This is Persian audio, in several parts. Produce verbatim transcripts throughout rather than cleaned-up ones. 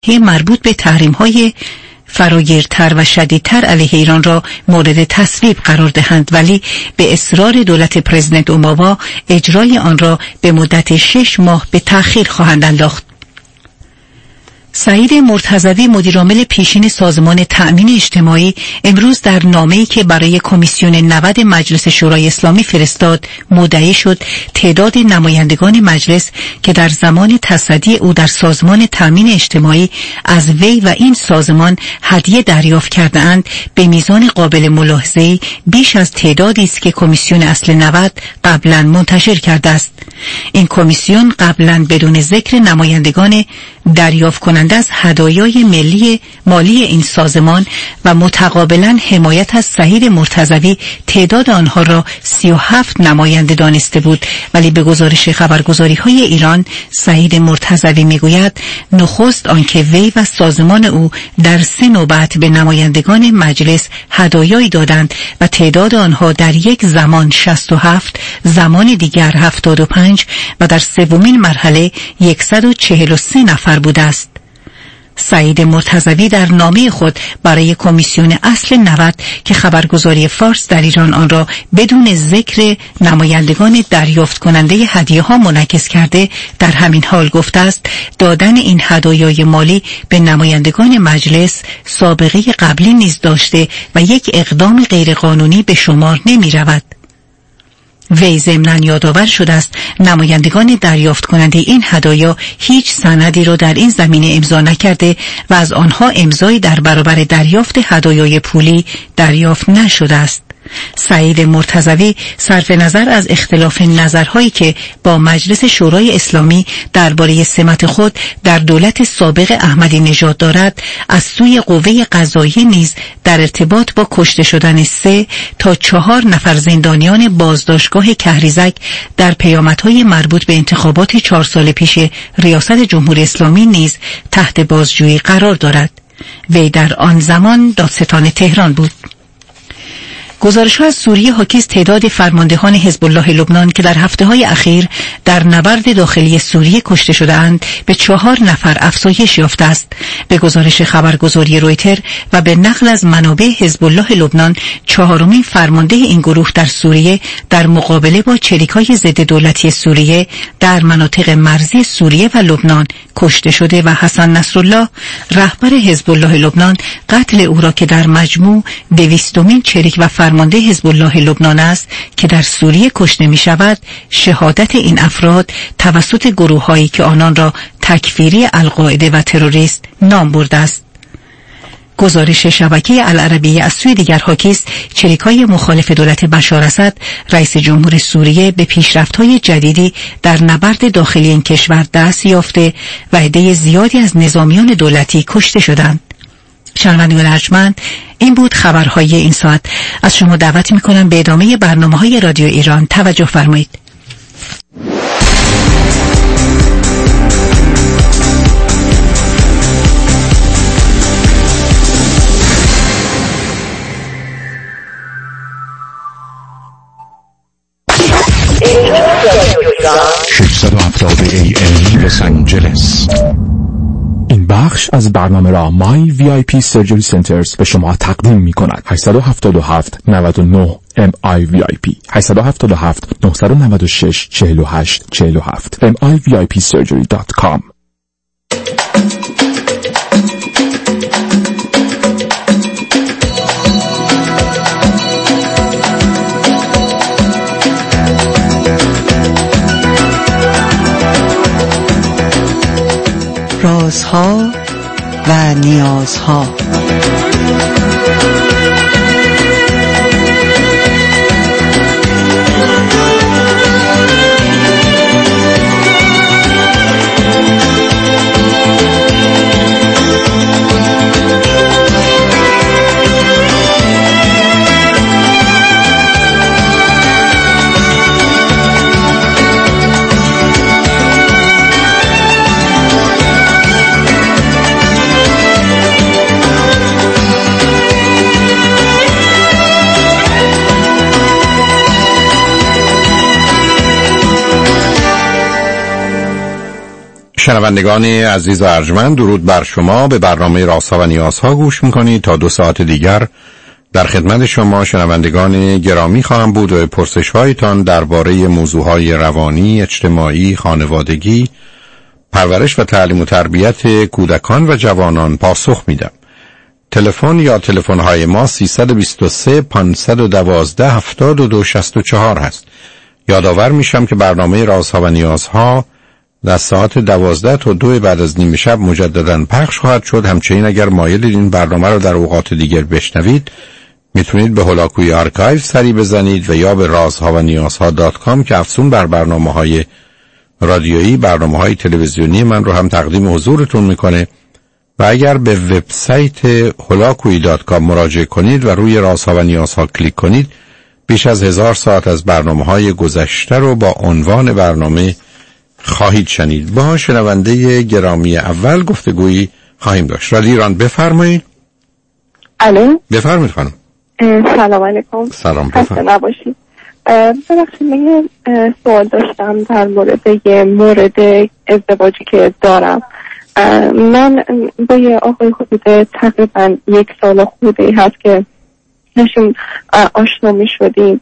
مربوط به تحریم‌های فراگیرتر و شدیدتر علیه ایران را مورد تصویب قرار دهند، ولی به اصرار دولت پرزیدنت اوباما اجرای آن را به مدت شش ماه به تأخیر خواهند انداخت. سعید مرتضوی مدیرعامل پیشین سازمان تأمین اجتماعی امروز در نامه‌ای که برای کمیسیون نود مجلس شورای اسلامی فرستاد مدعی شد تعداد نمایندگان مجلس که در زمان تصدی او در سازمان تأمین اجتماعی از وی و این سازمان هدیه دریافت کرده‌اند به میزان قابل ملاحظه‌ای بیش از تعدادی است که کمیسیون اصل نود قبلا منتشر کرده است. این کمیسیون قبلا بدون ذکر نمایندگان دریافت کننده از هدایای ملی مالی این سازمان و متقابلا حمایت از سعید مرتضوی تعداد آنها را سی و هفت نماینده دانسته بود، ولی به گزارش خبرگزاری های ایران سعید مرتضوی میگوید نخست آنکه وی و سازمان او در سه نوبت به نمایندگان مجلس هدایایی دادند و تعداد آنها در یک زمان شصت و هفت، زمان دیگر هفتاد و پنج و در سومین مرحله صد و چهل و سه نفر بوده است. سعید مرتضوی در نامه خود برای کمیسیون اصل نود که خبرگزاری فارس در ایران آن را بدون ذکر نمایندگان دریافت کننده هدیه ها منعکس کرده در همین حال گفته است دادن این هدایای مالی به نمایندگان مجلس سابقه قبلی نیز داشته و یک اقدام غیرقانونی به شمار نمی رود. وی ضمناً یادآور شده است نمایندگان دریافت کننده این هدایا هیچ سندی را در این زمینه امضا نکرده و از آنها امضایی در برابر دریافت هدایای پولی دریافت نشده است. سعید مرتضوی صرف نظر از اختلاف نظرهایی که با مجلس شورای اسلامی درباره سمت خود در دولت سابق احمدی نژاد دارد، از سوی قوه قضاییه نیز در ارتباط با کشته شدن سه تا چهار نفر زندانیان بازداشتگاه کهریزک در پیامدهای مربوط به انتخابات چهار سال پیش ریاست جمهوری اسلامی نیز تحت بازجویی قرار دارد. وی در آن زمان دادستان تهران بود. گزارش‌ها از سوریه حاکی از تعداد فرماندهان حزب الله لبنان که در هفته‌های اخیر در نبرد داخلی سوریه کشته شده‌اند به چهار نفر افزایش یافته است. به گزارش خبرگزاری رویتر و به نقل از منابع حزب الله لبنان، چهارمین فرمانده این گروه در سوریه در مقابله با چریک‌های ضد دولتی سوریه در مناطق مرزی سوریه و لبنان کشته شده و حسن نصرالله رهبر حزب الله لبنان قتل او را که در مجموع دویستمین چریک و فرمانده حزب الله لبنان است که در سوریه کشته می شود، شهادت این افراد توسط گروه‌هایی که آنان را تکفیری القاعده و تروریست نام برده است. گزارش شبکه العربیه از سوی دیگر حاکی است چریک‌های مخالف دولت بشار اسد رئیس جمهور سوریه به پیشرفت‌های جدیدی در نبرد داخلی این کشور دست یافته و عده زیادی از نظامیان دولتی کشته شدند. شنوندگان ارجمند، این بود خبرهای این ساعت. از شما دعوت می‌کنم به ادامه برنامه‌های رادیو ایران توجه فرمایید. ششصد و هفتاد ای ام لس آنجلس. این بخش از برنامه را مای وی آی پی سرجری سنترز به شما تقدیم می کند. هشت هفت هفت نه نه ام آی وی آی پی هشت هفت هفت نه نه شش چهار هشت چهار هفت ام آی وی آی پی سرجری دات کام. رازها و نیازها. شنوندگان عزیز و ارجمند، درود بر شما. به برنامه رازها و نیازها گوش میکنید. تا دو ساعت دیگر در خدمت شما شنوندگان گرامی خواهم بود و پرسش‌هایتان درباره موضوعهای روانی، اجتماعی، خانوادگی، پرورش و تعلیم و تربیت کودکان و جوانان پاسخ میدم. تلفن یا تلفن‌های ما سیصد و بیست و سه پانصد و دوازده هفتاد و دو شصت و چهار هست. یادآور میشم که برنامه رازها و نیازها در ساعت دوازده تا دو بعد از نیم شب مجددا پخش خواهد شد. همچنین اگر مایل این برنامه رو در اوقات دیگر بشنوید میتونید به هولاکوی آرکایو سری بزنید و یا به رازها و نیازها دات کام که افزون بر برنامه‌های رادیویی برنامه‌های تلویزیونی من رو هم تقدیم حضورتون میکنه. و اگر به وبسایت هولاکوی دات کام مراجعه کنید و روی رازها و نیازها کلیک کنید بیش از هزار ساعت از برنامه‌های گذشته رو با عنوان برنامه خواهید شنید. با شنونده گرامی اول گفتگویی خواهیم داشت. رادیو ایران بفرمایید. الو بفرمایید خانم. سلام علیکم. سلام، بفرمایید. نباشید. ببخشید من یه سوال داشتم در مورد یه مورد ازدواجی که دارم. من با یه آقای حدود تقریبا یک سال خورده هست که نشون آشنا می شدیم.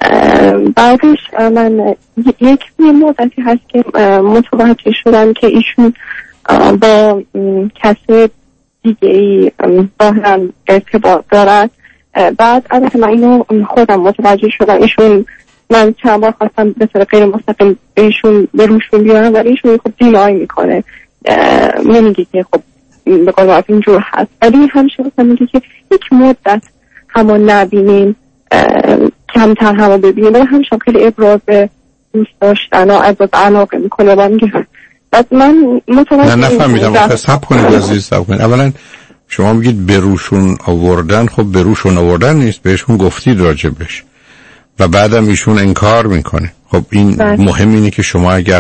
بعدش من یک مدتی هست که متوجه شدم که ایشون با کسی دیگه ای ظاهراً ارتباط دارد. بعد البته من اینو خودم متوجه شدم. ایشون من چند بار خواستم به طور غیر مستقیم بهشون به روشون بیارم ولی ایشون خب دینای میکنه، نمیگه که خب به قول معروف اینجور هست، ولی همیشه مثلا میگه که یک مدت همو نبینیم، کمتر همو ببینیم، ولی همیشه خیلی ابراز دوست داشتن و ابراز علاقه میکنه و میگه. بعد من متوجه نه نفهمیدم. آخه صبر کنید عزیز، صبر کنید. اولا شما میگید بروشون آوردن، خب بروشون آوردن نیست، بهشون گفتید راجبش و بعدم ایشون انکار میکنه. خب این بله. مهم اینه که شما اگر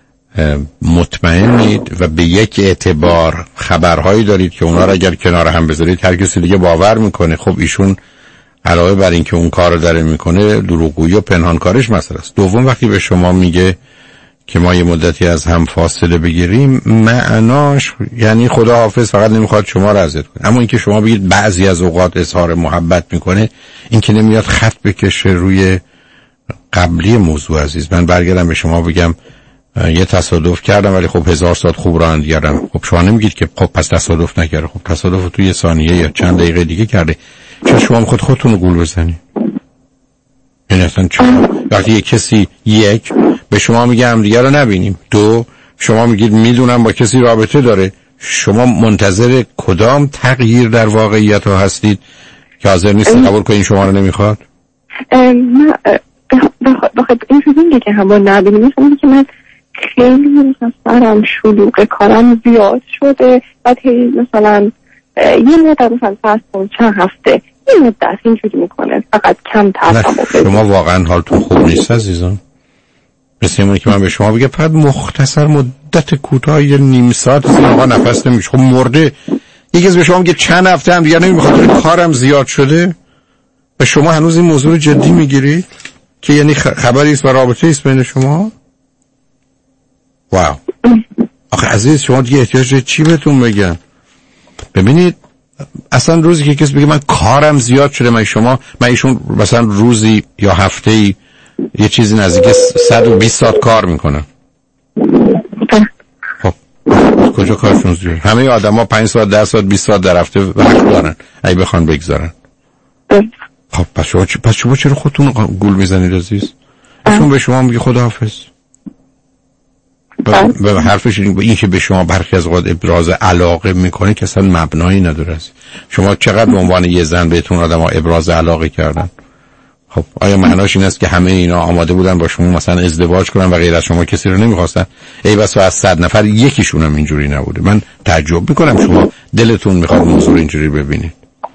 مطمئنید و به یک اعتبار خبرهایی دارید که اونا رو اگر کنار هم بذارید هر کسی دیگه باور میکنه، خب ایشون علاوه بر این که اون کار رو داره میکنه دروغگویی و پنهانکاریش مسئله است. دوم وقتی به شما میگه که ما یه مدتی از هم فاصله بگیریم، معناش یعنی خداحافظ، فقط نمیخواد شما رو اذیت کنه. اما اینکه شما بگید بعضی از اوقات اظهار محبت میکنه، این که نمیاد خط بکشه روی قبلی موضوع. عزیز من برگردم به شما بگم یه تصادف کردم ولی خب هزار ساعت خوب رانندگی کردم. خب شما نمیگید که خب پس تصادف نکرده. خب تصادف رو توی یه ثانیه یا چند دقیقه دیگه کرده. چرا شما خود خودتون رو گول بزنی؟ این اصلا چرا؟ وقتی یک کسی یک به شما میگه هم دیگه رو نبینیم، دو شما میگید میدونم با کسی رابطه داره، شما منتظر کدام تغییر در واقعیت ها هستید که حاضر نیست قبول کنین شما رو نمیخواد؟ نه بخاطر این چیزی که هم با نبینیم، مثلا که من خیلی مثلا شلوغ کارم زیاد شده، بعد مثلا یه مدت مثلا فرض کن چند هفته یه مدت اینجوری میکنه، فقط کم تر. شما واقعا حالتون خوب نیست عزیزان. مثل اینه که من به شما بگم فقط مختصر مدت کوتاه یه نیم ساعت این آقا نفس نمیشه، خب مرده. یکی از به شما میگه چند هفته هم دیگه نمیخواد، کارم زیاد شده. و شما هنوز این موضوع رو جدی میگیرید که یعنی خبری است و رابطه است بین شما؟ واو. آخه عزیز شما دیگه احتیاج چی بهتون بگم؟ ببینید اصلا روزی که کسی بگه من کارم زیاد شده، من شما من ایشون مثلا روزی یا هفته‌ای یه چیزی نزدیک صد و بیست ساعت کار میکنن. خب کجا کارشون زیاد؟ همه آدما پنج ساعت ده ساعت بیست ساعت در هفته وقت دارن اگه بخوان بگذارن. خب پس شما پس شما چرا خودتون گول میزنید عزیز؟ ایشون به شما میگه خداحافظ. به حرفش این که به شما برخی از اوقات ابراز علاقه میکنه که اصلا مبنایی نداره. شما چقدر به عنوان یه زن بهتون آدم‌ها ابراز علاقه کردن؟ خب آیا معناش این است که همه اینا آماده بودن با شما مثلا ازدواج کنن و غیر از شما کسی رو نمیخواستن؟ ای بس از صد نفر یکیشون هم اینجوری نبوده. من تعجب میکنم شما دلتون میخواد موضوع اینجوری ببینید.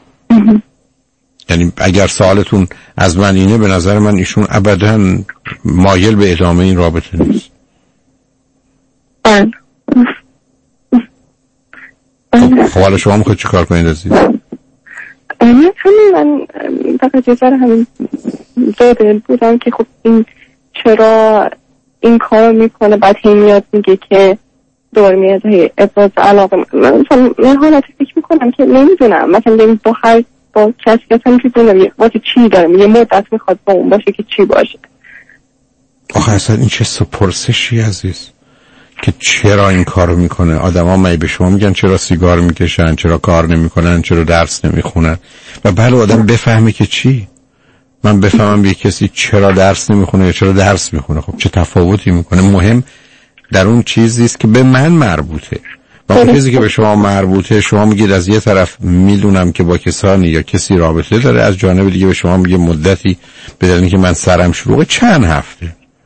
یعنی اگر سوالتون از من اینه، به نظر من ایشون ابداً مایل به ادامه این رابطه نیست. خب حالا شما میخواید چی کار کنید عزیز؟ من همین من فقط یه ذره همین دادل بودم که خب این چرا این کار میکنه، بعد هی میاد میگه که دور میاد ابراز علاقه. من مثلا من حالت فکر میکنم که نمیدونم مثلا ببین با هر با کسی که اصلا میدونم واسه چی دارم یه مدت میخواد با اون باشه که چی باشه. آخه اصلا این چه سپرسشی عزیز که چرا این کارو میکنه؟ آدما می به شما میگن چرا سیگار میکشن، چرا کار نمیکنن، چرا درس نمیخونن و بله آدم بفهمه که چی. من بفهمم یه کسی چرا درس نمیخونه یا چرا درس میخونه، خب چه تفاوتی میکنه؟ مهم در اون چیزی است که به من مربوطه و اون چیزی که به شما مربوطه شما میگید از یه طرف میدونم که با کسانی یا کسی رابطه داره، از جانب دیگه به شما میگه مدتی به دلیل اینکه من سرم شلوغه چند هفته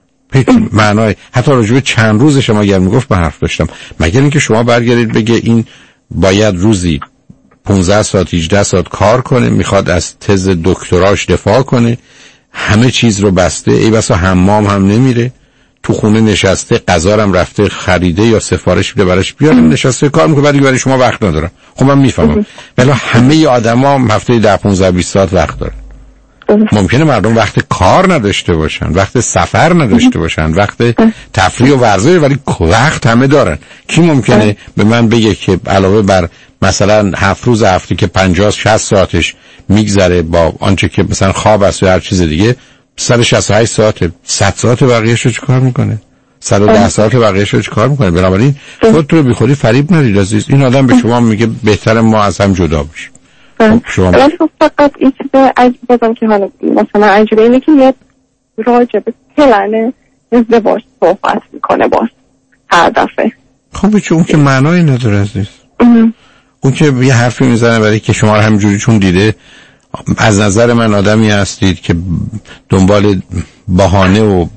معنای حتی راجع به چند روز شما اگر میگفت به حرف داشتم، مگر اینکه شما برگردید بگه این باید روزی پانزده ساعت هجده ساعت کار کنه، میخواد از تز دکتراش دفاع کنه، همه چیز رو بسته، ای بسا حمام هم نمیره، تو خونه نشسته، غذا هم رفته خریده یا سفارش بده براش بیاره، نشسته کار میکنه، ولی برای شما وقت نداره. خب من میفهمم، ولی همه آدما هفته ده پانزده بیست ساعت وقت دارن. ممکنه مردم وقت کار نداشته باشن، وقت سفر نداشته باشن، وقت تفریح و ورزش، ولی وقت همه دارن. کی ممکنه به من بگه که علاوه بر مثلا هفت روز هفته که پنجاه شصت ساعتش میگذره با آنچه که مثلا خواب است یا هر چیز دیگه، صد و شصت و هشت ساعت صد ساعت بقیه‌اش رو چیکار میکنه؟ صد و ده ساعت بقیه‌اش رو چیکار میکنه؟ بنابراین خودت رو بیخودی فریب ندید عزیز. این آدم به شما میگه بهتره ما از هم جدا بشیم. شما فقط این چیز عجیب بازم که حالا مثلا عجیبه اینه که یه راجع به پلن ازدواج صحبت میکنه باز هر دفعه. خب چون که معنایی نداره عزیز. اون که یه حرفی میزنه برای که شما رو همینجوری چون دیده. از نظر من آدمی هستید که دنبال بهانه و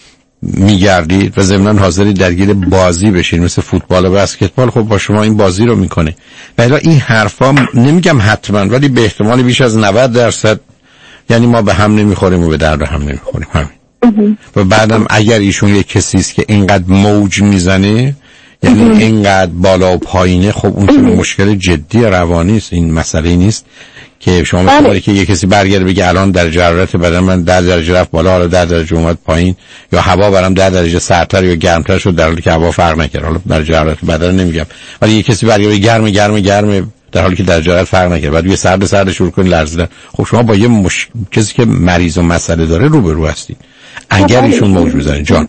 میگردید و ضمناً حاضری درگیر بازی بشید مثل فوتبال و بسکتبال. خب با شما این بازی رو میکنه. ولی این حرفا نمیگم حتما، ولی به احتمال بیش از نود درصد یعنی ما به هم نمیخوریم و به درد هم نمیخوریم همین. و بعدم اگر ایشون یک کسی است که اینقدر موج میزنه، یعنی اینقدر بالا و پایینه، خب اون که مشکل جدی روانی است. این مسئله نیست که شما مثلا که یه کسی برگرده بگه الان درجه حرارت بدن من ده درجه رفت بالا، حالا ده درجه اومد پایین، یا هوا برام ده درجه سردتر یا گرمتر شد، در حالی که هوا فرق نکرد. حالا درجه حرارت بدن نمیگم، ولی یه کسی برگرده گرم گرم گرم در حالی که درجه حرارت فرق نکرد، بعد یه سرد سرد شروع کنید لرزیدن. خب شما با یه مش... کسی که مریض و مسئله داره روبرو هستید. اگر ایشون موج میزنه جان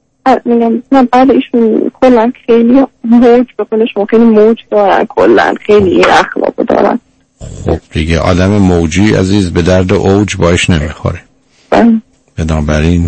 میگم من بعد ایشون کلا خیلی موج به قول شما خیلی موج دارن، کلا خیلی اخلاق دارن. خب دیگه آدم موجی عزیز به درد اوج باش نمیخوره. بنابراین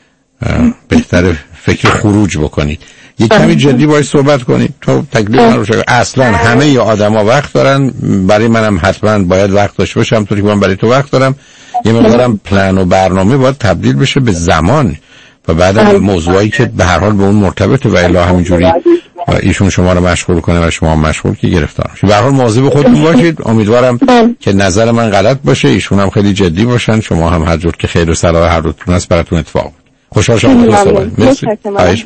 بهتره فکر خروج بکنید، یه کمی جدی باش صحبت کنید تو تکلیف من رو شد. اصلا همه ی آدما وقت دارن، برای منم حتما باید وقت داشته باشم طوری که من برای تو وقت دارم. یه مقدارم پلن و برنامه باید تبدیل بشه به زمان و بعدم موضوعی که به هر حال به اون مرتبطه و الا همینجوری ایشون شما رو مشغول کنه و شما مشغول که گرفتار میشید. به هر حال مواظب خودتون باشید. امیدوارم که نظر من غلط باشه، ایشون هم خیلی جدی باشن، شما هم هر جور که خیر و صلاح هر دوتون است براتون اتفاق بیفته. خوشحال شدم با تو صحبت. مرسی.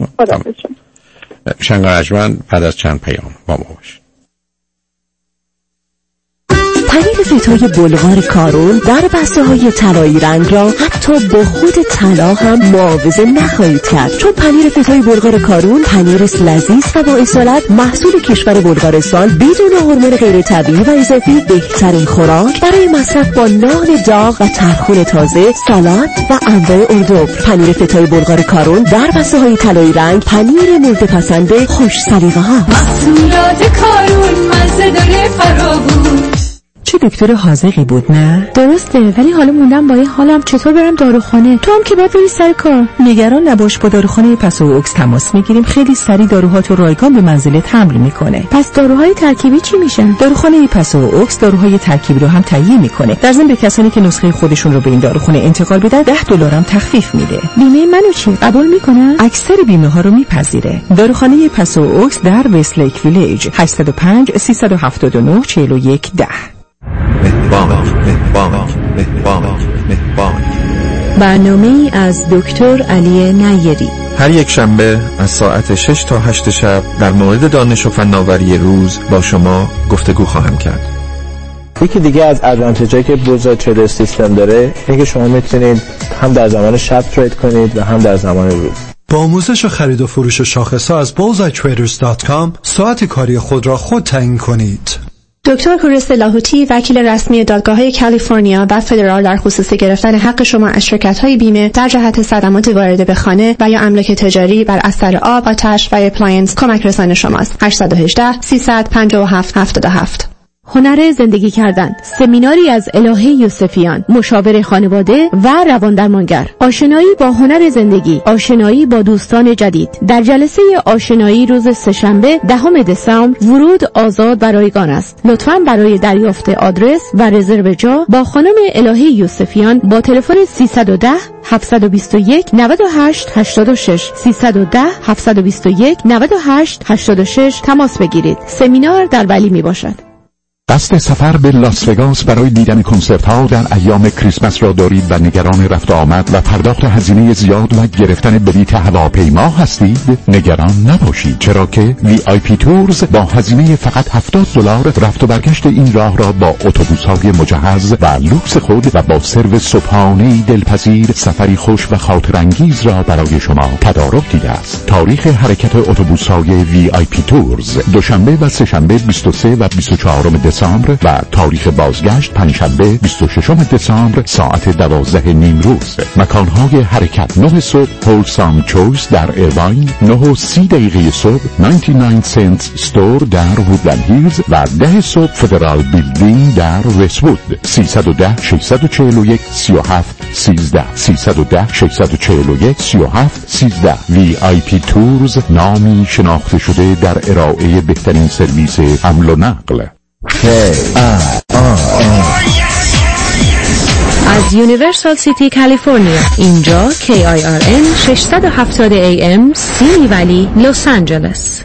شنگرجمن بعد از چند پیام با ما باشید. پنیر فیتای بلغار کارون در بسته های طلایی رنگ را حتی با خود طلا هم معاوضه نخواهید کرد، چون پنیر فیتای بلغار کارون پنیر لذیذ و با اصالت محصول کشور بلغارستان بدون هورمون غیر طبیعی و اضافی، بهترین خوراک برای مصرف با نان داغ و ترخون تازه، سالاد و انواع اردو. پنیر فیتای بلغار کارون در بسته های طلایی رنگ، پنیر مورد پسند خوش سلیقه ها. محصولات کارون مزه داره فراوون. چه دکتر حاذقی بود نه؟ درسته، ولی حالا موندم با این حالم چطور برم داروخانه؟ تو هم که باید بری سر کار. نگران نباش، با داروخانه پسو اوکس تماس میگیریم، خیلی سریع داروهاتو رایگان به منزلت حمل میکنه. پس داروهای ترکیبی چی میشن؟ داروخانه پسو اوکس داروهای ترکیبی رو هم تهیه میکنه. در ضمن به کسانی که نسخه خودشون رو به این داروخانه انتقال بدن ده دلار هم تخفیف میده. بیمه منو چی؟ قبول میکنن؟ اکثر بیمه ها رو میپذیره. داروخانه پسو اوکس در وستلیک ویلیج هشت صفر پنج سه هفت نه چهار یک ده. مهربان مهربان مهربان مهربان برنامه‌ای از دکتر علی نیری هر یک شنبه از ساعت شش تا هشت شب در مورد دانش و فناوری روز با شما گفتگو خواهم کرد. یکی دیگه از ادوانتیجایی که بوزا تریدر سیستم داره اینه که شما میتونید هم در زمان شب ترید کنید و هم در زمان روز. با آموزش خرید و فروش شاخص‌ها از بولزآی تریدرز دات کام ساعت کاری خود را خود تعیین کنید. دکتر کوروس لاهوتی، وکیل رسمی دادگاه‌های کالیفرنیا و فدرال در خصوص گرفتن حق شما از شرکت‌های بیمه در جهت صدمات وارده به خانه و یا املاک تجاری بر اثر آب، آتش و اپلاینس کمک رسان شماست. هشت یک هشت سیصد و پنجاه و هفت هفتاد و هفت. هنر زندگی کردن، سمیناری از الهه یوسفیان، مشاور خانواده و روان درمانگر. آشنایی با هنر زندگی، آشنایی با دوستان جدید. در جلسه آشنایی روز سه‌شنبه دهم دسامبر ورود آزاد و رایگان است. لطفاً برای دریافت آدرس و رزرو جا با خانم الهه یوسفیان با تلفن سیصد و ده هفتصد و بیست و یک نود و هشت هشتاد و شش سیصد و ده هفتصد و بیست و یک نود و هشت هشتاد و شش تماس بگیرید. سمینار در ولی می باشد. قصد سفر به لاس وگاس برای دیدن کنسرت ها در ایام کریسمس را دارید و نگران رفت آمد و پرداخت هزینه زیاد و گرفتن بلیط هواپیما هستید؟ نگران نباشید، چرا که وی آی پی تورز با هزینه فقط هفتاد دلار رفت و برگشت این راه را با اتوبوس‌های مجهز و لوکس خود و با سرویس صبحانه‌ای دلپذیر سفری خوش و خاطرانگیز را برای شما تدارک دیده است. تاریخ حرکت اتوبوس‌های وی آی پی تورز دوشنبه و سه‌شنبه بیست و سه و بیست و چهار دسامبر و تاریخ بازگشت پنجشنبه بیست و ششم دسامبر ساعت دوازده نیم روز. مکانهای حرکت: نه صبح هولسام چویس در ایرواین، نه و سی دقیقه صبح نود و نه سنت استور در وودلند هیلز و ده صبح فدرال بیلدینگ در وست‌وود. سیصد و ده ششصد و چهل و یک سی و هفت سیزده سیصد و ده ششصد و چهل و یک سی و هفت سیزده. وی آی پی تورز، نامی شناخته شده در ارائه بهترین سرویس حمل و نقل. از یونیورسال سیتی کالیفرنیا، اینجا کی آی آر ان ششصد و هفتاد ای ام سیمی ولی لس آنجلس.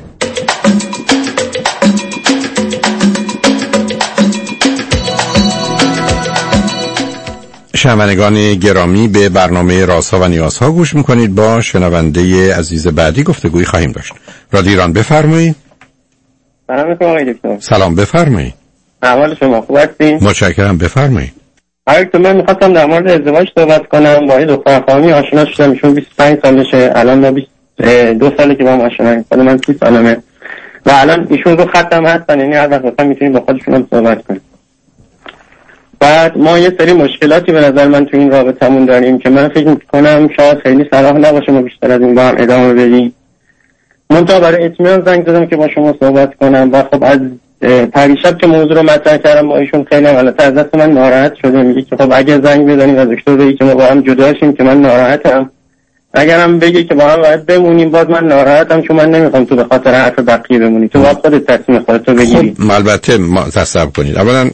شنوندگان گرامی، به برنامه رازها و نیازها گوش میکنید. با شنونده عزیز بعدی گفتگوی خواهیم داشت. رادیو ایران، بفرمایید. سلام علیکم آقای دکتر. سلام، بفرمایید. احوال شما خوب هستین؟ متشکرم، بفرمایید. آقای دکتر، من می‌خواستم در مورد ازدواج صحبت کنم. با یه دختر خانمی آشنا شدم، ایشون بیست و پنج سالشه، الان ما بیست و دو ساله که با هم آشناییم. خود من سی سالمه و الان ایشون رو خطم هستن، یعنی هر وقت بخوایم میتونیم با خودشون هم صحبت کنیم. بعد ما یه سری مشکلاتی به نظر من تو این رابطمون داریم که من فکر می‌کنم شاید خیلی صلاح نباشه ما بیشتر از این با هم ادامه بدیم. من تا برای اطمینان زنگ زدم که با شما صحبت کنم و خب از پریشب که موضوع رو مطرح کردم با ایشون خیلی حالت از دست من ناراحت شده. میگه که خب اگه زنگ بزنیم از دکتر بگی که ما با هم جدا شیم که من ناراحتم، اگرم بگی که با هم باید بمونیم باز من ناراحتم، چون من نمیخوام تو به خاطر حرف بقیه بمونی، تو باید خودت تصمیم خودت رو بگیری. خب البته ما تصور کنید، اولا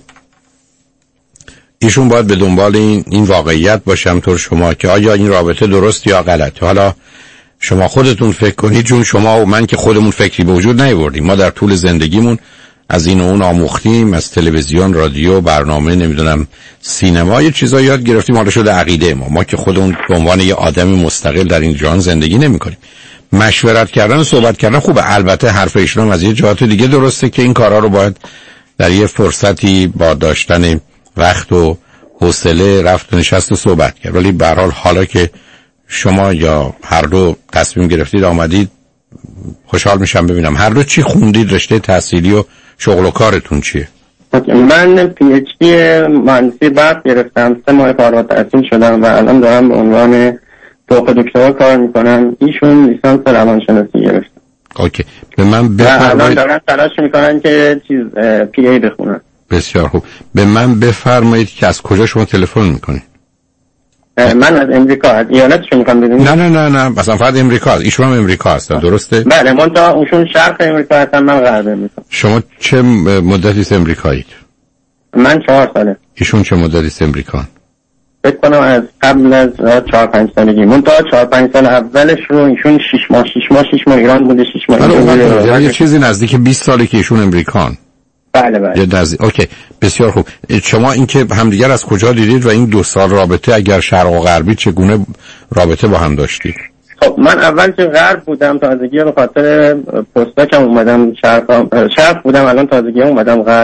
ایشون باید به دنبال این این واقعیت باشم طور شما که آیا این رابطه درست یا غلط. حالا شما خودتون فکر کنید، چون شما و من که خودمون فکری به وجود نیاوردیم. ما در طول زندگیمون از این و اون آموختیم، از تلویزیون، رادیو، برنامه، نمیدونم سینما، یه چیزا یاد گرفتیم، حالا شده عقیده ما. ما که خودمون به عنوان یه آدم مستقل در این جهان زندگی نمی‌کنیم. مشورت کردن و صحبت کردن خوبه. البته حرف ایشون از یه جهات دیگه درسته که این کارا رو باید در یه فرصتی با داشتن وقت و حوصله رفت و نشست و صحبت کرد. ولی به هر حال حالا که شما یا هر دو تصمیم گرفتید آمدید، خوشحال میشم ببینم هر دو چی خوندید، رشته تحصیلی و شغل و کارتون چیه؟ من پی اچ دی مهندسی برق گرفتم، سه ماه فارغ التحصیل شدم و الان دارم به عنوان فوق دکترا کار میکنم. ایشون لیسانس روانشناسی گرفتن. اوکی، به من بفرمایید. الان دارن تلاش میکنن که چیز پی ای بخونن. بسیار خوب. به من بفرمایید که از کجا شما تلفن میکنید؟ من از امریکا، از ایالتشو میخوام بدونید. نه نه نه نه مثلا فقط امریکا. ایشون هم امریکا هستن، درسته؟ بله، من تا اونشون شرق امریکا هستن، من غرب امریکا. شما چه مدتی است امریکایید؟ من چهار ساله. ایشون چه مدتی است امریکان؟ فکر کنم از قبل از چهار پنج سالگی. من تا چهار پنج سال اولش رو ایشون شش ماه شش ماه شش ماه ایران بوده، شش ماه ایران. یعنی یه چیزی نزدیک بیست ساله که ایشون امریکان. بله بله. یه نزدیک. اوکی، بسیار خوب. شما اینکه همدیگر از کجا دیدید و این دو سال رابطه اگر شرق و غربی چگونه رابطه با هم داشتید؟ خب من اول که غرب بودم تازگی به خاطر پستاکم اومدم شرق شرق بودم، الان تازگی اومدم غرب.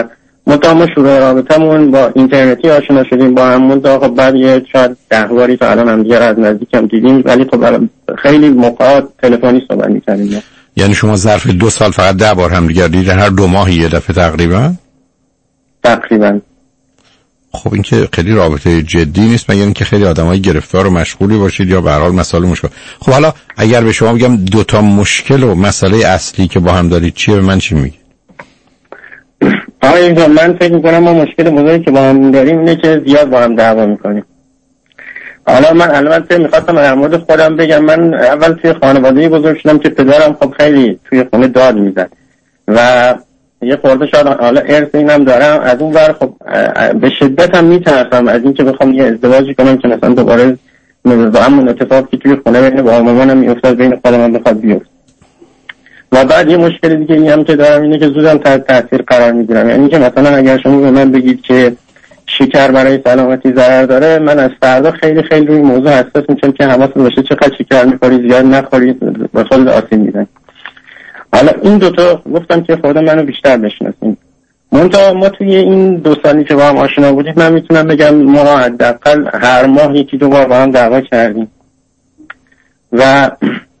منطقه ما شروع رابطمون با اینترنتی آشنا شدیم با هم، منطقه خب بعد یه شاید ده باری تا الان هم دیگر از نزدیک هم دیدیم، ولی خب خیلی موقعات تلفنی صحبت می‌کردیم. یعنی شما ظرف دو سال فقط ده بار هم دیگر دیدین، هر دو ماه یه دفعه تقریبا؟ تقریبا. خب این که خیلی رابطه جدی نیست، مگر اینکه خیلی آدمای گرفتار و مشغولی باشید یا به هر حال مسائل مشکل. خب حالا اگر به شما بگم دو تا مشکل و مسئله اصلی که با هم دارید چیه، به من چی میگید؟ آقای جان من فکر می‌کنم ما مشکل بزرگی که با هم داریم اینه که زیاد با هم دعوا می‌کنیم. حالا من البته می‌خواستم در مورد خودم بگم، من اول توی خانواده‌ای بزرگ شدم که پدرم خب خیلی توی خونه داد می‌زد و یه خورده شاید حالا ارث اینم دارم، از اون ور خب به شدت هم میترسم از اینکه بخوام یه ازدواجی کنم که مثلا دوباره با همون اتفاقی توی خونه بین با مامانم میافتاد بین خودم بخواد بیفته. و بعد یه مشکل دیگه ای هم که دارم اینه که زودم تحت تاثیر قرار میگیرم، یعنی که مثلا اگر شما به من بگید که شکر برای سلامتی ضرر داره، من از فردا خیلی خیلی روی موضوع حساس میشم که حواست باشه چقدر شکر میخوری، زیاد نخوری، به خود آسیب میزنی. حالا این دوتا گفتم که خود منو بیشتر بشناسیم. منتها ما توی این دو سالی که با هم آشنا بودیم من میتونم بگم ما حداقل هر ماه یکی دو بار با هم دعوا کردیم و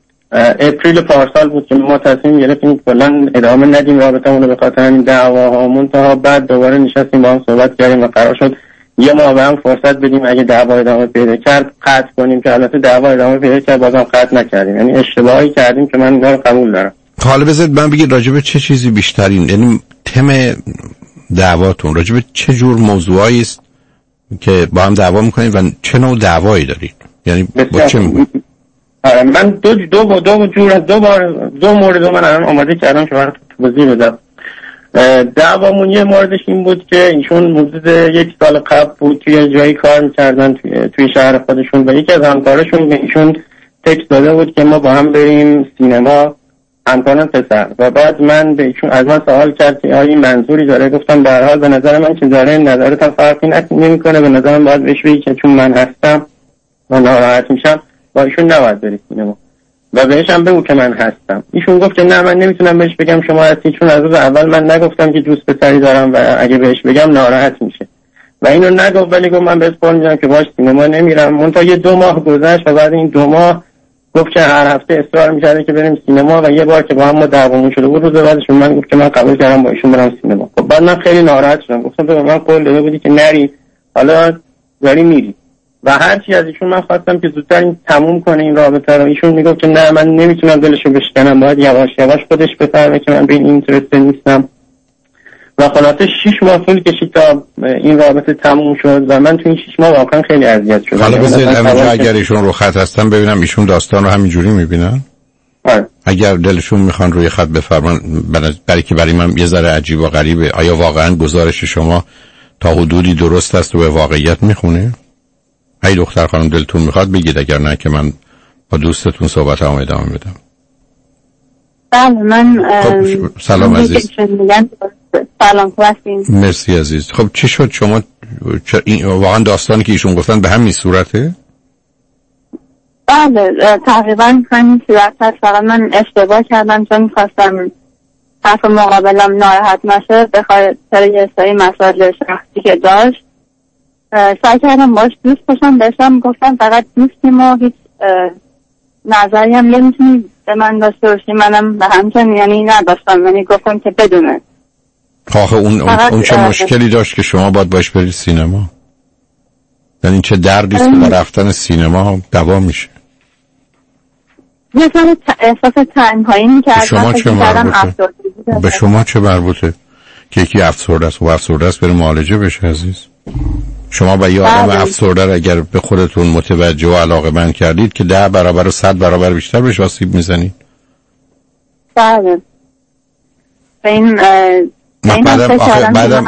اپریل پارسال بود که ما تصمیم گرفتیم کلا ادامه ندیم رابطمون رو به خاطر این دعواها. منتها بعد دوباره نشستیم با هم صحبت کردیم و قرار شد یه ماه به هم فرصت بدیم، اگه دعوا ادامه پیدا کرد قطع کنیم، که البته دعوا ادامه پیدا کرد بازم قطع نکردیم. یعنی اشتباهی کردیم که من اینا رو قبول دارم. حالا بذارید من بگید راجب چه چیزی بیشترین، یعنی تم دعواتون راجب چه جور موضوعایی است که با هم دعوا میکنید و چه نوع دعوایی دارید؟ یعنی با چه میگوید؟ آره من دو دو دو جور از دو بار دو مورد من الان آماده کردم که برات توضیح بدم. دعوامون یه موردش این بود که ایشون حدود یک سال قبل بود توی جایی کار میکردن توی, توی شهر خودشون و یکی از همکارشون به ایشون تکست داده بود که ما با هم بریم سینما، همکاران پسر. و بعد من به ایشون از من سوال کرد که آیا این منظوری داره؟ گفتم به هر حال به نظر من که داره، نظرت هم فرقی نمیکنه، به نظر من باید بهش بگی که چون من هستم و ناراحت میشم با ایشون نباید بری سینما و بهش هم بگو که من هستم. ایشون گفت که نه من نمیتونم بهش بگم شما هستی، چون از روز اول من نگفتم که دوست پسری دارم و اگه بهش بگم ناراحت میشه و اینو نگفت، ولی گفت من بهش قول میدم که باش سینما نمیرم. منتها یه دو ماه گذشت و بعد این دو ماه گفت که هر هفته اصرار می‌کرده که بریم سینما و یه بار که با هم ما دعوامون شده بود روز بعدش من گفت که من قبول کردم با ایشون برم سینما. خب بعد من خیلی ناراحت شدم، گفتم به من قول داده بودی که نری، حالا داری میری. و هرچی از ایشون من خواستم که زودتر این تموم کنه این رابطه رو، ایشون میگفت که نه من نمیتونم دلشو بشکنم، باید یواش یواش خودش بفهمه که من به این اینترست نیستم. و خلاصه شش ماه طول کشید تا این رابطه تموم شد و من تو این شش ماه واقعا خیلی اذیت شدم. حالا بذارید همینجا اگر ایشون رو خط هستن ببینم ایشون داستان رو همینجوری میبینن؟ آره. اگر دلشون میخوان روی خط بفرمان، برای که برای من یه ذره عجیب و غریبه. آیا واقعا گزارش شما تا حدودی درست است و به واقعیت میخونه؟ ای دختر خانم دلتون میخواد بگید، اگر نه که من با دوستتون صحبت هم ادامه بدم. بله من خب سلام عزیز. سلام خوبین؟ مرسی عزیز. خب چی شد شما این واقعا داستانی که ایشون گفتن به همین صورته؟ بله تقریبا همین صورت هست، فقط من اشتباه کردم چون میخواستم طرف مقابلم ناراحت نشه به خاطر یه سری مسائل شخصی که داشت. سعی کردم باش دوست باشم، بهشم گفتم فقط دوستیم و هیچ نظری هم نمیتونی به من داشته باشی، منم به همچنین یعنی نداشتم، یعنی گفتم که بدونه. آخه اون, اون چه مشکلی داشت که شما باید باش برید سینما؟ یعنی چه دردی است که با رفتن سینما دوا میشه؟ یه سال احساس تنهایی میکردم. شما چه مربوطه؟ به شما چه مربوطه که یکی افسرده است و افسرده است بره معالجه بشه عزیز؟ شما با یه آدم افسرده اگر به خودتون متوجه و علاقه‌مند کردید که ده برابر و صد برابر بیشتر بهش آسیب میزنید. بله. این بعدم آخه بعدم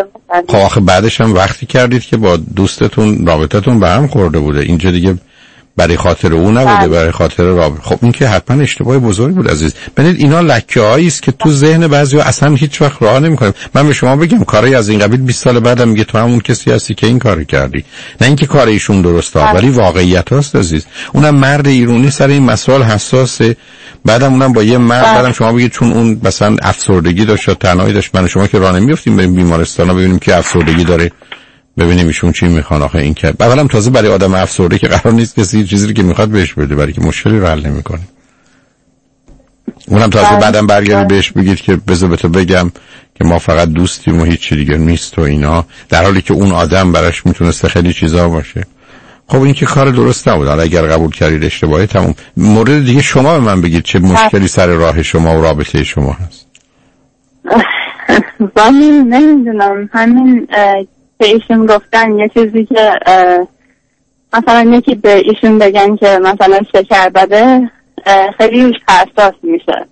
آخه بعدش هم وقتی کردید که با دوستتون رابطتون به هم خورده بوده، اینجا دیگه برای خاطر او نبوده، برای خاطر رابطه. خب این که حتما اشتباه بزرگی بود عزیز. ببینید اینا لکه‌هایی است که تو ذهن بعضیا اصلا هیچ وقت راه نمی‌کنه. من به شما بگم کاری از این قبیل بیست سال بعدم میگه تو همون کسی هستی که این کارو کردی. نه اینکه کار ایشون درسته ولی واقعیت هست عزیز. اونم مرد ایرانی سر این مسائل حساسه. بعدم اونم با یه مرد بعدم شما بگید چون اون مثلا افسردگی داشت یا تنهایی داشت، من شما که راه نمیافتیم بریم بیمارستانا ببینیم که افسردگی داره، ببینیم ایشون چی میخوان. آخه این که اولا تازه برای آدم افسرده که قرار نیست کسی چیزی که میخواد بهش بده، برای که مشکلی رو حل نمیکنه. اونم تازه بعدم برگردید بهش بگید که بذار به تو بگم که ما فقط دوستیم و هیچ چیز دیگه نیست و اینا، در حالی که اون آدم براش میتونسته خیلی چیزا باشه. خب این که کار درست نبود. حالا اگر قبول کردید اشتباهه تموم. مورد دیگه شما به من بگید چه مشکلی سر راه شما و رابطه شما هست. ولی نمیدونم همین به ایشون گفتن یه چیزی که مثلا یکی به ایشون بگن که مثلا شکر بده خیلی روش حساس میشه.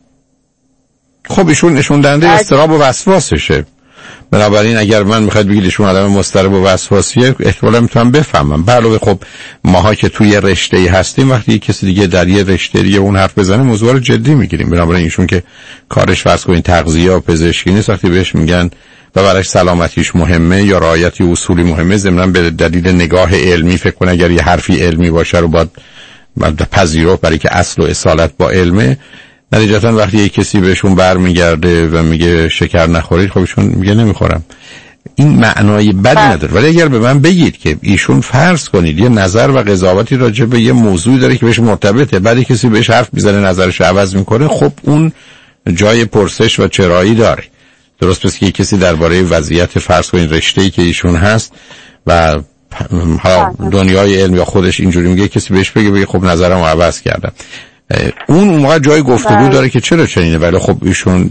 خب ایشون نشون دهنده اضطراب و وسواسشه. بنابراین اگر من میخواید بگید ایشون آدم مضطرب و وسواسیه احتمالاً میتونم بفهمم. علاوه خب ماها که توی رشته‌ای هستیم وقتی کسی دیگه در یه رشته دیگه اون حرف بزنه موضوع رو جدی میگیریم. بنابراین ایشون که کارش فرض کنین تغذیه و پزشکی نیست، وقتی بهش میگن و برای سلامتیش مهمه یا رعایت اصولی مهمه، ضمناً به دلیل نگاه علمی فکر کنه اگر یه حرفی علمی باشه رو باید پذیرفت برای که اصل و اصالت با علمه. نتیجتاً وقتی یک کسی بهشون برمیگرده و میگه شکر نخورید، خب ایشون میگه نمیخورم. این معنای بدی نداره. ولی اگر به من بگید که ایشون فرض کنید یه نظر و قضاوتی راجع به یه موضوعی داره که بهش مرتبطه، بعد کسی بهش حرف میزنه نظرش عوض میکنه، خب اون جای پرسش و چرایی داره. درست پس که کسی درباره وضعیت فرض کنید رشته‌ای که ایشون هست و دنیای علم یا خودش اینجوری میگه، کسی بهش بگه بگه خب نظرمو عوض کردم، اون موقع جای گفتگو داره که چرا چنینه. ولی خب ایشون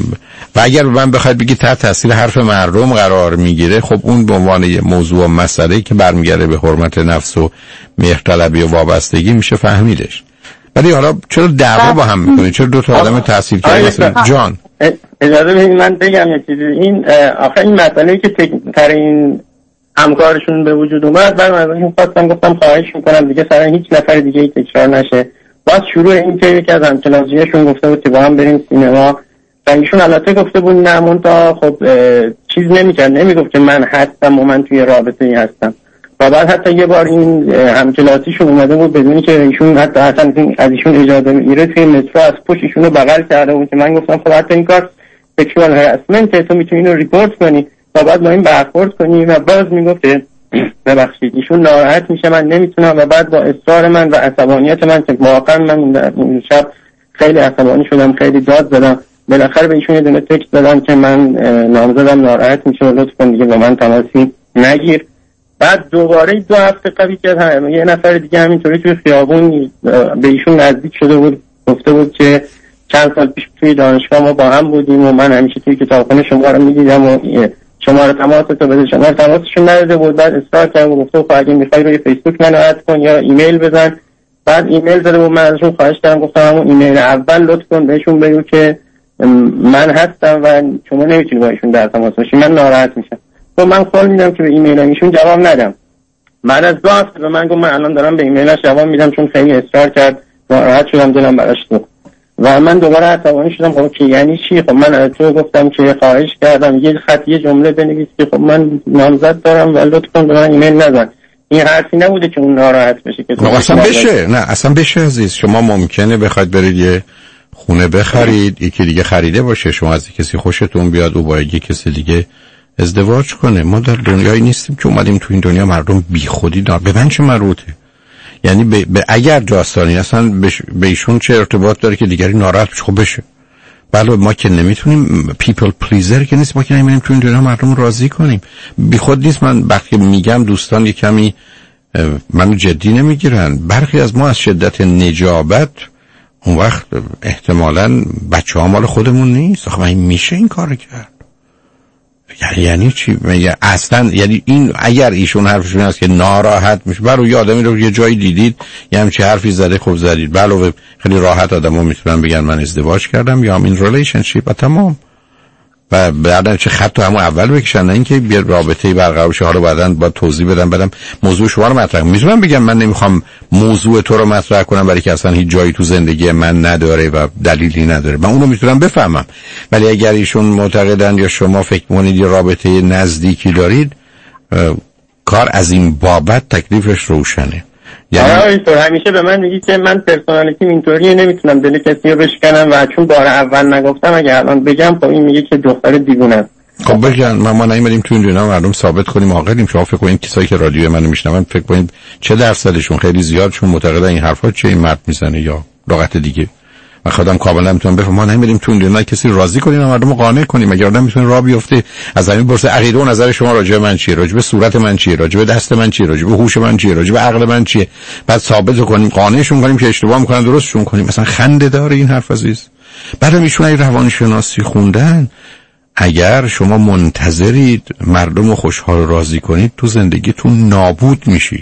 و اگر من بخواید بگید تحت تاثیر حرف مردم قرار میگیره، خب اون به عنوان یه موضوع و مسئله که برمیگرده به حرمت نفس و مهرطلبی و وابستگی میشه فهمیدش. ولی حالا چرا دعوا با هم میکنید؟ چرا دو تا آدم تاثیرگذار مثل جان؟ اجازه بدید من بگم یه چیزی. این آخه این مسئله که تر این همکارشون به وجود اومد، من ازشون خواستم گفتم خواهش میکنم دیگه سر هیچ نفر دیگه ای تکرار نشه. باز شروع این که یکی از همکلاسیاشون گفته بود که با هم بریم سینما و ایشون البته گفته بود نه منتها خب چیز نمیکرد، نمیگفت که من هستم و من توی رابطه ای هستم. و بعد حتی یه بار این همکلاسیشون اومده بود بدون که ایشون حتی اصلا از ایشون اجازه میگیره توی مترو از پشت ایشون رو بغل کرده بود که من گفتم خب حتی این کار سکشوال هراسمنت تو میتونی اینو ریپورت کنی و بعد ما این برخورد کنی. و باز میگفت ببخشید ایشون ناراحت میشه من نمیتونم. و بعد با اصرار من و عصبانیت من که واقعا من اون شب خیلی عصبانی شدم، خیلی داد زدم، بالاخره به ایشون یه دونه تکست دادم که من نامزدم ناراحت میشه و لطفا دیگه با من تماسی نگیر. بعد دوباره دو هفته قبل که یه نفر دیگه همینطوری توی خیابون به ایشون نزدیک شده بود، گفته بود که چند سال پیش توی دانشگاه ما با هم بودیم و من همیشه توی کتابخونه شما رو میدیدم و شماره تماستو بده. شماره تماسشون نداده بود. بعد استارت کرد و گفته خب اگه میخوای روی فیسبوک منو اد کن یا ایمیل بزن. بعد ایمیل زده بود. من ازشون خواهش کردم گفتم همون ایمیل اول لطف کن بهشون بگو که من هستم و شما نمیتونی با ایشون در تماس باشی، من ناراحت میشم. خب من قول میدم که به ایمیل ایشون جواب ندم. بعد از دو هفته به من گفت من الان دارم به ایمیلش جواب میدم چون خیلی اصرار کرد، ناراحت شدم، دلم براش سوخت. و من دوباره عصبانی شدم. خب که یعنی چی؟ خب من از تو گفتم که خواهش کردم یه خط یه جمله بنویس که خب من نامزد دارم و لطفاً به من ایمیل نزن. این حرفی نبوده که اون ناراحت بشه که نه اصلا بشه. نه اصلا بشه عزیز. شما ممکنه بخواید برید یه خونه بخرید، یکی دیگه خریده باشه، شما از کسی خوشتون بیاد و با یه کسی دیگه ازدواج کنه. ما در دنیایی نیستیم که اومدیم تو این دنیا مردم بیخودی دار. به من چه مربوطه؟ یعنی به, به اگر داستانی اصلا به ایشون چه ارتباط داره که دیگری ناراحت بشه؟ خب بشه. بله ما که نمیتونیم پیپل پلیزر که نیست، ما که نمیتونیم تو این دنیا مردم راضی کنیم. بی خود نیست. من وقتی میگم دوستان یه کمی منو جدی نمیگیرن. برخی از ما از شدت نجابت اون وقت احتمالاً بچه‌ها مال خودمون نیست. آخه این میشه این کارو کرد؟ یعنی یعنی چی؟ میگه اصلا یعنی این اگر ایشون حرفشون هست که ناراحت میشه، برای یه آدمی رو یه جایی دیدید یه همچین حرفی زده، خب زدید. علاوه خیلی راحت آدم‌ها میتونن بگن من ازدواج کردم یا این ریلیشنشیپ و تمام. و بعدن چه خط همون اول بکشن، نه اینکه بیا رابطه‌ای برقرار بشه. حالا بعدن با توضیح بدم بدم موضوع شما رو مطرح می‌تونم بگم من نمیخوام موضوع تو رو مطرح کنم برای که اصلا هیچ جایی تو زندگی من نداره و دلیلی نداره، من اون رو میتونم بفهمم. ولی اگر ایشون معتقدن یا شما فکر می‌کنید یه رابطه نزدیکی دارید، کار از این بابت تکلیفش روشنه. یعنی آره همیشه به من میگی که من پرسونالیتیم اینطوریه، نمیتونم دل کسی رو بشکنم و چون بار اول نگفتم اگه الان بگم خب این میگه که دختر دیوونه است. خب بگن ما ما نمیدیم تو این دنیا مردم ثابت کنیم عاقلیم. شما فکر کنید کسایی که رادیو منو میشنون فکر کنید چه درصدشون خیلی زیادشون معتقدن این حرفا چه این مرد میزنه یا لغت دیگه. من خودم کاملا میتونم بفهمم. ما نمیدیم تو این دنیا کسی راضی کنیم و مردم رو قانع کنیم. اگه آدم میتونه راه بیفته از همین برسه عقیده و نظر شما راجع به من چیه، راجع به صورت من چیه، راجع به دست من چیه، راجع به هوش من چیه، راجع به عقل من چیه، بعد ثابت کنیم قانعشون کنیم که اشتباه میکنن درستشون کنیم. مثلا خنده داره این حرف عزیز. بعدم ایشون ای روانشناسی خوندن، اگر شما منتظرید مردم رو خوشحال و راضی کنید تو زندگیتون نابود میشید.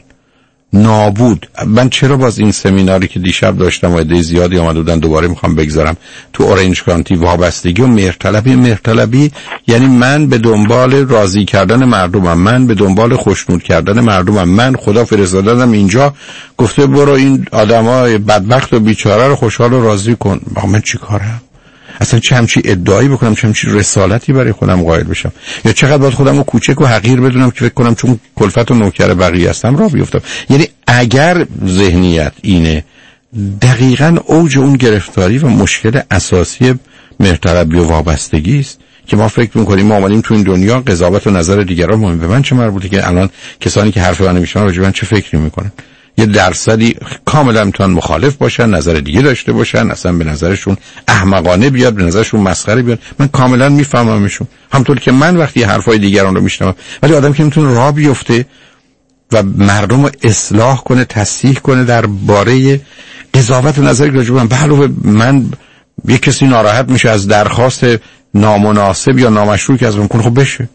نابود. من چرا باز این سمیناری که دیشب داشتم و عده زیادی آمده بودن دوباره میخوام بگذارم تو اورنج کانتی، وابستگی و مهرطلبی. مهرطلبی یعنی من به دنبال راضی کردن مردمم، من به دنبال خوشنود کردن مردمم. من خدا فرستادم اینجا گفته برو این آدمای بدبخت و بیچاره رو خوشحال و راضی کن. من چی کارم؟ اصلا چه همچی ادعایی بکنم، چه همچی رسالتی برای خودم قائل بشم، یا چقدر باید خودم رو کوچک و حقیر بدونم که فکر کنم چون کلفت و نوکر بقیه هستم راه بیفتم. یعنی اگر ذهنیت اینه، دقیقاً اوج اون گرفتاری و مشکل اساسی مهرطلبی و وابستگی است که ما فکر می‌کنیم ما اومدیم تو این دنیا قضاوت و نظر دیگران مهم. به من چه مربوطه که الان کسانی که حرف منو میشنون راجع به من چه فکری میکنن؟ یه درصدی کاملا میتونن مخالف باشن، نظر دیگه داشته باشن، اصلا به نظرشون احمقانه بیاد، به نظرشون مسخره بیاد. من کاملا میفهممشون، همونطور که من وقتی حرفای دیگران رو میشنوم. ولی آدم که میتونه راه بیفته و مردم رو اصلاح کنه، تصحیح کنه درباره قضاوت و نظری که راجع به من، به علاوه من یک کسی ناراحت میشه از درخواست نامناسب یا نامشروع که از من کنه، خب بشه.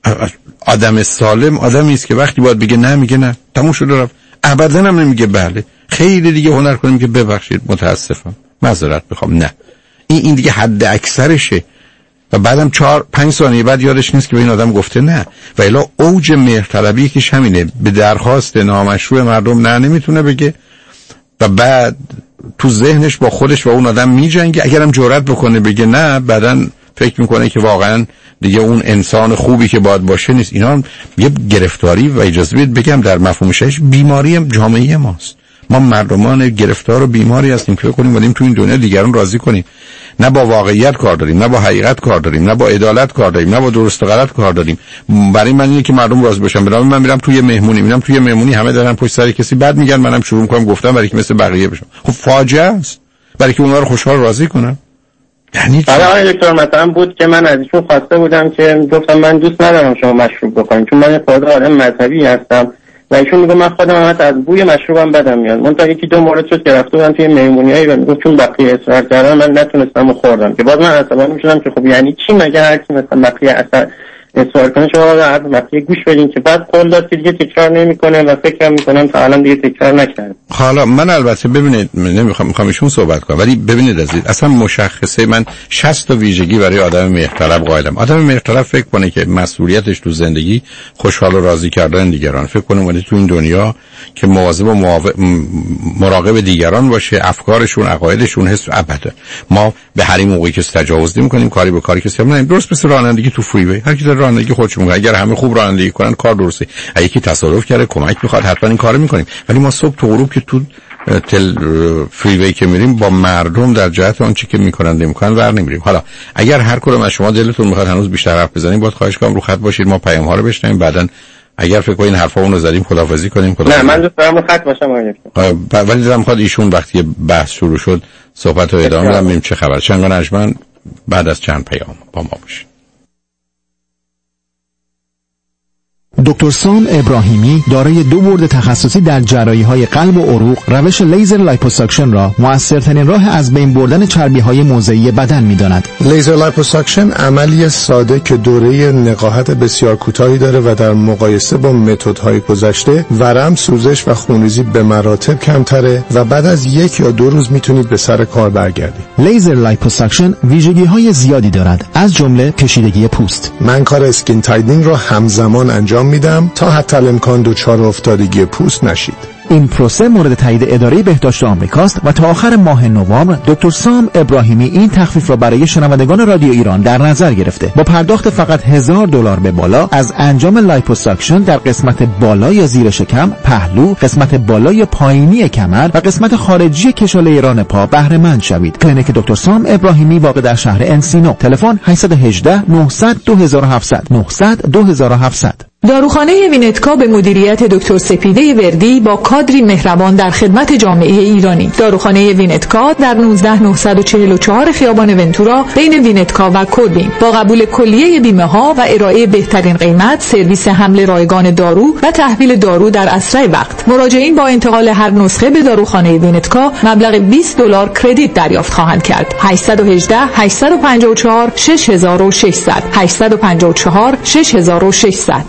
آدم سالم آدمی است که وقتی باید بگه نه میگه نه، تموم شده رفت. ابدا هم نمیگه بله. خیلی دیگه هنر کنیم که ببخشید متاسفم معذرت بخوام نه. این این دیگه حد اکثرشه و بعدم چهار پنج ثانیه بعد یادش نیست که به این آدم گفته نه. و الا اوج مهرطلبی که همینه، به درخواست نامشروع مردم نه نمیتونه بگه و بعد تو ذهنش با خودش و اون آدم میجنگه. اگرم جرئت بکنه بگه نه، بعدن فکر میکنه که واقعا دیگه اون انسان خوبی که باید باشه نیست. اینا یه گرفتاری و اجازه بدید بگم در مفهوم شش بیماری جامعه ماست. ما مردمان گرفتار و بیماری هستیم که فکر کنیم ولی تو این دنیا دیگران راضی کنیم. نه با واقعیت کار داریم، نه با حقیقت کار داریم، نه با عدالت کار داریم، نه با درست و غلط کار داریم. برای من اینه که مردم راضی باشن. برای من میرم توی مهمونی، میرم توی مهمونی همه دارن پشت سر کسی بعد میگن منم شروع میکنم گفتم برای که مثل بقیه بشم. خب فاجعه است. برای که اونها رو خوشحال راضی کنم. یعنی حالا دکتر مثلا بود که من از ایشون خواسته بودم که گفتم من دوست ندارم شما مشروب بکنید چون من خود آدم مذهبی هستم و ایشون میگه من خودم هم از بوی مشروبم بدم میاد. من تا یکی دو مورد شد که رفته بودم توی مهمونیایی و میگفت چون بقیه اصرار کردن من نتونستم و خوردم، که باز من عصبانی میشدم که خب یعنی چی مگه هر کی مثلا بقیه اثر اصرار کنه شما هر بقیه گوش بدین که بعد قول داد که دیگه تکرار نمیکنه و فکر میکنم تا الان دیگه تکرار نکرد. حالا من البته ببینید نمیخوام میخوام ایشون صحبت کنم ولی ببینید عزیز اصلا مشخصه من شصت تا ویژگی برای آدم مهرطلب قائلم. آدم مهرطلب فکر کنه که مسئولیتش تو زندگی خوشحال و راضی کردن دیگران، فکر کنه ولی تو این دنیا که مواظب و مراقب دیگران باشه، افکارشون، عقایدشون، حس ابدا. ما به هر موقعی که تجاوز نمی‌کنیم، کاری به کاری کسی نمی‌کنیم. درست مثل رانندگی تو فریوی، هر کی داره رانندگی خودش می‌کنه. اگر همه خوب رانندگی کنن کار درسته. اگه یکی تصادف کرده کمک می‌خواد حتما این کارو می‌کنیم. ولی ما صبح تو غروب که تو تل فریوی که میریم با مردم در جهت آن چی که می‌کنن نمی‌کنن ور نمی‌ریم. حالا اگر هر کدوم از شما دلتون می‌خواد هنوز بیشتر حرف بزنیم باید خواهش کنم رو خط باشید، ما پیام‌ها رو بشنویم، بعداً اگر فکر کنین حرفامون رو زدیم خداحافظی کنیم. نه من دوست دارم رو خط باشم آقا. ولی دلم می‌خواد ایشون وقتی بحث شروع شد صحبت رو ادامه بدم ببینیم چه خبر. چنگان اجمن بعد از چند پیام با ما باشید. دکتر سام ابراهیمی دارای دو بورد تخصصی در جراحی‌های قلب و عروق، روش لیزر لایپوساکشن را موثرترین راه از بین بردن چربی‌های موضعی بدن می‌داند. لیزر لایپوساکشن عملی ساده که دوره نقاهت بسیار کوتاهی داره و در مقایسه با متدهای گذشته ورم، سوزش و خونریزی به مراتب کمتره و بعد از یک یا دو روز میتونید به سر کار برگردید. لیزر لایپوساکشن ویژگی‌های زیادی دارد، از جمله کشیدگی پوست. من کار اسکین تایدنینگ را همزمان انجام میدم تا حتی الامکان دچار افتادگی پوست نشید. این پروسه مورد تایید اداره بهداشت آمریکاست و تا آخر ماه نوامبر دکتر سام ابراهیمی این تخفیف را برای شنوندگان رادیو ایران در نظر گرفته. با پرداخت فقط هزار دلار به بالا از انجام لایپوساکشن در قسمت بالای زیر شکم، پهلو، قسمت بالای پایینی کمر و قسمت خارجی کشاله ران پا بهره مند شوید. کلینیک دکتر سام ابراهیمی واقع در شهر انسینو. تلفن هشت یک هشت نه صفر صفر دو هفت صفر صفر نه صفر صفر دو هفت صفر صفر. داروخانه وینتکا به مدیریت دکتر سپیده وردی با کادری مهربان در خدمت جامعه ایرانی. داروخانه وینتکا در نوزده نه چهار چهار خیابان ونتورا بین وینتکا و کوربین با قبول کلیه بیمه ها و ارائه بهترین قیمت، سرویس حمل رایگان دارو و تحویل دارو در اسرع وقت. مراجعین با انتقال هر نسخه به داروخانه وینتکا مبلغ بیست دلار کردیت دریافت خواهند کرد. هشت یک هشت هشت پنج چهار شش شش صفر صفر هشت پنج چهار شش شش صفر صفر.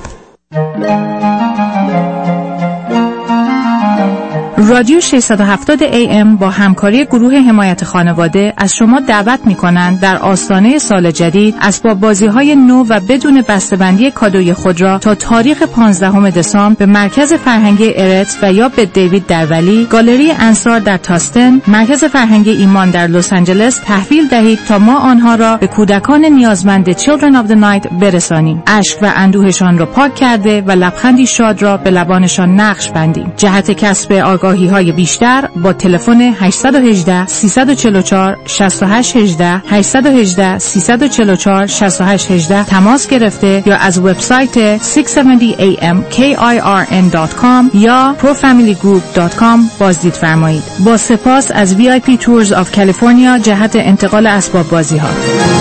رادیو ششصد و هفتاد ای ام با همکاری گروه حمایت خانواده از شما دعوت می‌کنند در آستانه سال جدید اسباب بازی‌های نو و بدون بسته‌بندی کادوی خود را تا تاریخ پانزدهم دسامبر به مرکز فرهنگی ارت و یا به دیوید در ولی، گالری انصار در تاستن، مرکز فرهنگی ایمان در لس آنجلس تحویل دهید تا ما آنها را به کودکان نیازمند Children of the Night برسانیم. اشک و اندوهشان را پاک کرده و لبخندی شاد را به لبانشان نقش بندیم. جهت کسب آگاهی های بیشتر با تلفن هشت یک هشت سه چهار چهار شش هشت یک هشت هشت یک هشت سه چهار چهار شش هشت یک هشت تماس گرفته یا از وبسایت ششصد و هفتاد ای ام کی آی آر ان دات کام یا پرو فامیلی گروپ دات کام بازدید فرمایید. با سپاس از وی آی پی Tours of California جهت انتقال اسباب بازی ها.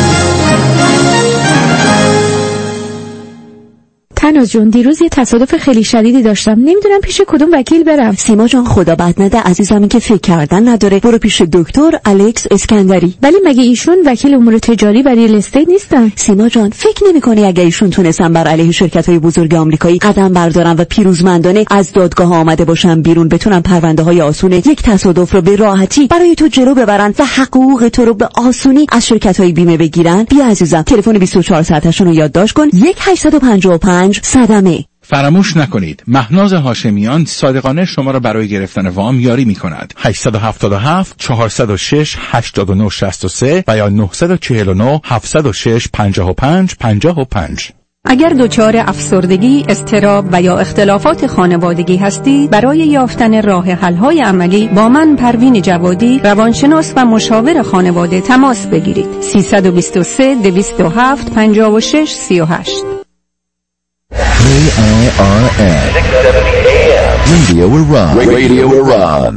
تناز جون، دیروز یه تصادف خیلی شدیدی داشتم، نمیدونم پیش کدوم وکیل برم. سیما جان خدا بد نده عزیزم، که فکر کردن نداره، برو پیش دکتر الکس اسکندری. ولی مگه ایشون وکیل امور تجاری و ریل استیت نیستن؟ سیما جان فکر نمی‌کنی اگه ایشون تونستن بر علیه شرکت‌های بزرگ آمریکایی قدم بردارن و پیروزمندانه از دادگاه آمده باشن بیرون، بتونن پرونده‌های آسون یک تصادف رو به راحتی برای تو جلو ببرن و حقوق تو رو به آسونی از شرکت‌های بیمه بگیرن؟ بیا عزیزم تلفن بیست و چهار ساعتشون رو یادداشت کن، یک هشت پنج پنج صدمه. فراموش نکنید مهناز هاشمیان صادقانه شما را برای گرفتن وام یاری می کند. هشت هفت هفت چهار صفر شش هشت نه شش سه و یا نه چهار نه هفت صفر شش پنج پنج پنج پنج. اگر دچار افسردگی، اضطراب و یا اختلافات خانوادگی هستی، برای یافتن راه حل‌های عملی با من پروین جوادی، روانشناس و مشاور خانواده تماس بگیرید. سه دو سه دویست و هفت پنجاه و شش سی و هشت. کی آی آر ان Radio Iran. Radio Iran.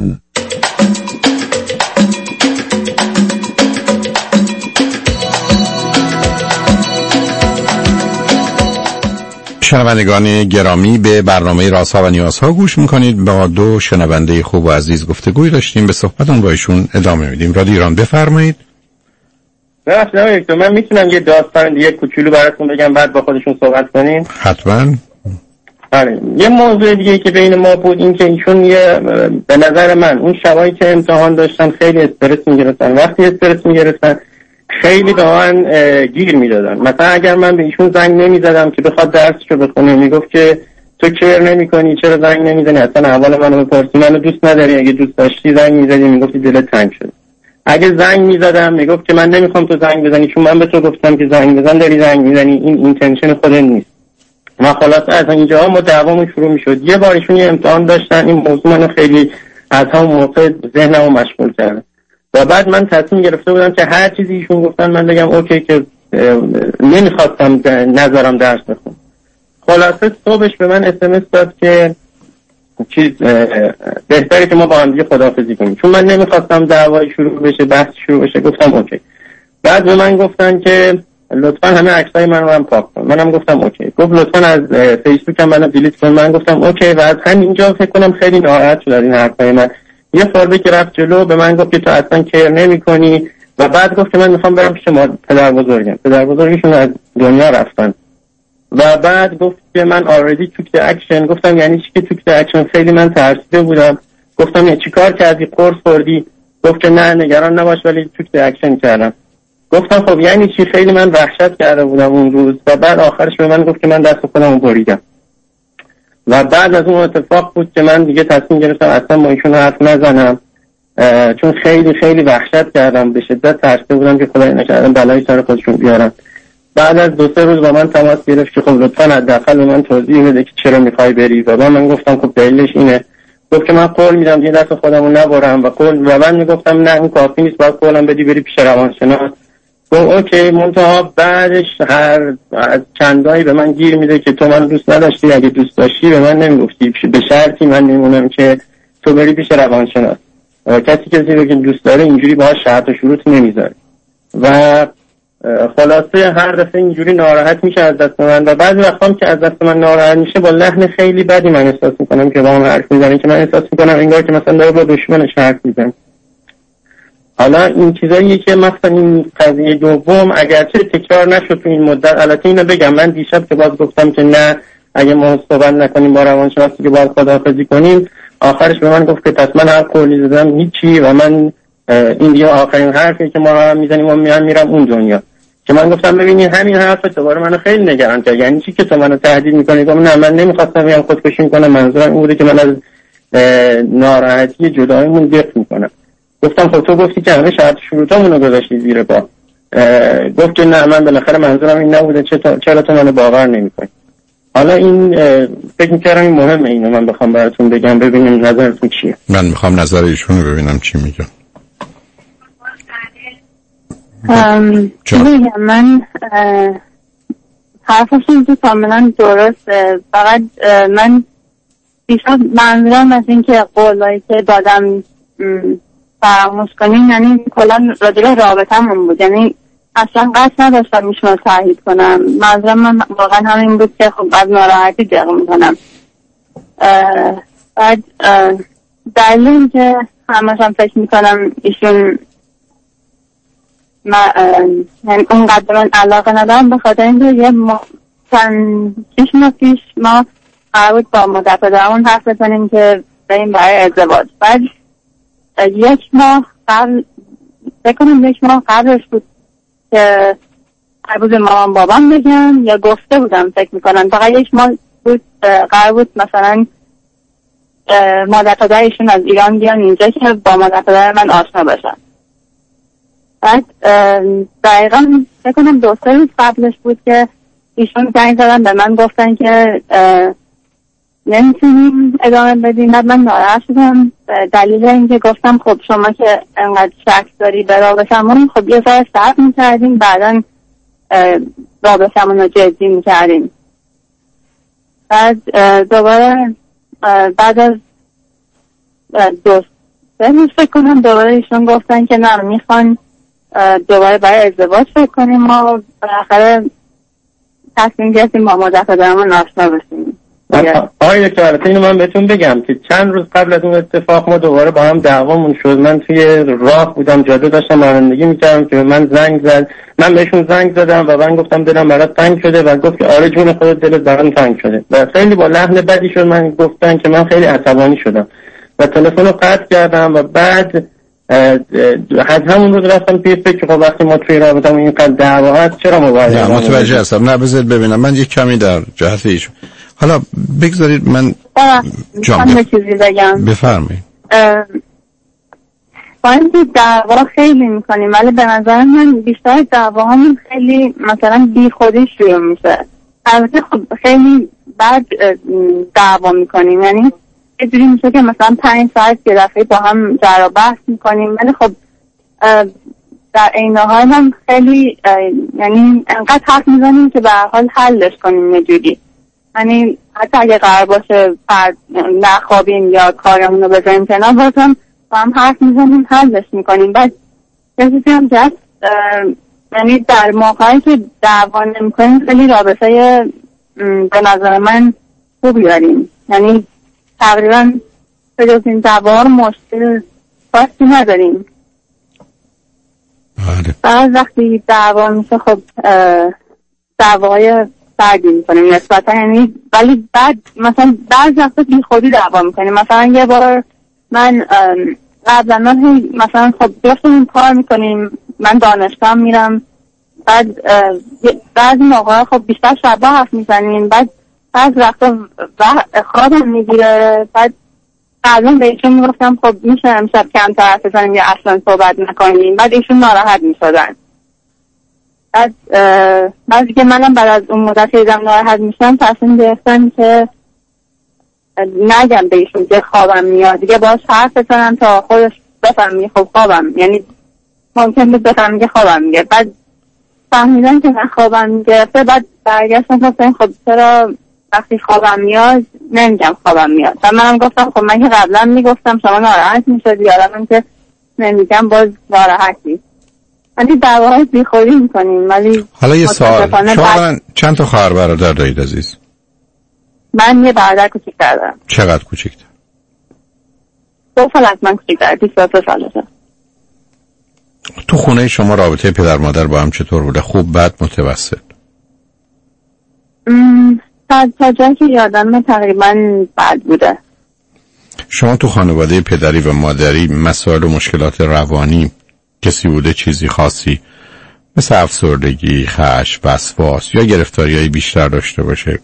شنوندگان گرامی، به برنامه رازها و نیازها گوش میکنید. با دو شنونده خوب و عزیز گفتگوی داشتیم، به صحبتون با ایشون ادامه میدیم. رادیو ایران بفرمایید. ببخشید من میتونم یه داستان دیگه کوچولو براتون بگم بعد با خودشون صحبت کنیم؟ حتما. آره، یه موضوع دیگه که بین ما بود این که ایشون یه به نظر من اون شبایی که امتحان داشتن خیلی استرس میگرفتن. وقتی استرس میگرفتن خیلی به من گیر میدادن. مثلا اگر من به ایشون زنگ نمیزدم که بخواد درسشو بخونه، میگفت که تو کیر نمیکنی، چرا زنگ نمیزنی، اصلا احوال منو بپرسی، منو دوست نداری، اگه دوست داشتی زنگ میزدی، میگفتی دلت تنگ شد. اگه زنگ میزدم میگفت که من نمیخوام تو زنگ بزنی چون من به تو گفتم که زنگ بزن، داری زنگ میزنی، این اینتنشن خودت نیست. ما خلاصه از اینجا ما دعوامون شروع میشد. یه بار ایشون یه امتحان داشتن، این موضوع منو خیلی از همون موقع ذهنمو مشغول کرد و بعد من تصمیم گرفته بودم که هر چیزی ایشون گفتن من بگم اوکی، که نمیخواستم نذارم درس بخونم. خلاصه صبحش به من اس ام اس داد که چیز بهتره که ما با هم دیگه خداحافظی کنیم، چون من نمیخواستم دعوای شروع بشه، بحث شروع بشه. گفتم اوکی. بعد به من گفتن که لطفا همه عکسای من رو هم پاک کن. منم گفتم اوکی. گفت لطفا از فیسبوک هم منو دیلیت کن. من گفتم اوکی و از همینجا فکر کنم خیلی ناراحت شد از این حرفای من. یه خورده که رفت جلو به من گفت که تو اصلا کیر نمی‌کنی و بعد گفت که من میخوام برم پیش ما پدر بزرگم. پدر بزرگشون از دنیا رفتن. و بعد گفت که من آردی توک اکشن. گفتم یعنی چی که توک اکشن؟ خیلی من ترسیده بودم. گفتم یعنی چیکار کردی؟ قرص خوردی؟ گفت که نه نگران نباش ولی توک اکشن کردم. گفتم خب یعنی چی؟ خیلی من وحشت کرده بودم اون روز. و بعد آخرش به من گفت که من دست خودم بریدم. و بعد از اون اتفاق بود که من دیگه تصمیم گرفتم اصلا با ایشون حرف نزنم، چون خیلی خیلی وحشت کردم، به شدت ترسیده بودم که خدای نکردم بلایی سر خودشون بیارن. بعد از دو سه روز با من تماس گرفت که خب لطفاً حداقل به من توضیح بده که چرا میخوای بری. و من گفتم خب دلیلش اینه. گفت که من قول میدم یه دست خودمو نبرم و قول و من میگفتم نه اون کافی نیست، باید قولم بدی بری پیش روانشناس. گفت اوکی. منتها بعدش هر از چندایی به من گیر میده که تو من دوست نداشتی، اگه دوست داشتی به من نمیگفتی، به شرطی من میمونم که تو بری پیش روانشناس. کسی کسی رو که دوست داره اینجوری باهاش شرط و شروط نمیذاره. و خلاصه هر دفعه اینجوری ناراحت میشه از دست من و بعضی وقتا که از دست من ناراحت میشه با لحن خیلی بدی من احساس میکنم که با من حرف میزنه، که من احساس میکنم انگار که مثلا داره با دشمنش حرف میزنه. حالا این چیزاییه که مثلا این قضیه دوم اگرچه تکرار نشد تو این مدت، البته اینو بگم من دیشب که باز گفتم که نه اگه ما صحبت نکنیم با روانشناسی که باید خداحافظی کنیم، آخرش به من گفت که پس من هر قولی زدم هیچی و من این دیگه آخرین حرفی که ما هم میزنیم و میام میرم اون دنیا. که من گفتم ببینید همین حرف دوباره منو خیلی نگران کرد. یعنی چی که تو منو تهدید میکنی؟ گفتم نه من نمیخواستم بیام خودکشی میکنم، منظورم این بوده که من از ناراحتی جداییمون دفع میکنم. گفتم خب تو گفتی که همه شرط شروطامون رو گذاشتی زیر پا. گفت که نه من بالاخره منظورم این نبوده، چرا تو منو باور نمیکنی؟ حالا این فکر میکردم این مهمه اینو من بخوام براتون بگم ببینیم نظرتون چیه. من میخوام نظر ایشون رو ببینم چی میگه. بگم من حرفشون تو کاملا درسته، فقط من بیشتر منظورم از این که قولایی که دادم فراموش کنیم، یعنی کلا راجع به رابطمون بود، یعنی اصلا قصد نداشتم ایشون رو تایید کنم. منظورم من واقعا همین بود که خب بعد ناراحتی دق میکنم. بعد دلیل که همش هم فکر میکنم ایشون یعنی اونقدر من علاقه ندارم به خاطر اینکه یه ما چند شیش ماه پیش ما قرار بود با مادر پدرمون حرف بزنیم که بریم برای ازدواج. بعد یک ماه قبل فکر کنم یک ماه قبلش بود که قرار بود مامان بابام بگم یا گفته بودم فکر میکنم فقط یک ماه بود قرار بود مثلا مادر پدرشون از ایران بیان اینجا که با مادر پدر من آشنا بشن. بعد دقیقا فکر کنم دو سه روز قبلش بود که ایشون زنگ زدن به من گفتن که نمیتونیم ادامه بدیم. بعد من ناراحت شدم دلیل اینکه گفتم خب شما که انقدر شک داری به رابطمون، خب یه ذره صبر میکردیم بعدا رابطمون رو جدی میکردیم. بعد دوباره بعد از دو سه روز فکر کنم دوباره ایشون گفتن که نه میخوان دوباره برای ازدواج فکر کنیم. ما بالاخره تصمیم گرفتیم با مادر پدرمون آشنا بشیم. آقای دکتر البته اینو من بهتون بگم که چند روز قبل از اون اتفاق ما دوباره با هم دعوامون شد. من توی راه بودم، جاده داشتم رانندگی میکردم که من زنگ زد، من بهشون زنگ زدم و من گفتم دلم برات تنگ شده و گفت که آره جون خودت دلت برام تنگ شده و خیلی با لحن بدی شد من گفتن که من خیلی عصبانی شدم و تلفن رو قطع کردم و بعد از همون روز رفتم توی فکر خب وقتی ما توی رابطمون اینقدر دعوا هست چرا موبایل نه متوجه هستم. نه بذارید ببینم من یک کمی در جهت ایشون. حالا بگذارید من جان چیزی بگم. بفرمایید. با اینکه دعوا خیلی میکنیم ولی به نظر من بیشتر دعواهامون خیلی مثلا بی خودی شروع میشه. البته خب خیلی بعد دعوا میکنیم، یعنی یه جوری میشه که مثلا پنج ساعت یه دفعه با هم جر و بحث میکنیم ولی خب در این حال هم خیلی یعنی انقدر حرف میزنیم که به هر حال حلش کنیم یه جوری. یعنی حتی اگه قرار باشه نخوابیم یا کارمون رو بذاریم کنار بازم با هم حرف میزنیم حلش میکنیم. بعد یه چیزی هم جست یعنی در موقعی که دعوا نمی‌کنیم خیلی رابطه به نظر من خوبی داریم، یعنی تقریبا به جز این دعوا مشکل خاصی نداریم. بعد وقتی دعوا میشه خب دعوای سردی میکنیم نسبتا، یعنی ولی بعد مثلا بعض وقتا بی خودی دعوا میکنیم. مثلا یه بار من قبلا من مثلا خب بیفتیم کار میکنیم، من دانشگاه میرم، بعد بعضی موقع خب بیشتر شبا حرف میزنیم، بعد بعض وقتا خوابم میگیره، بعد قبلا به ایشون میگفتم خب میشه امشب کمتر حرف بزنیم یا اصلا صحبت نکنیم، بعد ایشون ناراحت میشدن. بعد بعضی که منم بعد از اون مدت که دیدم ناراحت میشم تصمیم گرفتم که نگم به ایشون که خوابم میاد دیگه، باش حرف بزنم تا خودش بفهمی خب خوابم، یعنی ممکن بود بفهمی که خوابم میگه. بعد فهمیدن که من خوابم میگرفته، بعد برگشتم گفتم خب چرا وقتی خوابم میاد نمیگم خوابم میاد. و منم گفتم خب من که قبلا میگفتم شما ناراحت میشدی، الان که نمیگم باز ناراحتی. ولی دعواهای بیخودی میکنیم. ولی حالا یه سوال، شما چند تا خواهر برادر دارید عزیز؟ من یه برادر کوچیک‌تر دارم. چقدر کوچیک‌تر؟ دو سال از من کوچیک‌تر، بیست و سه سالشه. تو خونه شما رابطه پدر مادر با هم چطور بوده؟ خوب، بد، متوسط؟ ام... تا, تا جایی که یادم تقریبا بد بوده. شما تو خانواده پدری و مادری مسائل و مشکلات روانی کسی بوده چیزی خاصی مثل افسردگی، خشم، وسواس یا گرفتاری‌های بیشتر داشته باشه؟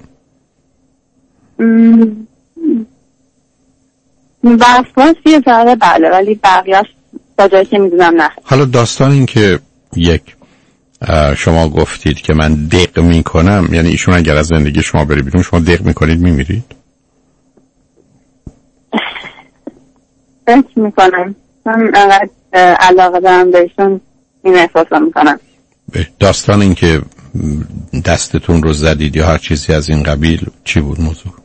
وسواس یه ذره بله، ولی بقیه‌اش تا جایی که میدونم نه. حالا داستان این که یک شما گفتید که من دق میکنم، یعنی ایشون اگر از زندگی شما بری بیرون شما دق میکنید میمیرید؟ فکر میکنم من انقدر علاقه دارم بهشون این احساس میکنم. داستان این که دستتون رو زدید یا هر چیزی از این قبیل چی بود موضوع؟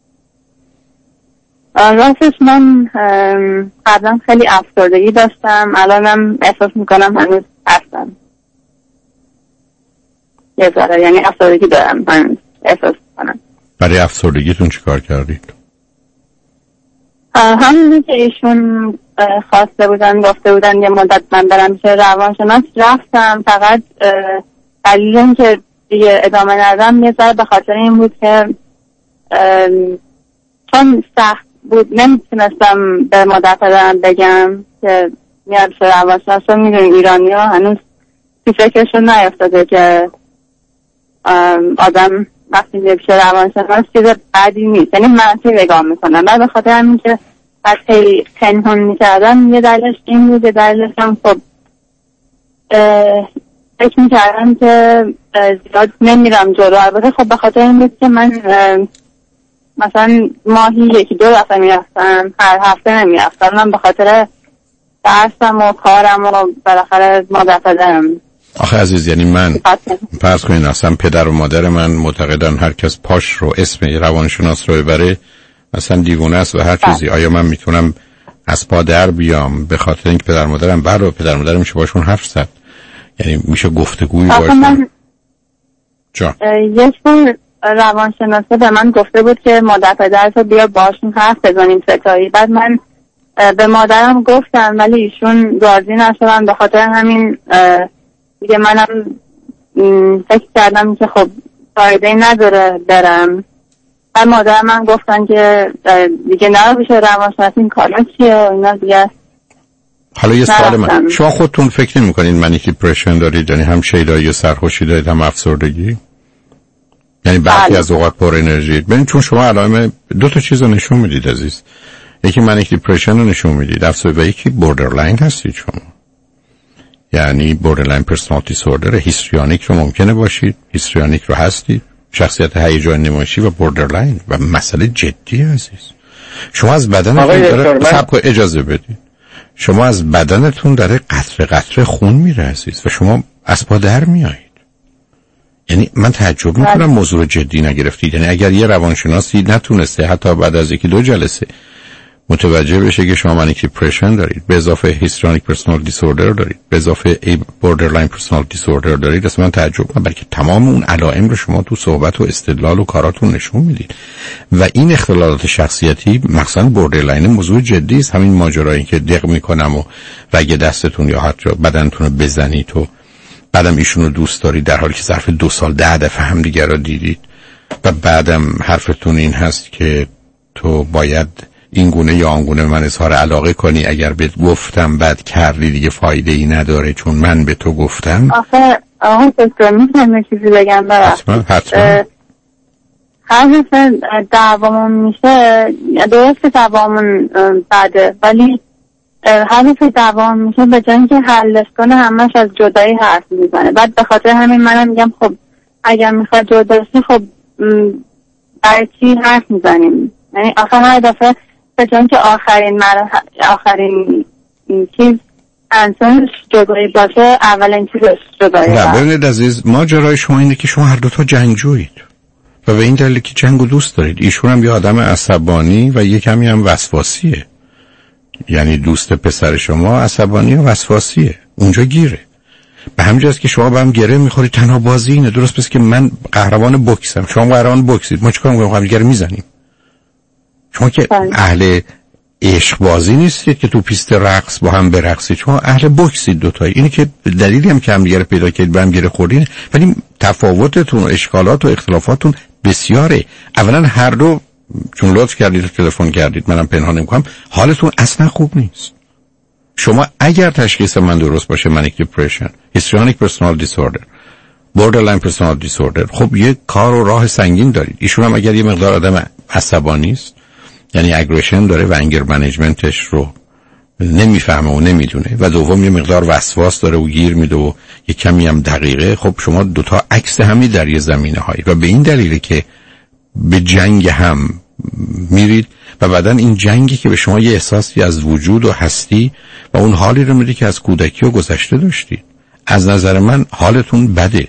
راستش من قبلا خیلی افسردگی داشتم، الانم احساس میکنم هنوز هستم یه ذره، یعنی افسردگی دارم من احساس میکنم. برای افسردگیتون چی کار کردید؟ همونی که ایشون خواسته بودن گفته بودن یه مدت من برم پیش روانشناس رفتم، فقط دلیل این که دیگه ادامه ندادم یه ذره به خاطر این بود که چون سخت بود نمیتونستم به مادر پدرم بگم که میاد پیش روانشناس. رو میدونیم ایرانی ها هنوز سی فکرشون نیفتاده که آدم وقتی میاد پیش روانشناس چیز بدی نیست، یعنی منفی نگاه میکنم. بعد به خاطر همین که بعد خیلی پنهان میکردم یه دلیلش این بود، یه دلیلش هم خب فکر میکردم که زیاد نمیرم جلو. البته خب به خاطر این بود که من مثلا ماهی یکی دو دفعه میرفتم، هر هفته نمیرفتم، من به خاطر درسم و کارم و بالاخره مادر پدرم. آخه عزیز یعنی من فرض کنین اصلا پدر و مادر من معتقدن هر کس پاش رو اسم روانشناس رو ببره اصلا دیوونه است و هر چیزی. آیا من میتونم از پا در بیام به خاطر اینکه پدر مادرم برای پدر مادرم میشه باشون حرف زد؟ یعنی میشه گفتگویی باشه؟ من جا یک بار روانشناسه به من گفته بود که مادر پدرتو بیا باشون حرف بزنیم ستایی. بعد من به مادرم گفتم ولی ایشون راضی نشدن، به خاطر همین دیگه منم فکر کردم که خب فایده نداره برم. و مادر من گفتن که دیگه نرو بشه روانشناس، این کارا چیه و اینا دیگه. حالا یه سوال من، شما خودتون فکر نمی کنید منیک دیپرشن دارید؟ یعنی هم شیدایی سرخوشی دارید هم افسردگی؟ یعنی برخی از اوقات پر انرژی. ببین چون شما علائم دو تا چیز رو نشون میدید عزیز، یکی منیک دیپرشن رو نشون میدید افسردگی و یکی بوردرلاین هستید شما. یعنی بوردرلاین پرسونالیتی دیسوردر، هیستریونیک رو ممکنه باشید، هیستریونیک رو هستید، شخصیت هیجان نمایشی و بوردرلاین و مسئله جدی عزیز. شما از بدنتون داره سبک اجازه بدید، شما از بدنتون داره قطره قطره خون میره عزیز و شما از پا در میایید. یعنی من تعجب میکنم موضوع جدی نگرفتید. یعنی اگر یه روانشناسی نتونسته حتی بعد از یکی دو جلسه متوجه بشه که شما مانیک دیپرشن دارید، به اضافه هیستریونیک پرسونال دیسوردر دارید، به اضافه بوردرلاین پرسونال دیسوردر دارید، اصلا من تعجب کنم، بلکه تمام اون علائم رو شما تو صحبت و استدلال و کاراتون نشون میدید. و این اختلالات شخصیتی مثلا بوردرلاین موضوع جدی است. همین ماجرایی که دق میکنم و رگ دستتون یا حتی بدنتون رو بزنید و بعدم ایشون رو دوست دارید در حالی که ظرف دو سال ده دفعه هم دیگر رو دیدید و بعدم حرفتون این هست که تو باید این گونه یا آن گونه من اظهار علاقه کنی، اگر بهت گفتم بعد کردی دیگه فایده ای نداره چون من به تو گفتم. آخه آقا دکتر میتونم چیزی بگم؟ حتما حتما. هر دفعه دعوامون میشه، درست که دعوامون بده، ولی هر دفعه دعوامون میشه به جای اینکه حلش کنه همش از جدایی حرف میزنه. بعد به خاطر همین منم میگم خب اگر میخواد جداشی خب برای چی حرف میزنیم؟ یعنی آخه هر دفعه به جای اینکه آخرین مرحله آخرین چیز انسانش جدایی باشه اولین چیزش جدایی باشه. نه ببینید عزیز، ماجرای شما اینه که شما هر دوتا جنگجویید و به این دلیل که جنگو دوست دارید. ایشون هم یه آدم عصبانی و یه کمی هم وسواسیه، یعنی دوست پسر شما عصبانی و وسواسیه، اونجا گیره. به همین جاست که شما با هم گره میخورید. تنها بازی اینه، درست پس که من قهرمان بوکسم، شما قهرمان بوکسید، ما چیکار میکنیم؟ هم گره میزنیم. شما که اهل عشق بازی نیستید که تو پیست رقص با هم برقصید، شما اهل بوکسید دوتایی. اینه که دلیلی هم که هم دیگه پیدا کردید با هم گره خوردین، ولی تفاوتتون و اشکالات و اختلافاتون بسیاره. اولا هر دو چون لطف کردید تلفن کردید، منم پنهان نمی‌کنم، حالتون اصلا خوب نیست. شما اگر تشخیص من درست باشه، مانیک دیپرشن، هیستریونیک پرسونال دیسوردر، بوردرلاین پرسونال دیسوردر، خب یه کار و راه سنگین دارید. ایشون هم اگر یه مقدار آدم عصبانی است، یعنی اگریشن داره و انگر منیجمنتش رو نمیفهمه و نمیدونه، و دوم یه مقدار وسواس داره و گیر میده و یه کمی هم دقیقه، خب شما دوتا عکس همی در یه زمینه هایی و به این دلیله که به جنگ هم میرید و بعداً این جنگی که به شما یه احساسی از وجود و هستی و اون حالی رو میده که از کودکی و گذشته داشتید. از نظر من حالتون بده،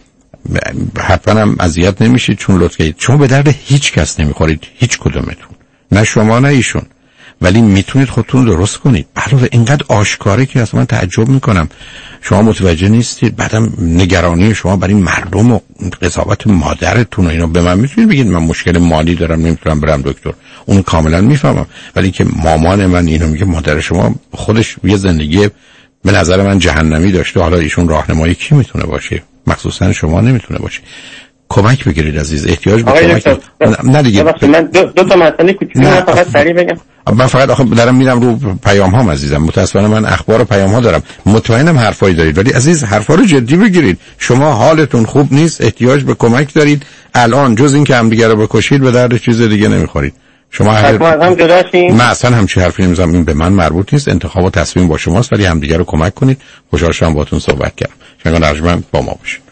حتما هم اذیت نمیشید چون لطف کردید. شما به درد هیچ کس نمیخورید، هیچ کدومتون، نه شما نه ایشون، ولی میتونید خودتون درست کنید. علاوه اینقدر آشکاره که اصلا من تعجب میکنم شما متوجه نیستید. بعدم نگرانی شما برای مردم و قضاوت مادرتون و اینا. به من میتونید بگید من مشکل مالی دارم نمیتونم برم دکتر، اون کاملا میفهمم، ولی که مامان من اینو میگه، مادر شما خودش یه زندگی به نظر من جهنمی داشته، حالا ایشون راهنمایی کی میتونه باشه؟ مخصوصا شما نمیتونه باشه. کمک بگیرید عزیز، احتیاج به کمک. نه دیگه من دو, دو تا مسئله کوچیک فقط سریع بگم. من فقط آخه دارم میرم رو پیام هام عزیزم، متاسفانه من اخبار و پیام ها دارم، مطمئنم حرفایی دارید، ولی عزیز حرفا رو جدی بگیرید. شما حالتون خوب نیست، احتیاج به کمک دارید. الان جز این که هم دیگه رو بکشید به درد چیز دیگه نمیخورید. شما هر هم جدا شیم. من اصلا همچین حرفی نمیزنم، این به من مربوط نیست، انتخاب و تصمیم با شماست، ولی هم دیگه رو کمک کنید. خوشحال شدم باهاتون صحبت کردم. شما نرجمن با ما باشید.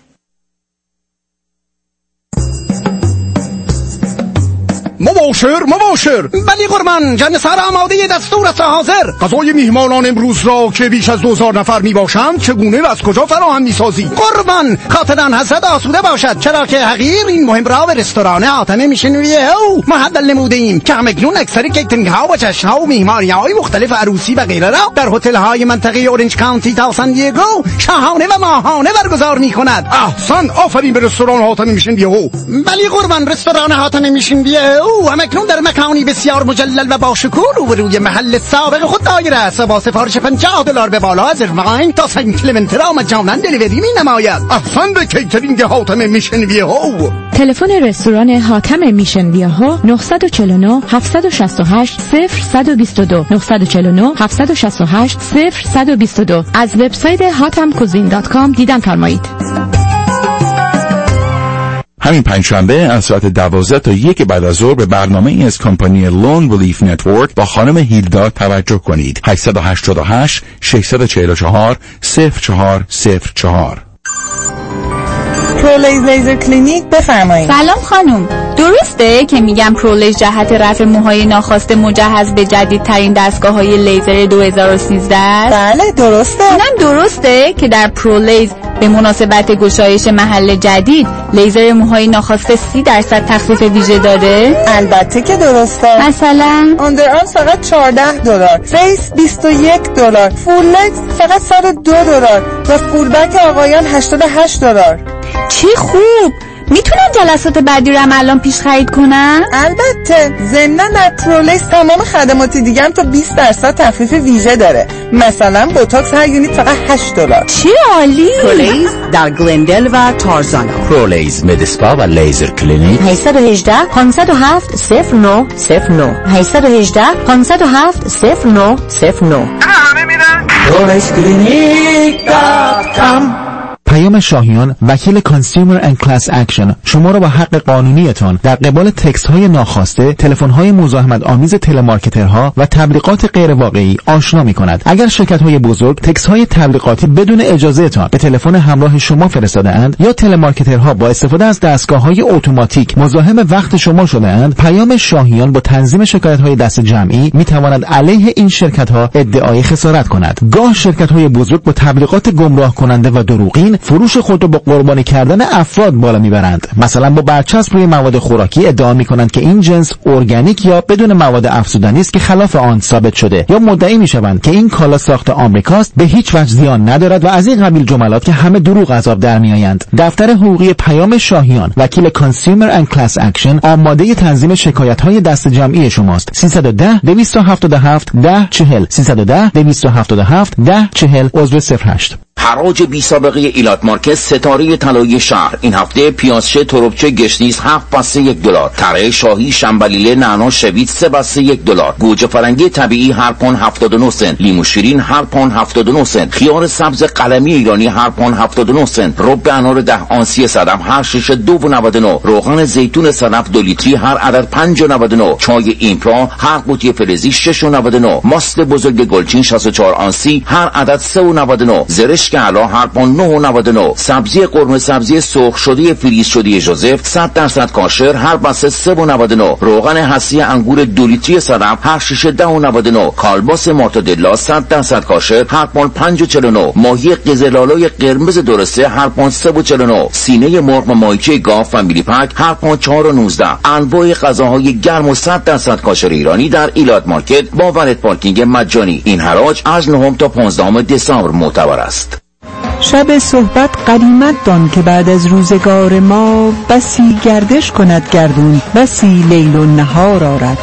مباشر مباشر. بلی قربان، جان سر آماده دستور است حاضر. غذای میهمانان امروز را که بیش از دوزار نفر می باشند چگونه و از کجا فراهم می سازی؟ قربان خاطران حضرت آسوده باشد، چرا که حقیر این مهم را به رستوران حاتم میشنویه او محدل نموده ایم که همکنون اکثر کیترینگ ها و جشن ها و میهمانی های مختلف عروسی و غیره را در هتل های منطقه اورنج کانتی تا سان دیگو شاهانه و ماهانه برگزار می کند. احسن، آفرین به رستوران حاتم میشنویه او. بلی قربان، رستوران حاتم میشنویه او همکنون در مکانی بسیار مجلل و با شکوه روبروی محل سابق خود دایر است و با سفارش پنجاه دلار به بالا از ارواین تا سن کلمنت را مجانا دلیوری می نماید. احسن به کیترینگ حاتم میشن ویهو. تلفن رستوران حاتم میشن ویهو نه چهار نه هفت شش هشت صفر دو دو نه چهار نه هفت شش هشت صفر دو دو. از وبسایت هاتم کوزین دات کام دیدن فرمایید. همین پنجشنبه از ساعت دوازده تا یک بعد از ظهر به برنامه ای از کمپانی لون ریلیف نتورک با خانم هیلدا توجه کنید. هشت هشت هشت شش چهار چهار صفر چهار صفر چهار. پرولیز لیزر کلینیک، بفرمایید. سلام خانم، درسته که میگم پرولیز جهت رفع موهای ناخواسته مجهز به جدیدترین دستگاه‌های لیزر دو هزار و سیزده است؟ بله درسته. اینم درسته که در پرولیز به مناسبت گشایش محل جدید لیزر موهای ناخواسته سی درصد تخفیف ویژه داره؟ البته که درسته. مثلا آندرآرمز فقط چهارده دلار، فیس بیست و یک دلار، فول لگز فقط صد و دو دلار و فول بک آقایان هشتاد و هشت دلار. چه خوب! میتونم جلسات بعدی رو هم الان پیش خرید کنم؟ البته. ضمناً در پرولیز تمام خدمات دیگه هم تا بیست درصد تخفیف ویژه داره. مثلا بوتاکس هر یونیت فقط هشت دلار. چه عالی! پرولیز در گلندل و تارزانا. پرولیز مدسپا و لیزر کلینیک. هشت یک هشت پنج صفر هفت صفر نه صفر نه هشت یک هشت پنج صفر هفت صفر نه صفر نه. همه میرن پرولیز کلینیک دات کام. پیام شاهیان، وکیل کانسیومر اند کلاس اکشن، شما را با حق قانونیتان در قبال تکست های ناخواسته، تلفن های مزاحمت آمیز تلمارکترها و تبلیغات غیر واقعی آشنا می کند. اگر شرکت های بزرگ تکست های تبلیغاتی بدون اجازه تان به تلفن همراه شما فرستاده اند یا تلمارکترها با استفاده از دستگاه های اتوماتیک مزاحم وقت شما شده اند، پیام شاهیان با تنظیم شکایت های دست جمعی می تواند علیه این شرکت ها ادعای خسارت کند. گاه شرکت های بزرگ با تبلیغات گمراه کننده و دروغین فروش خود را با قربانی کردن افراد بالا میبرند. مثلا با برچسب روی مواد خوراکی ادعا میکنند که این جنس ارگانیک یا بدون مواد افزودنی است که خلاف آن ثابت شده، یا مدعی میشوند که این کالا ساخت آمریکاست، به هیچ وجه زیان ندارد و از این قبیل جملات که همه دروغ از آب در میآیند. دفتر حقوقی پیام شاهیان، وکیل کانسیومر اند کلاس اکشن، آماده تنظیم شکایت های دست جمعی شماست. سیصد و ده دویست و هفتاد و هفت ده چهل سیصد و ده دویست و هفتاد و هفت ده چهل عضو صفر هشت. حراج بی سابقه ایلات مارکت، ستاره طلایی شهر. این هفته پیازچه تربچه گشنیز هفت بسته یک دلار، تره شاهی شنبلیله نعنا شوید سه بسته یک دلار، گوجه فرنگی طبیعی هر پوند هفتاد و نه سنت، لیمو شیرین هر پوند هفتاد و نه سنت، خیار سبز قلمی ایرانی هر پوند هفتاد و نه سنت، رب انار ده آنسی صدف هر شیشه دو و نود و نه، روغن زیتون صدف دو لیتری هر عدد پنج و نود و نه، چای ایمپرا هر قوطی فلزی شش و نود و نه، ماست بزرگ گلچین شصت و چهار آنسی هر عدد سه و نود و نه، زرشک علا هر پوند نه و نود و نه، سبزی قرمه سبزی سرخ شده فریز شده ژوزف صد درصد کاشر هر بسته سه و نود و نه، روغن حسی انگور دو لیتری صدف هر شیشه ده و نود و نه، کالباس مارتادلا صد درصد کاشر هر پوند پنج و چهل و نه، ماهی قزل‌آلای قرمز درسته هر پوند سه و چهل و نه، سینه مرغ و ماهیچه گاو فامیلی پک هر پوند چهار و نوزده. انواع غذاهای گرم و صد درصد کاشر ایرانی در ایلات مارکت با وارد پارکینگ مجانی. این حراج از نهم تا پانزدهم دسامبر معتبر است. شب صحبت غنیمت دان که بعد از روزگار ما بسی گردش کند گردون، بسی لیل و نهار آرد.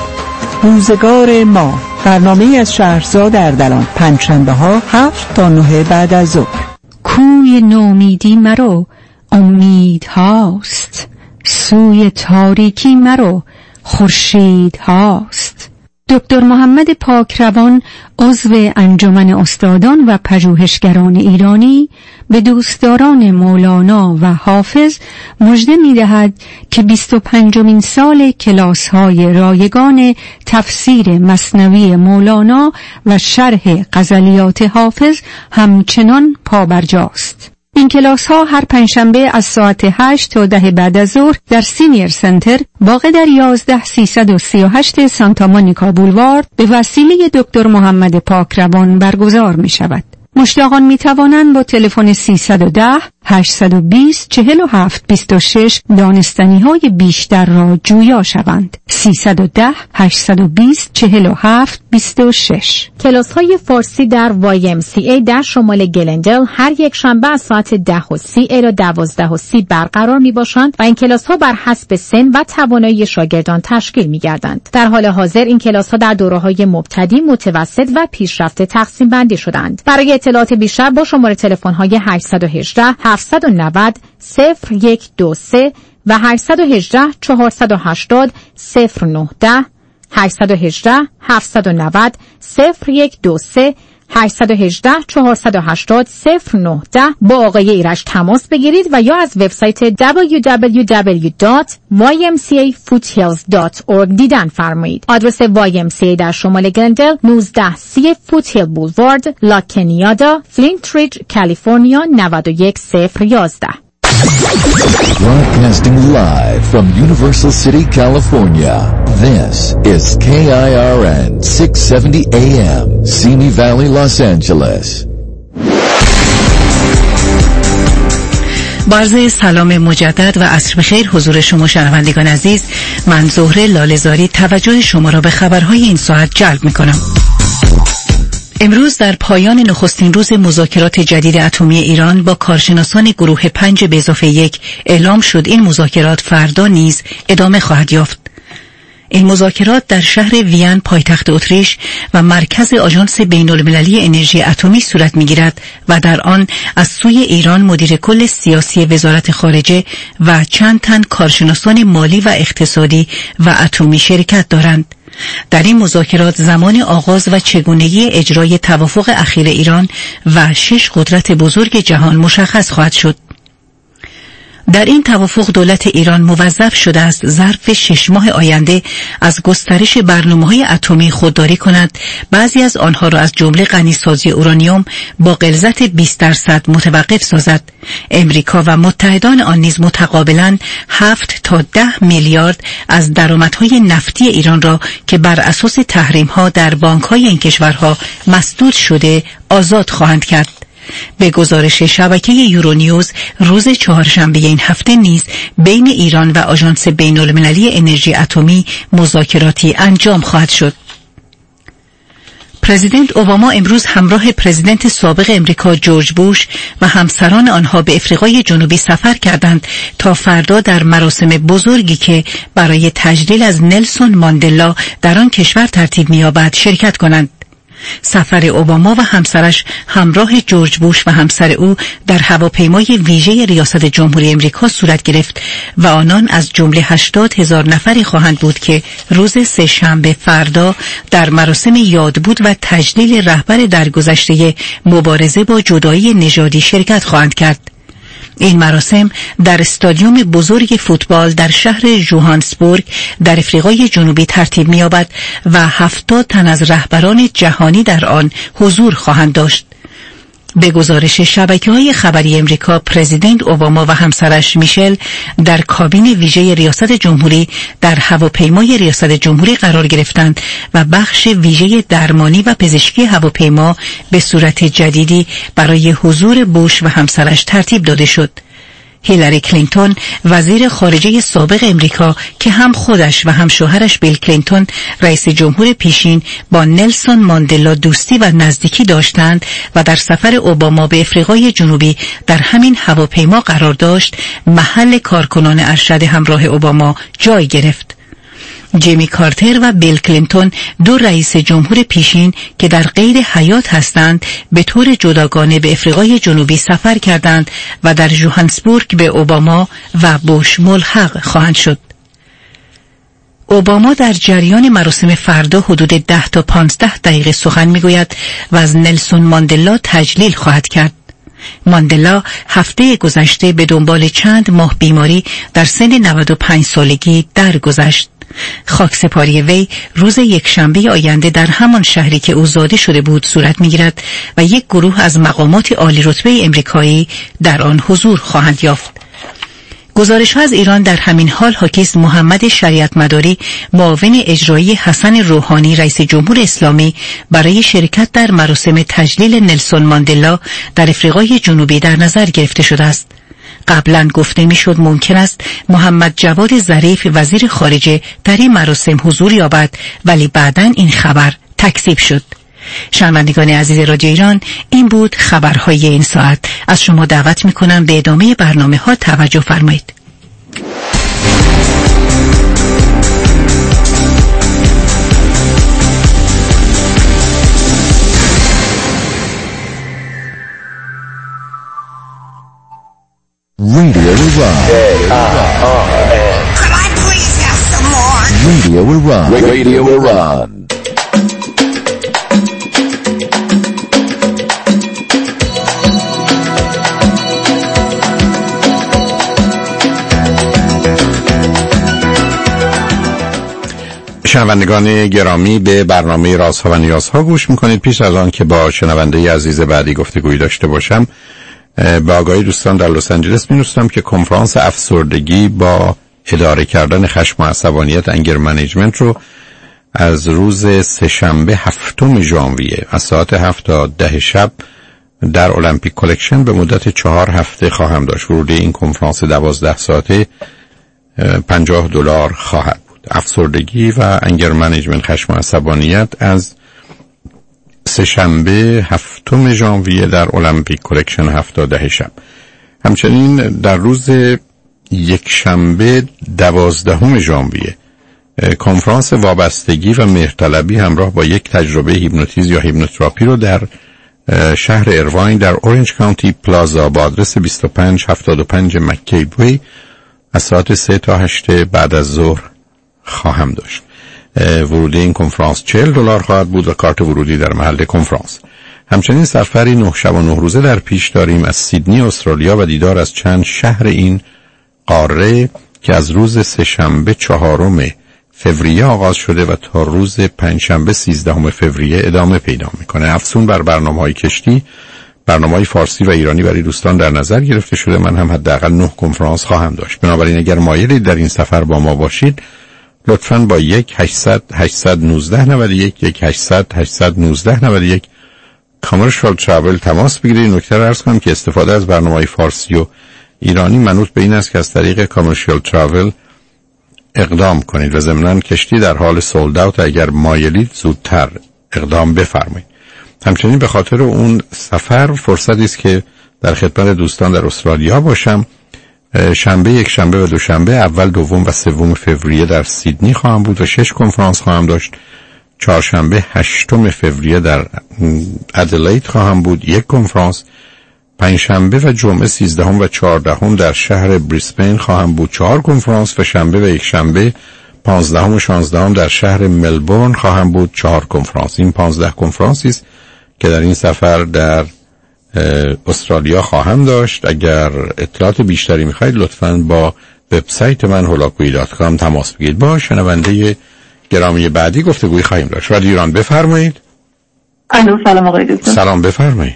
روزگار ما، برنامه از شهرزاد اردلان، پنجشنبه ها هفت تا نه بعد از ظهر. کوی نومیدی مرو، امید هاست، سوی تاریکی مرو، خورشید هاست. دکتر محمد پاکروان، عضو انجمن استادان و پژوهشگران ایرانی، به دوستداران مولانا و حافظ مژده می‌دهد که بیست و پنجمین سال کلاس‌های رایگان تفسیر مثنوی مولانا و شرح غزلیات حافظ همچنان پابرجاست. این کلاس ها هر پنجشنبه از ساعت هشت تا ده بعد از ظهر در سینیر سنتر واقع در یازده سیصد و سی و هشت سانتا مونیکا بولوارد به وسیله دکتر محمد پاکروان برگزار می شود. مشتاقان می توانند با تلفن سیصد و ده هشتصد و بیست چهل و هفت بیست و شش دانستنی های بیشتر را جویا شوند. سیصد و ده هشتصد و بیست چهل و هفت بیست و شش. کلاس های فارسی در وای ام سی ای در شمال گلندل هر یک شنبه از ساعت ده و سی الی دوازده و سی برقرار می باشند و این کلاس ها بر حسب سن و توانایی شاگردان تشکیل می گردند. در حال حاضر این کلاس ها در دوره های مبتدی، متوسط و پیشرفته تقسیم بندی شدند. برای اطلاعات بیشتر با شماره تلفن های هشتصد و هجده هفتصد و نود صفر یک دو سه و هشتصد و هجده چهارصد و هشتاد صفر نه ده، هشتصد و هجده هفتصد و نود صفر یک دو سه، هشتصد و هجده چهارصد و هشتاد صفر نه ده با آقای ایرج تماس بگیرید و یا از وبسایت دبلیو دبلیو دبلیو دات وای ام سی ای فوتهیلز دات اورگ دیدن فرمایید. آدرس وای ام سی ای در شمال گلندل نوزده سی فوتهیل بولوارد، لا کنیادا، فلینت ریج، کالیفرنیا نه یک صفر یک یک. Broadcasting live from Universal City, California. This is K I R N six seventy A M, Simi Valley, Los Angeles. بارز سلام مجدد و عصر بخیر حضور شما شنوندگان عزیز. من زهره لاله‌زاری توجه شما را به خبرهای این ساعت جلب می‌کنم. امروز در پایان نخستین روز مذاکرات جدید اتمی ایران با کارشناسان گروه پنج به اضافه یک اعلام شد این مذاکرات فردا نیز ادامه خواهد یافت. این مذاکرات در شهر وین پایتخت اتریش و مرکز آژانس بین‌المللی انرژی اتمی صورت می‌گیرد و در آن از سوی ایران مدیر کل سیاسی وزارت خارجه و چند تن کارشناسان مالی و اقتصادی و اتمی شرکت دارند. در این مذاکرات زمان آغاز و چگونگی اجرای توافق اخیر ایران و شش قدرت بزرگ جهان مشخص خواهد شد. در این توافق دولت ایران موظف شده است ظرف شش ماه آینده از گسترش برنامه‌های اتمی خودداری کند، بعضی از آنها را از جمله غنیسازی اورانیوم با غلظت بیست درصد متوقف سازد. امریکا و متحدان آن نیز متقابلاً هفت تا ده میلیارد از درآمدهای نفتی ایران را که بر اساس تحریم‌ها در بانک‌های این کشورها مسدود شده آزاد خواهند کرد. به گزارش شبکه یورونیوز روز چهارشنبه این هفته نیز بین ایران و آژانس بین‌المللی انرژی اتمی مذاکراتی انجام خواهد شد. پرزیدنت اوباما امروز همراه پرزیدنت سابق امریکا جورج بوش و همسران آنها به افریقای جنوبی سفر کردند تا فردا در مراسم بزرگی که برای تجلیل از نلسون ماندلا در آن کشور ترتیب می‌یابد شرکت کنند. سفر اوباما و همسرش همراه جورج بوش و همسر او در هواپیمای ویژه ریاست جمهوری امریکا صورت گرفت و آنان از جمله هشتاد هزار نفری خواهند بود که روز سه شنبه فردا در مراسم یادبود و تجلیل رهبر درگذشته مبارزه با جدایی نژادی شرکت خواهند کرد. این مراسم در استادیوم بزرگ فوتبال در شهر جوهانسبورگ در افریقای جنوبی ترتیب می‌یابد و هفتاد تن از رهبران جهانی در آن حضور خواهند داشت. به گزارش شبکه‌های خبری امریکا، پرزیدنت اوباما و همسرش میشل در کابین ویژه ریاست جمهوری در هواپیمای ریاست جمهوری قرار گرفتند و بخش ویژه درمانی و پزشکی هواپیما به صورت جدیدی برای حضور بوش و همسرش ترتیب داده شد. هیلاری کلینتون وزیر خارجه سابق امریکا که هم خودش و هم شوهرش بیل کلینتون رئیس جمهور پیشین با نلسون ماندلا دوستی و نزدیکی داشتند و در سفر اوباما به افریقای جنوبی در همین هواپیما قرار داشت، محل کارکنان ارشد همراه اوباما جای گرفت. جیمی کارتر و بیل کلینتون دو رئیس جمهور پیشین که در قید حیات هستند به طور جداگانه به افریقای جنوبی سفر کردند و در جوهانسبورگ به اوباما و بوش ملحق خواهند شد. اوباما در جریان مراسم فردا حدود ده تا پانزده دقیقه سخن میگوید و از نلسون ماندلا تجلیل خواهد کرد. ماندلا هفته گذشته به دنبال چند ماه بیماری در سن نود و پنج سالگی درگذشت. خاکسپاری وی روز یکشنبه آینده در همان شهری که او زاده شده بود صورت می‌گیرد و یک گروه از مقامات عالی رتبه امریکایی در آن حضور خواهند یافت. گزارش‌ها از ایران در همین حال حاکی است محمد شریعت مداری معاون اجرایی حسن روحانی رئیس جمهور اسلامی برای شرکت در مراسم تجلیل نلسون ماندلا در افریقای جنوبی در نظر گرفته شده است. قبلا گفته میشد ممکن است محمد جواد ظریف وزیر خارجه در این مراسم حضور یابد، ولی بعداً این خبر تکذیب شد. شنوندگان عزیز رادیو ایران، این بود خبرهای این ساعت. از شما دعوت میکنم به ادامه برنامه ها توجه فرمایید. Radio Iran. Could I please have some more? Radio Iran. Radio Iran. شنوندگان گرامی، به برنامه رازها و نیازها گوش میکنید. پیش از آن که با شنونده عزیز بعدی گفتگویی داشته باشم، به آگاهی دوستان در لس آنجلس می‌نویسم که کنفرانس افسردگی با اداره کردن خشم و عصبانیت انگر منیجمنت رو از روز سه‌شنبه هفتم ژانویه از ساعت هفت تا ده شب در المپیک کلکشن به مدت چهار هفته خواهم داشت. ورودی این کنفرانس دوازده ساعته پنجاه دلار خواهد بود. افسردگی و انگر منیجمنت خشم و عصبانیت از سه‌شنبه هفتم ژانویه در المپیک کلکشن هفت تا ده شب. همچنین در روز یک شنبه دوازدهم ژانویه کنفرانس وابستگی و مهرطلبی همراه با یک تجربه هیپنوتیزم یا هیپنوتراپی رو در شهر ایرواین در اورنج کانتی پلازا با آدرس بیست و پنج هفتاد و پنج مکی وی از ساعت سه تا هشت بعد از ظهر خواهم داشت. ورودی این کنفرانس چهل دلار خواهد بود و کارت ورودی در محل کنفرانس. همچنین سفری نه شب و نه روزه در پیش داریم از سیدنی استرالیا و دیدار از چند شهر این قاره که از روز سه‌شنبه چهارم فوریه آغاز شده و تا روز پنجشنبه سیزدهم فوریه ادامه پیدا میکنه. افزون بر برنامه‌های کشتی، برنامه‌های فارسی و ایرانی برای دوستان در نظر گرفته شده. من هم حداقل نه کنفرانس خواهم داشت. بنابراین اگر مایلید در این سفر با ما باشید لطفاً با یک هشتصد هشتصد و نوزده نود و یک یک هشتصد هشتصد و نوزده نود و یک کامرشال ترافل تماس بگیرید. نکته را عرض کنم که استفاده از برنامه‌های فارسی و ایرانی منوط به این است که از طریق کامرشال ترافل اقدام کنید و ضمناً کشتی در حال سولد اوت، اگر مایلید زودتر اقدام بفرمایید. همچنین به خاطر اون سفر فرصتی است که در خدمت دوستان در استرالیا باشم. شنبه، یک شنبه و دوشنبه اول، دوم و سوم فوریه در سیدنی خواهم بود و شش کنفرانس خواهم داشت. چهارشنبه هشتم فوریه در ادلید خواهم بود، یک کنفرانس. پنجشنبه و جمعه سیزدهم و چهاردهم در شهر بریسبن خواهم بود، چهار کنفرانس. و شنبه و یک شنبه پانزدهم و شانزدهم در شهر ملبورن خواهم بود، چهار کنفرانس. این پانزده کنفرانسی است که در این سفر در استرالیا خواهم داشت. اگر اطلاعات بیشتری میخواید لطفاً با وبسایت من هولاکویی دات کام تماس بگیرید. با شنونده گرامی بعدی گفتگوی خواهیم داشت. رادیو ایران بفرمایید. الو، سلام آقای دکتر. سلام، بفرمایید.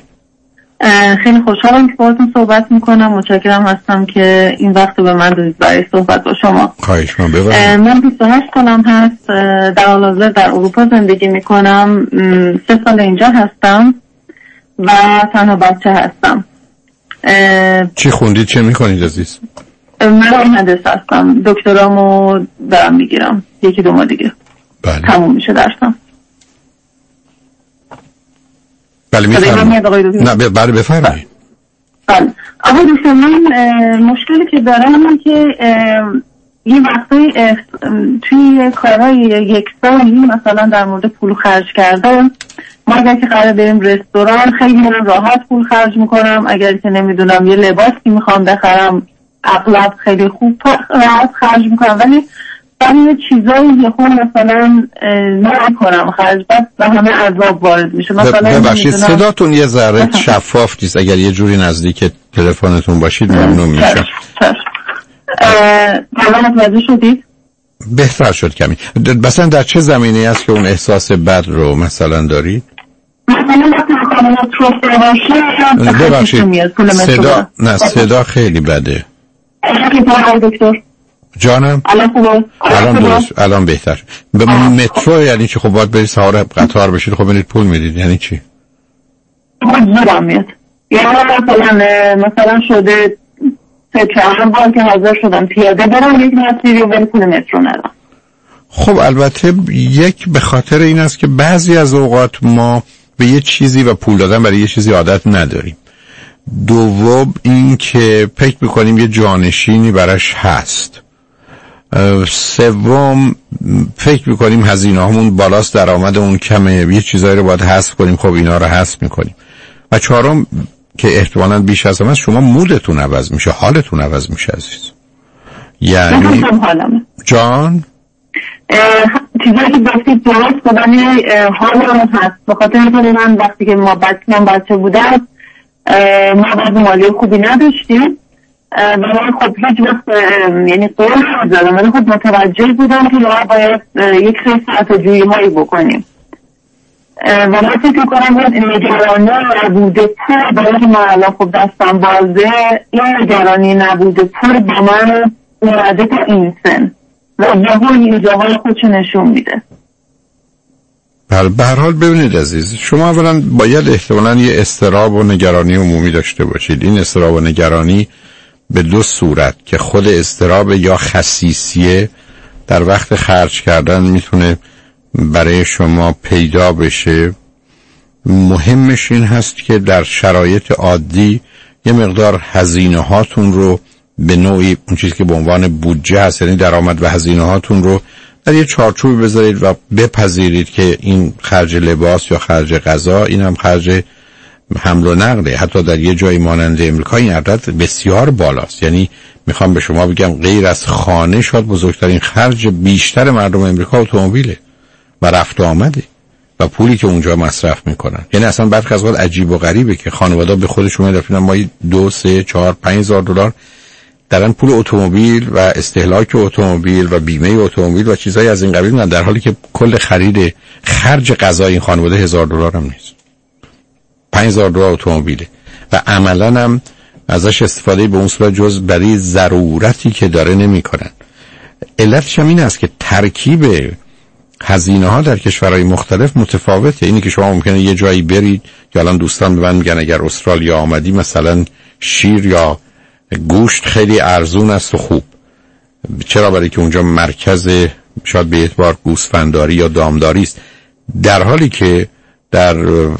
خیلی خوشحالم که باهاتون صحبت میکنم. متشکرم هستم که این وقت رو به من دادید برای صحبت با شما. خواهش می‌کنم، بفرمایید. من بیست و هشت سالم هست، در حال حاضر در اروپا زندگی میکنم. سه سال اینجا هستم و تنها بچه هستم. چی خوندید، چه میکنید عزیز؟ من مهندس هستم، دکترامو دارم میگیرم، یکی دو ماه دیگه بله. تموم میشه درسم. بله میفرمایید. نه بله بفرمایید. بله آقای دکتر، من مشکلی که دارم اینه که یه وقتایی توی کارهای یک سالی مثلا در مورد پول خرج کردن، ما اگر که قرار بریم رستوران خیلی من راحت پول خرج میکنم. اگر که نمیدونم یه لباسی میخوام بخرم اغلب خیلی خوب راحت خرج میکنم، ولی برای یه چیزایی یه خود مثلا نمیکنم خرج، بس به همه عذاب وارد میشه. مثلا ببخشید صداتون یه ذره شفاف نیست، اگر یه جوری نزدیک تلفنتون باشید ممنون میشم. الان متوجه شدید؟ بهتر شد کمی. مثلا در چه زمینه‌ای است که اون احساس بد رو مثلا دارید؟ ببخشید صدا نه صدا خیلی بده. جانم الان درست، الان بهتر. به مترو یعنی چی؟ خب باید برید سوار قطار بشید، خب برید پول میدید یعنی چی؟ زورم میاد. یعنی مثلا مثلا شده سه چهار بار که حاضر شدم پیاده برم یک مسیری و ولی پول مترو ندارم. خب البته یک به خاطر این است که بعضی از اوقات ما به یه چیزی و پول دادن برای یه چیزی عادت نداریم. دوم این که فکر میکنیم یه جانشینی براش هست. سوم فکر میکنیم هزینه همون بالاست، درآمد اون کمه، یه چیزایی رو باید حذف کنیم، خب اینا رو حذف میکنیم. و چهارم که احتمالاً بیش از همه شما مودتون عوض میشه، حالتون عوض میشه عزیز. یعنی جان چیزایی که گفتید درست بودن حالم هست، به خاطر اینکه من وقتی که ما بچه من بچه بودم ما مالی خوبی نداشتیم و من خب هیچ وقت یعنی قول نزدم، من خب متوجه بودم که باید یک سری ساعت جویی هایی بکنیم و من فکر میکنم این نگرانی نبوده پول برای که من الان خب دستم بازه، این نگرانی نبوده پول به من اومده تا این سن و یه ایجا های خودشو نشون میده. به هر حال ببینید عزیز، شما اولا باید احتمالاً یه اضطراب و نگرانی عمومی داشته باشید. این اضطراب و نگرانی به دو صورت که خود اضطراب یا خسیسیه در وقت خرج کردن میتونه برای شما پیدا بشه. مهمش این هست که در شرایط عادی یه مقدار هزینه هاتون رو به نوعی اون چیزی که به عنوان بودجه هست، یعنی درآمد و هزینه هاتون رو در یه چارچوبی بذارید و بپذیرید که این خرج لباس یا خرج غذا، این هم خرج حمل و نقله. حتی در یه جایی مانند امریکا این عدد بسیار بالاست. یعنی میخوام به شما بگم غیر از خانه شاید بزرگترین خرج بیشتر مردم امریکا اتومبیله و رفت و آمده و پولی که اونجا مصرف میکنن. یعنی اصلا برخی از وقت عجیب و غریبه که خانواده به خودشون میگن ما دو سه چهار پنج هزار دلار دارن پول اتومبیل و استهلاک اتومبیل و بیمه اتومبیل و چیزایی از این قبیل میدن، در حالی که کل خرید خرج غذای این خانواده هزار دلار هم نیست، پنج هزار دلار اتومبیله و عملاً هم ازش استفاده به اون صورت جز برای ضرورتی که داره نمیکنن. علتش هم این است که ترکیب هزینه ها در کشورهای مختلف متفاوته. اینی که شما ممکنه یه جایی برید که الان دوستان به من میگن اگر استرالیا آمدی مثلا شیر یا گوشت خیلی ارزون است و خوب. چرا؟ برای که اونجا مرکز شاید به اعتبار گوسفندداری یا دامداری است، در حالی که در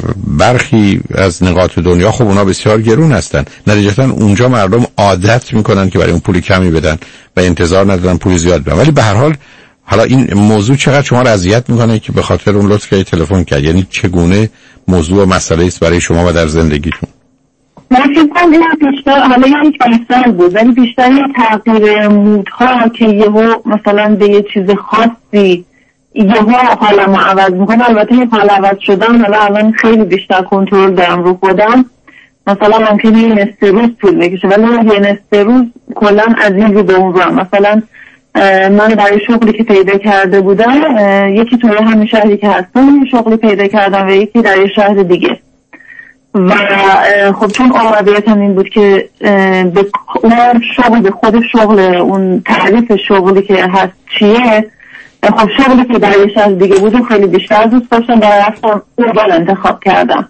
برخی از نقاط دنیا خب اونا بسیار گرون هستن. نتیجتا اونجا مردم عادت میکنن که برای اون پول کمی بدن و انتظار ندارن پول زیاد بدن. ولی به هر حال حالا این موضوع چقدر شما رو اذیت میکنه که به خاطر اون لطف که تلفن کرد؟ یعنی چگونه موضوع و مسئله است برای شما و در زندگیتون؟ من فکر کنم این بیشتر حالا یک مثال بود، ولی بیشتر یه تغییر مودها که یهو مثلا به یه چیز خاصی یهو حالمو عوض میکنه. البته این حال عوض شدن حالا الان خیلی بیشتر کنترل دارم رو خودم. مثلا ممکنه یه نصف روز طول بکشه ولی یه نصف روز کلا از این رو به اون رو. مثلا من برای شغلی که پیدا کرده بودم، یکی توی همین شهری که هستم شغلی پیدا کردم و یکی در یه شهر دیگه و خب چون آمادیتم این بود که به اون شغل به خود شغل اون تعریف شغلی که هست چیه، خب شغلی که در یه شهر دیگه بود خیلی بیشتر دوست داشتم و رفتم اول انتخاب کردم.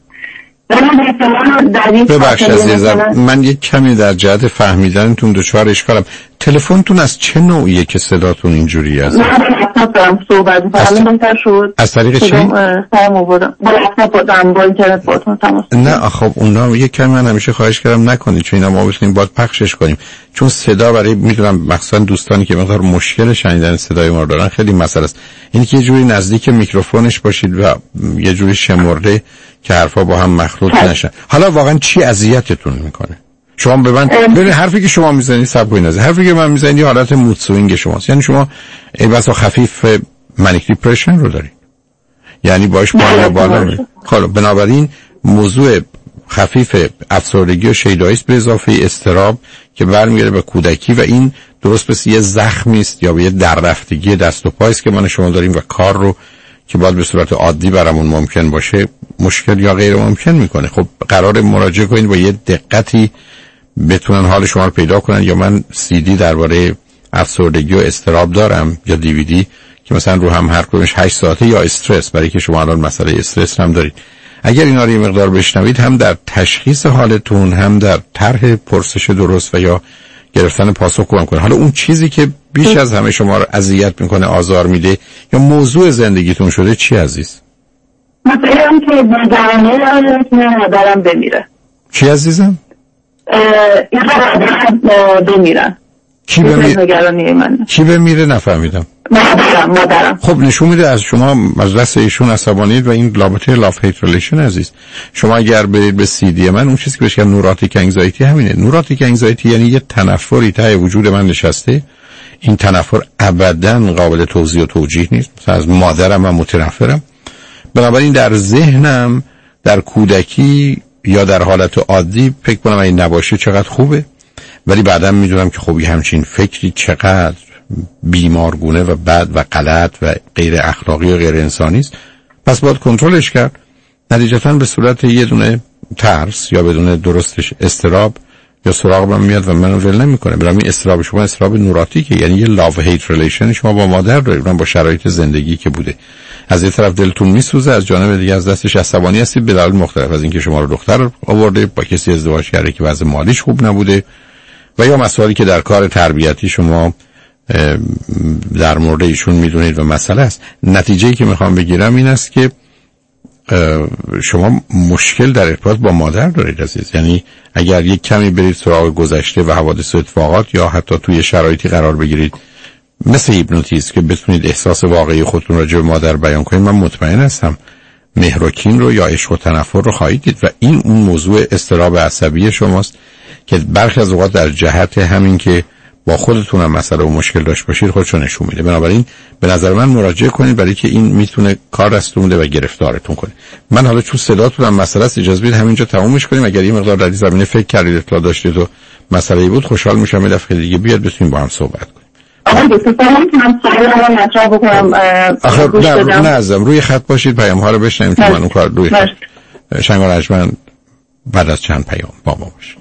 ببخش عزیزم، من یک کمی در جهت فهمیدنتون دچار اشکالم. تلفنتون از چه نوعیه که صداتون اینجوری است؟ من لپتاپ دارم صحبت می‌کنم. بهتر شد. از طریق چی؟ سرم آوردم. با لپتاپ دارم با اینترنت باهاتون تماس. نه خب اونا یک کمی من همیشه خواهش کردم نکنید، چون اینا ما بتونیم باید پخشش کنیم، چون صدا برای میدونم مخصوصا دوستانی که مقدار مشکل شنیدن صدای ما دارن خیلی مسئله است. اینی که یه جوری نزدیک میکروفونش باشید و یه جوری شمرده که حرفا با هم مخلوط نشن. حالا واقعا چی اذیتتون میکنه؟ شما به من ببین حرفی که شما میزنید سبوی نزد، حرفی که من میزنید یه حالت مود سوینگ شماست. یعنی شما ای بسا خفیف منیک دیپرشن رو دارید، یعنی باش بالا بالا میره. خب بنابراین موضوع خفیف افسردگی و شیدایی است به اضافه اضطراب که برمیگرده به کودکی و این درست مثل یه زخمی است یا یه دررفتگی دست و پای است که من شما داریم و کار رو که باید به صورت عادی برامون ممکن باشه مشکل یا غیر ممکن میکنه. خب قرار مراجعه کنید با یه دقتی بتونن حال شما رو پیدا کنن. یا من سی دی درباره افسردگی و اضطراب دارم یا دیویدی که مثلا رو هم هر کدومش هشت ساعته، یا استرس برای که شما الان مسئله استرس هم دارید. اگر اینا رو یه مقدار بشنوید هم در تشخیص حالتون هم در طرح پرسش درست و یا گرفتن پاسخ کمک کنه. حالا اون چیزی که بیش از همه شما رو اذیت میکنه، آزار میده یا موضوع زندگیتون شده چی عزیز؟ مثلا که نگرانی که مادرم بمیره. چی عزیزم؟ این مادرم بمیره. کی بمیره؟ نگرانی من. کی بمیره نفهمیدم. مادرم مادرم. خب نشون میده از شما از دست ایشون عصبانیت و این رابطه لاف هیت ریلیشن عزیز. شما اگر برید به سی دی من، اون چیزی که بهش میگن نوراتیک انگزایتی همینه. نوراتیک انگزایتی یعنی یه تنفری ته وجود من نشسته، این تنفر ابداً قابل توضیح و توجیه نیست. مثلا از مادرم من متنفرم، بنابراین در ذهنم در کودکی یا در حالت عادی فکر کنم این نباشه چقدر خوبه، ولی بعدا میدونم که خب همچین فکری چقدر بیمارگونه و بد و غلط و غیر اخلاقی و غیر انسانی است. پس باید کنترلش کرد. نتیجتاً به صورت یه دونه ترس یا بدون درستش استراب یا سراغ من میاد و منو ول نمیکنه. برای این استراب شما استراب نوراتیکه، یعنی یه لاو هیت ریلیشن شما با مادر دارید، من با شرایط زندگی که بوده. از یه طرف دلتون میسوزه، از جانب دیگه از دستش عصبانی هستید به دلایل مختلف، از اینکه شما رو دختر آورده، با کسی ازدواج کرده که وضع مالیش خوب نبوده، و یا مسائلی که در کار تربیتی شما در مورد ایشون میدونید و مسئله است. نتیجه‌ای که میخوام بگیرم این است که شما مشکل در ارتباط با مادر دارید عزیز. یعنی اگر یک کمی برید سراغ گذشته و حوادث و اتفاقات یا حتی توی شرایطی قرار بگیرید مثل هیپنوتیزم که بتونید احساس واقعی خودتون راجع به مادر بیان کنید، من مطمئن هستم مهر و کین رو یا عشق و تنفر رو خواهید دید و این اون موضوع اضطراب عصبی شماست که برخی از اوقات در جهت همین که با خودتون هم مسئله و مشکل داشت باشید خودشون نشون میده. بنابراین به نظر من مراجعه کنید، برای که این میتونه کار دستتون بده و گرفتارتون کنه. من حالا چون صداتون هم مسئله است اجازه بدید همینجا تمومش کنیم. اگر این مقدار در این زمینه فکر کردید اطلاع داشتید و مسئله‌ای بود خوشحال میشم یه دفعه دیگه بیاد بتونیم با هم صحبت کنیم. آقا دوست دارم که من سوال رو مطرح بکنم. آخه نه نه ازم روی خط باشید، پیام ها رو بشنویم تو من اون کار روی خط. شنگال اجمن بعد از چند پیام با ما باشید.